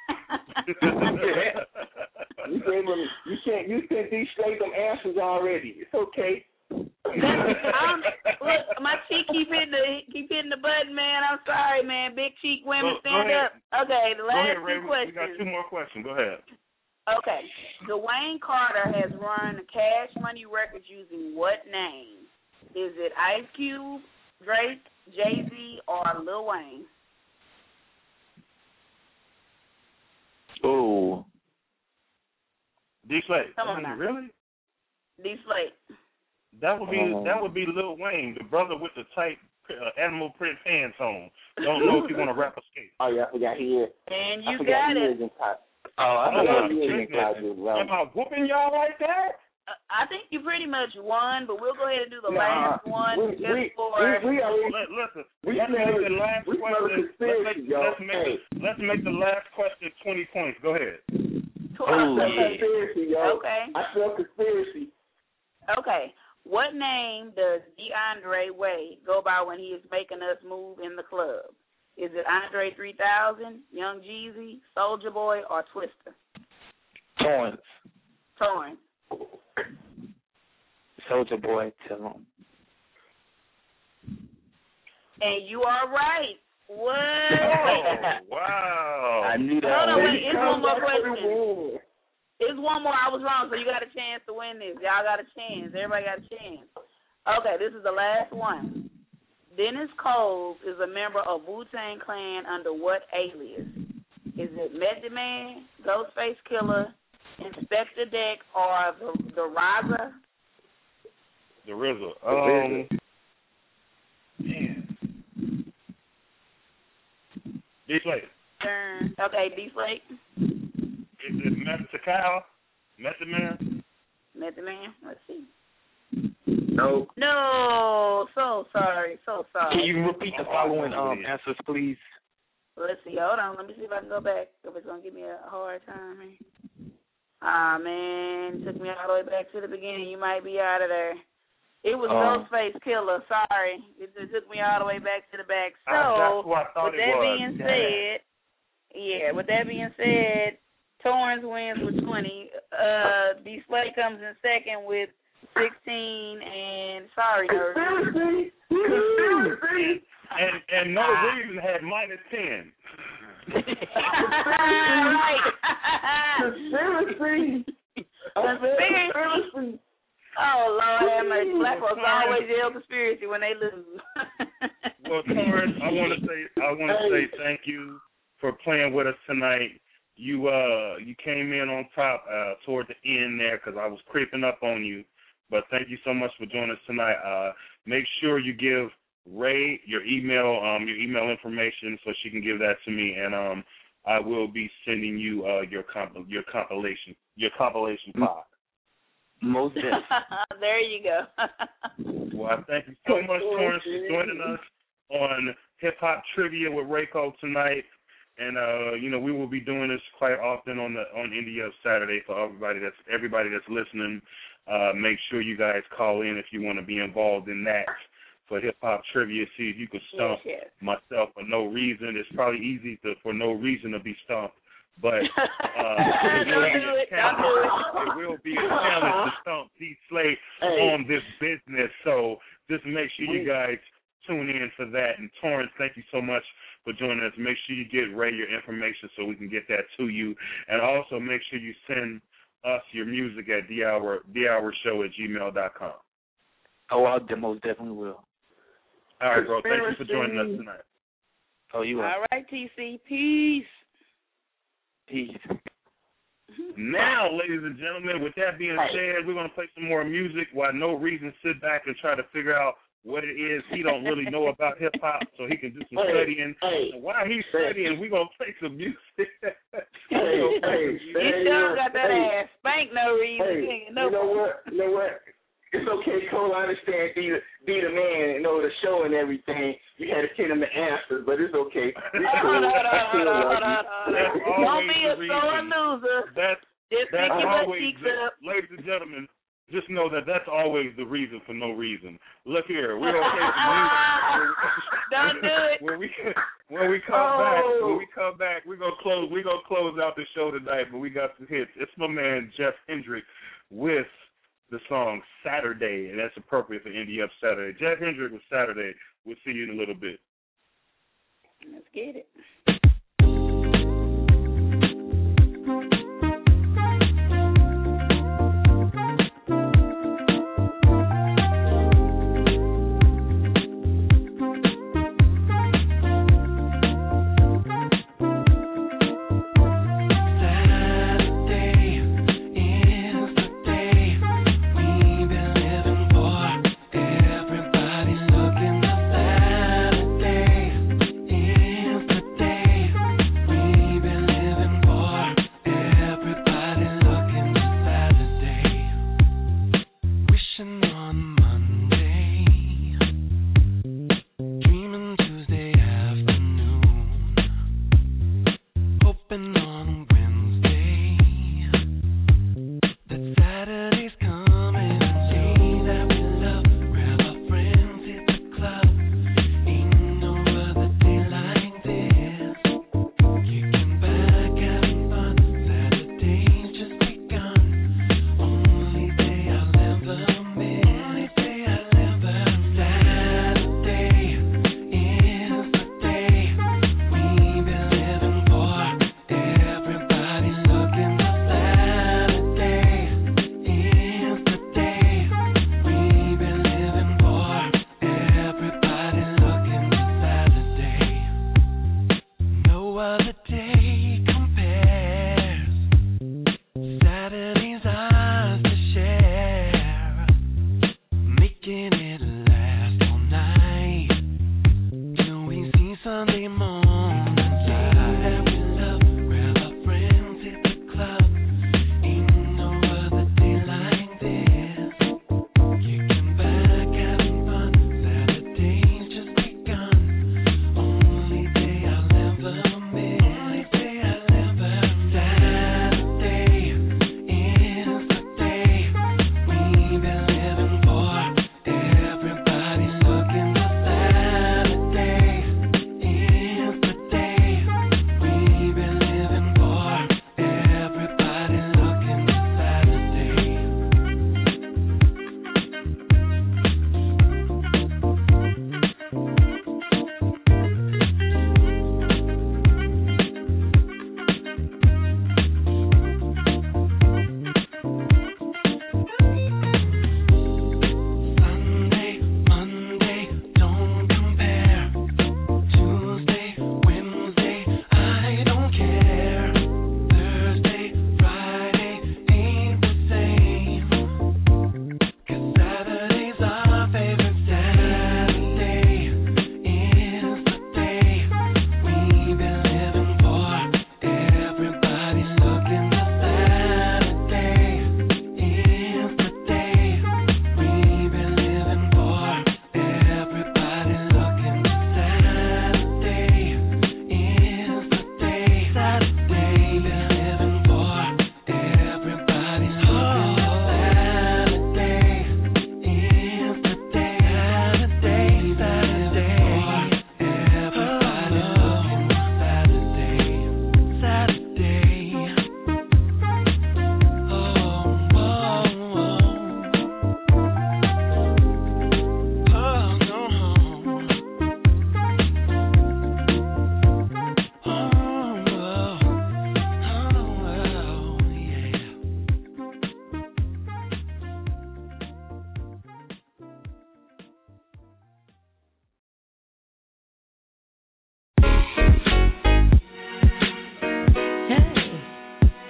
You sent these straight them answers already. It's okay. Look, my cheek keep hitting the button, man. I'm sorry, man. Big cheek women, stand up. Okay, the last two questions. We got 2 more questions. Go ahead. Okay. Dwayne Carter has run Cash Money Records using what name? Is it Ice Cube, Drake, Jay-Z, or Lil Wayne? Oh. D-Slate. Come on now. Really? D-Slate. That would be Lil Wayne, the brother with the tight animal print pants on. Don't know if you want to rap or skate. Oh yeah, I forgot he is. And you got it. Am I whooping y'all like that? I think you pretty much won, but we'll go ahead and do the last one just for. Listen. Let's make the last question 20 points. Go ahead. Conspiracy, yo. Okay. I feel conspiracy. Okay. What name does DeAndre Wade go by when he is making us move in the club? Is it Andre 3000, Young Jeezy, Soulja Boy, or Twister? Torrance. Soulja Boy, tell him. And you are right. What? Oh, wow. I knew that. Hold on, wait. It's one more question. It's one more. I was wrong, so you got a chance to win this. Y'all got a chance. Everybody got a chance. Okay, this is the last one. Dennis Coles is a member of Wu-Tang Clan under what alias? Is it Method Man, Ghostface Killer, Inspector Deck, or the RZA? The RZA. Man. D-Slate. Okay, D-Slate. Is it Method Man? Method Man? Let's see. No. No. So sorry. Can you repeat the following answers, please? Let's see. Hold on. Let me see if I can go back. If it's going to give me a hard time here. Ah, man. It took me all the way back to the beginning. You might be out of there. It was Ghostface Killer. Sorry. It took me all the way back to the back. So, that's what I thought with that being said, Torrance wins with 20. D-Slate comes in second with 16, and sorry, nerd. And no reason had -10. Right. Conspiracy. Oh, Lord have mercy. Black folks always yell conspiracy when they lose. Well, Torrance, I want to say thank you for playing with us tonight. You came in on top toward the end there because I was creeping up on you. But thank you so much for joining us tonight. Make sure you give Ray your email information so she can give that to me, and I will be sending you your compilation file. Most definitely. There you go. Well, thank you so much, Torrance, for joining us on Hip Hop Trivia with Rayco tonight. And we will be doing this quite often on Indie Up Saturday for everybody that's listening. Make sure you guys call in if you want to be involved in that for hip hop trivia. See if you can stump myself for no reason. It's probably easy for no reason to be stumped, but it will be a challenge to stump D Slay on this business. So just make sure you guys tune in for that. And Torrance, thank you so much for joining us. Make sure you get Ray your information so we can get that to you. And also make sure you send us your music at thehourshow@gmail.com. Oh, I most definitely will. All right, bro. Thank you for joining us tonight. Oh, you are. All right, TC. Peace. Peace. Now, ladies and gentlemen, with that being said, we're going to play some more music while No Reason sit back and try to figure out what it is he don't really know about hip-hop so he can do some studying. So while he's studying, we're going to play some music. You sure got that ass spanked, No Reason. You know what? It's okay, Cole. I understand be the man and know the show and everything. You had to tell him the answers, but it's okay. Hold on. Don't be a sore loser. That's always, ladies and gentlemen, just know that's always the reason for no reason. Look here, we're gonna play some music. Don't do it. When we come back, we're gonna close out the show tonight. But we got some hits. It's my man Jeff Hendrick with the song Saturday, and that's appropriate for Indie Up Saturday. Jeff Hendrick with Saturday. We'll see you in a little bit. Let's get it.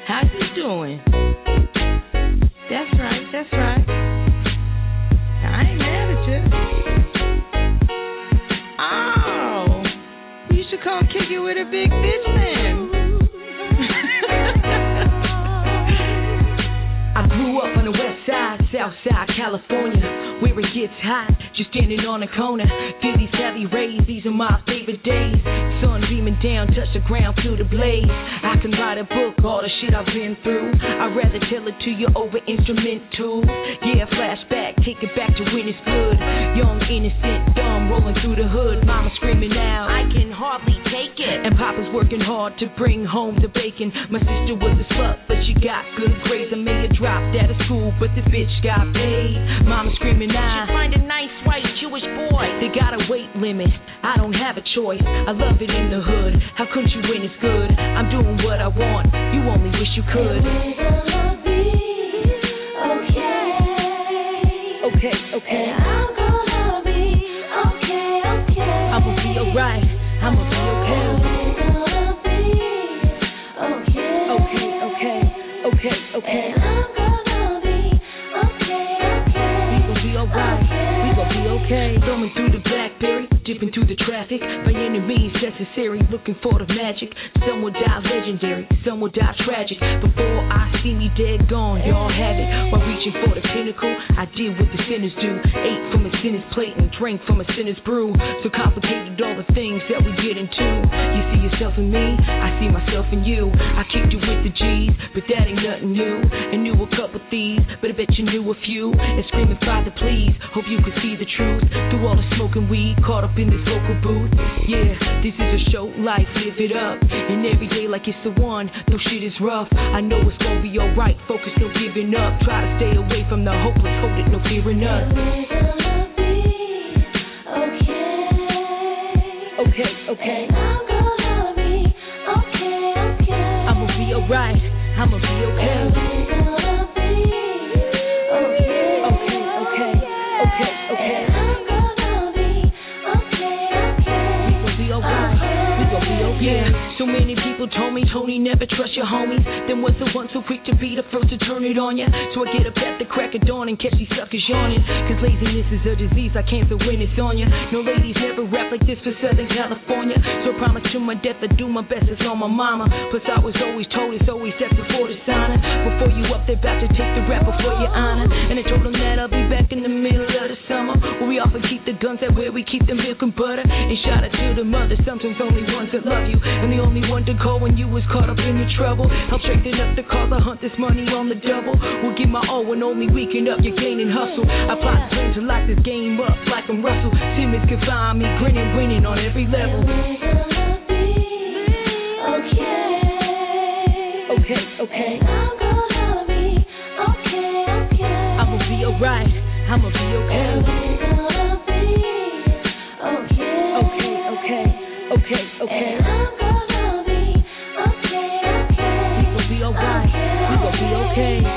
How you doing? That's right, that's right. I ain't mad at you. Oh, you should come kick it with a big bitch man. I grew up on the west side, south side, California, where it gets hot, just standing on the corner. Feel these heavy rays, these are my favorite days. Sun beaming down, touch the ground, feel the blaze. I can write a book, all the shit I've been through. I'd rather tell it to you over instrumental. Yeah, flashback, take it back to when it's good. Young, innocent, dumb, rolling through the hood. Mama screaming out, I can hardly take it. And Papa's working hard to bring home the bacon. My sister was a slut, but she got good grades. I made her dropped out of school, but this bitch got paid. Mama screaming out, she find a nice white Jewish boy. They got a weight limit, I don't have a choice. I love it in the hood, how couldn't you when it's good? I'm doing what I want, you only wish you could. Okay, okay. And I'm gonna be okay, okay. I'ma be alright, I'ma be okay. Okay, okay, okay, okay. And I'm gonna be okay, okay. We gon' be alright, we gon' be okay. Thumbing through the Blackberry, dipping through the traffic. By any means necessary, looking for the magic. Some will die legendary, some will die tragic. Before I see me dead gone, y'all have it. While reaching for the pinnacle, I did what the sinners do. Ate from a sinner's plate and drank from a sinner's brew. So complicated all the things that we get into. You see yourself in me, I see myself in you. I kicked it with the G's, but that ain't nothing new. And knew a couple thieves, but I bet you knew a few. And screaming, Father, please, hope you can see the truth. Through all the smoking weed, caught up in this local booth. Yeah, this is a show, life, live it up. And every day like it's the one, though shit is rough. I know it's gonna be alright, focus, no giving up. Try to stay away from the hopeless, hold it, no fearing us. Okay, okay. And I'm gonna be okay, okay. I'ma be alright, I'ma be okay. Okay, okay, okay, okay. And I'm gonna be okay, okay. We gon' be alright, we gon' be okay. Yeah. So many people told me, Tony, never trust your homies. Then was the one so quick to be the first to turn it on ya. So I get up at the crack of dawn and catch these suckers yawning. Cause laziness is a disease I can't feel when it's on ya. No ladies never rap like this for Southern California. So I promise to my death I do my best, it's on my mama. Plus I was always told it's always steps before the signing. Before you up, they about to take the rap before your honor. And I told them that I'll be back in the middle of the summer, where we often keep the guns at where we keep the milk and butter. And shout out to the mother, sometimes only ones that love you. And the only one to call when you was caught up in the trouble. Help straighten up the cause, I hunt this money on the double. We'll give my all when only weekend up, you're gaining hustle. I plot plans to lock this game up like I'm Russell. Simmons can find me grinning, winning on every level. Okay, okay. I'm gonna be okay, okay. I'ma be alright, I'ma be okay. Okay, okay, okay, okay. And I'm gonna be okay, okay. We gon' be alright, we gon' be okay.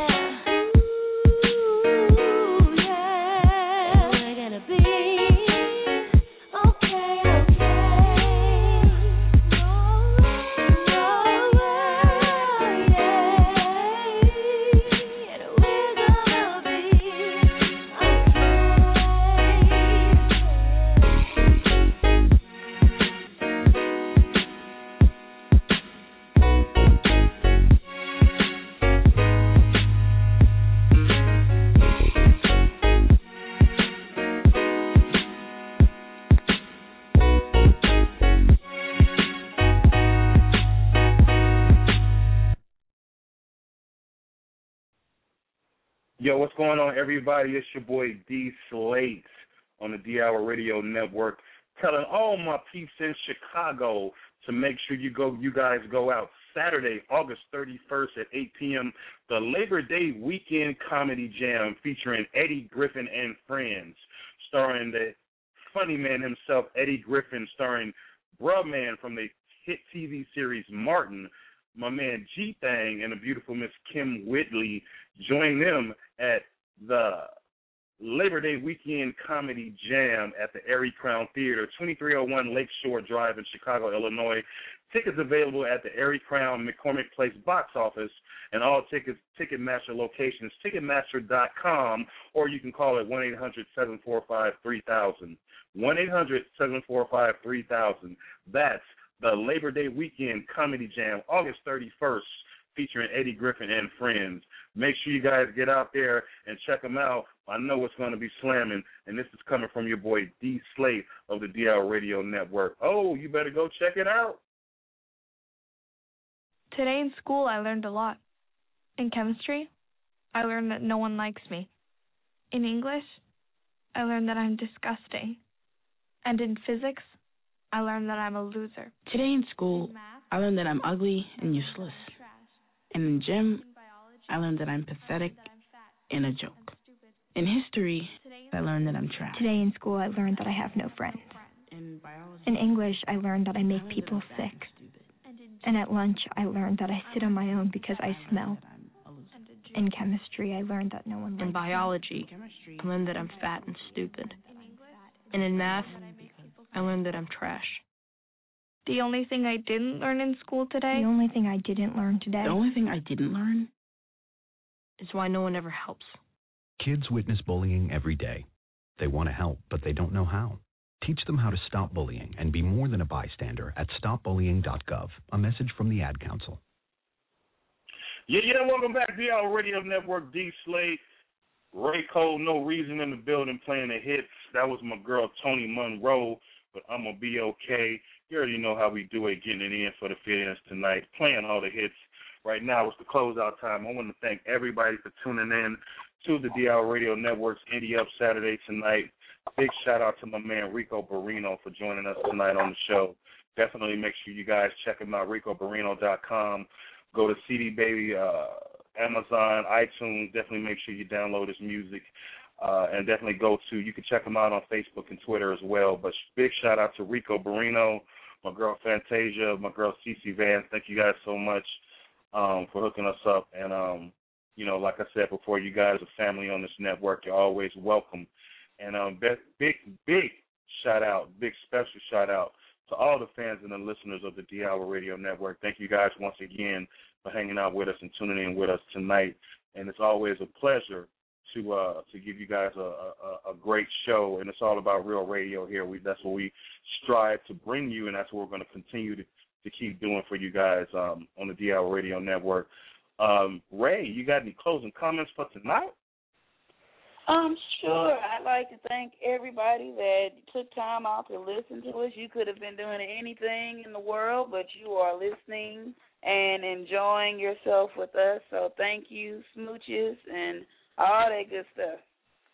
Yo, what's going on, everybody? It's your boy D Slates on the D Hour Radio Network, telling all my peeps in Chicago to make sure you guys go out Saturday, August 31st at 8 p.m., the Labor Day Weekend Comedy Jam featuring Eddie Griffin and Friends, starring the funny man himself, Eddie Griffin, starring Bruh Man from the hit TV series Martin, my man G-Thang, and the beautiful Miss Kim Whitley. Join them at the Labor Day Weekend Comedy Jam at the Erie Crown Theater, 2301 Lakeshore Drive in Chicago, Illinois. Tickets available at the Erie Crown McCormick Place box office and all Ticketmaster locations, Ticketmaster.com, or you can call it 1-800-745-3000. 1-800-745-3000. That's the Labor Day Weekend Comedy Jam, August 31st, featuring Eddie Griffin and friends. Make sure you guys get out there and check them out. I know it's going to be slamming, and this is coming from your boy D. Slate of the DL Radio Network. Oh, you better go check it out. Today in school, I learned a lot. In chemistry, I learned that no one likes me. In English, I learned that I'm disgusting. And in physics, I learned that I'm a loser. Today in school, I learned that I'm ugly and useless. And in gym, I learned that I'm pathetic and a joke. In history, I learned that I'm trash. Today in school, I learned that I have no friends. In English, I learned that I make people sick. And at lunch, I learned that I sit on my own because I smell. In chemistry, I learned that no one likes me. In biology, I learned that I'm fat and stupid. And in math, I learned that I'm trash. The only thing I didn't learn in school today? The only thing I didn't learn today. The only thing I didn't learn is why no one ever helps. Kids witness bullying every day. They want to help, but they don't know how. Teach them how to stop bullying and be more than a bystander at stopbullying.gov. A message from the Ad Council. Yeah, welcome back to our Radio Network. D. Slate, Ray Cole, No Reason in the building, playing the hits. That was my girl Tony Monroe, but I'm going to be okay. You already know how we do it, getting it in for the fans tonight, playing all the hits. Right now it's the closeout time. I want to thank everybody for tuning in to the DL Radio Network's Indie Up Saturday tonight. Big shout out to my man Rico Barrino for joining us tonight on the show. Definitely make sure you guys check him out, RicoBarrino.com. Go to CD Baby, Amazon, iTunes. Definitely make sure you download his music. And definitely you can check him out on Facebook and Twitter as well. But big shout out to Rico Barrino, my girl Fantasia, my girl Cece Vance. Thank you guys so much for hooking us up. And, like I said before, you guys are family on this network. You're always welcome. And big shout out, big special shout out to all the fans and the listeners of the D-Hour Radio Network. Thank you guys once again for hanging out with us and tuning in with us tonight. And it's always a pleasure to give you guys a great show. And it's all about real radio here. That's what we strive to bring you, and that's what we're going to continue to keep doing for you guys on the D-Hour Radio Network. Ray, you got any closing comments for tonight? Sure. I'd like to thank everybody that took time out to listen to us. You could have been doing anything in the world, but you are listening and enjoying yourself with us. So thank you, smooches, and all that good stuff.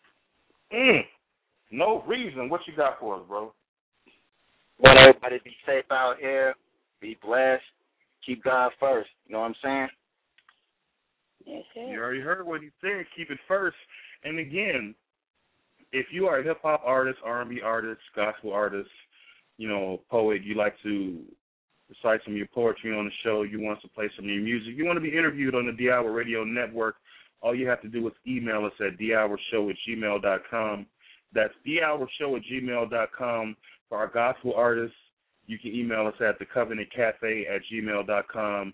No reason. What you got for us, bro? Want everybody to be safe out here, be blessed, keep God first. You know what I'm saying? Yes, sir. You already heard what he said. Keep it first. And again, if you are a hip-hop artist, R&B artist, gospel artist, poet, you like to recite some of your poetry on the show, you want us to play some of your music, you want to be interviewed on the D-Hour Radio Network, all you have to do is email us at thehourshow@gmail.com. That's thehourshow@gmail.com. For our gospel artists, you can email us at thecovenantcafe@gmail.com,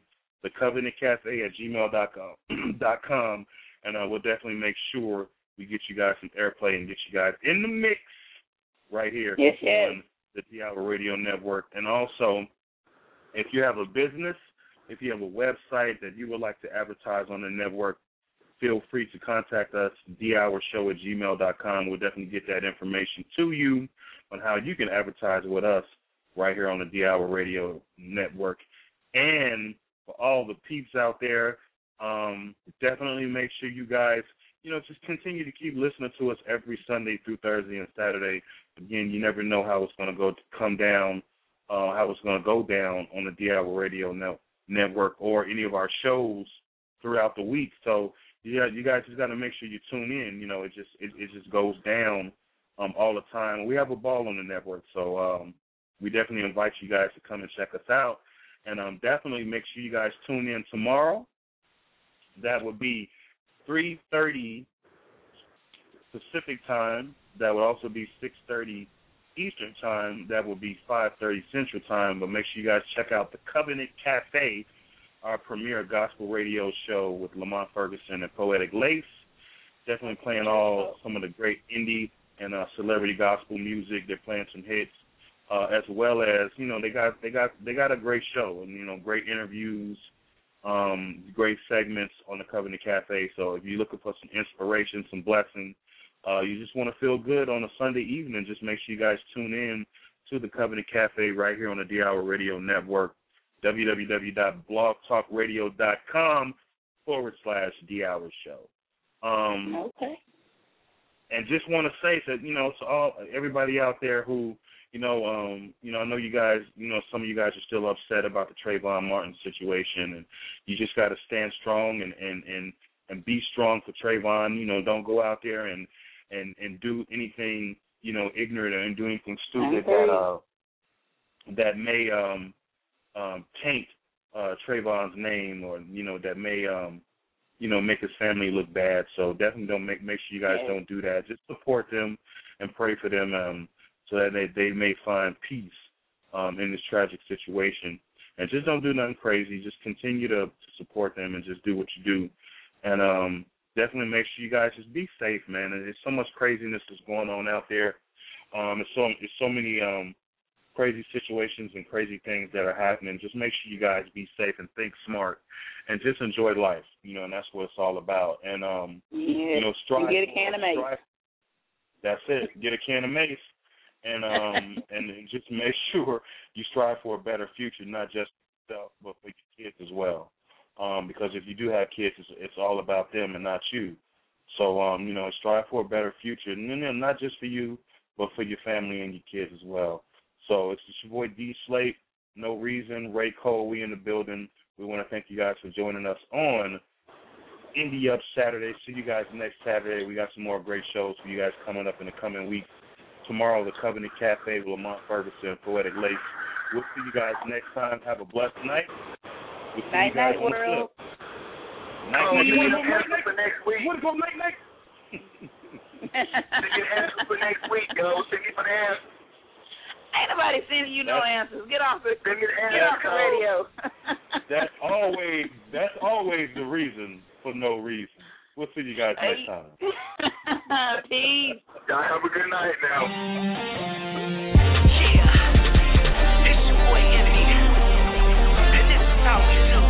thecovenantcafe@gmail.com. And we'll definitely make sure we get you guys some airplay and get you guys in the mix right here on the D-Hour Radio Network. And also, if you have a business, if you have a website that you would like to advertise on the network, feel free to contact us, thehourshow@gmail.com. We'll definitely get that information to you on how you can advertise with us right here on the D-Hour Radio Network. And for all the peeps out there, definitely make sure you guys, just continue to keep listening to us every Sunday through Thursday and Saturday. Again, you never know how it's going to come down, how it's going to go down on the D-Hour Radio Network or any of our shows throughout the week. So, yeah, you guys just got to make sure you tune in. It just goes down all the time. We have a ball on the network, so we definitely invite you guys to come and check us out. And definitely make sure you guys tune in tomorrow. That would be 3:30 Pacific time. That would also be 6:30 Eastern time. That will be 5:30 Central time. But make sure you guys check out the Covenant Cafe, our premier gospel radio show with Lamont Ferguson and Poetic Lace. Definitely playing some of the great indie and celebrity gospel music. They're playing some hits, as well as they got a great show and great interviews, great segments on the Covenant Cafe. So if you're looking for some inspiration, some blessing, you just want to feel good on a Sunday evening, just make sure you guys tune in to the Covenant Cafe right here on the D-Hour Radio Network, www.blogtalkradio.com/D-Hour Show. Okay. And just want to say that, to all everybody out there who, I know you guys, some of you guys are still upset about the Trayvon Martin situation, and you just got to stand strong and be strong for Trayvon. Don't go out there and do anything, ignorant and do anything stupid that may taint Trayvon's name, or that may make his family look bad. So definitely don't make sure you guys don't do that. Just support them and pray for them, so that they may find peace in this tragic situation. And just don't do nothing crazy. Just continue to support them and just do what you do. And definitely make sure you guys just be safe, man. There's so much craziness that's going on out there. There's so many crazy situations and crazy things that are happening. Just make sure you guys be safe and think smart and just enjoy life, and that's what it's all about. And, strive. Get a can of mace. That's it. Get a can of mace. And and just make sure you strive for a better future, not just yourself, but for your kids as well. Because if you do have kids, it's all about them and not you. So, strive for a better future, and then not just for you, but for your family and your kids as well. So it's your boy D Slate, No Reason, Ray Cole, we in the building. We want to thank you guys for joining us on Indie Up Saturday. See you guys next Saturday. We got some more great shows for you guys coming up in the coming weeks. Tomorrow, the Covenant Cafe with Lamont Ferguson, Poetic Lace. We'll see you guys next time. Have a blessed night. We'll see you guys on the flip. Night. You want to go night for next week? You want to go night? Send your answers for next week, yo. Send me for the answers. Ain't nobody sending you no answers. Get off the radio. That's always the reason for no reason. We'll see you guys next time. Peace. Y'all have a good night now. Yeah, it's your boy Envy, and this is how we do.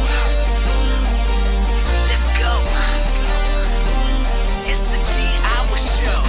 Let's go. It's the D-Hour Show.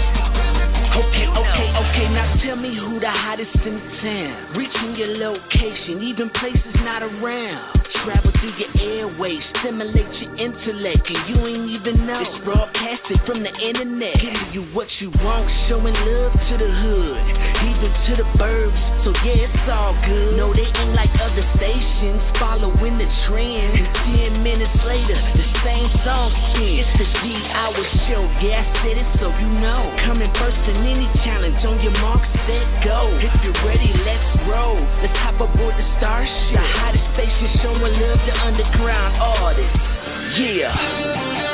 Okay, now tell me who the hottest in town. Reaching your location, even places not around. Travel through your airways, stimulate your intellect, and you ain't even know. It's broadcasted from the internet, giving you what you want, showing love to the hood, even to the burbs. So yeah, it's all good. No, they ain't like other stations, following the trend. And 10 minutes later, the same song spins. It's the D-Hour Show, yeah, I said it so you know. Coming first in any challenge, on your mark, set, go. If you're ready, let's roll. Let's hop aboard the Starship, the hottest station showing love to underground artists. Yeah.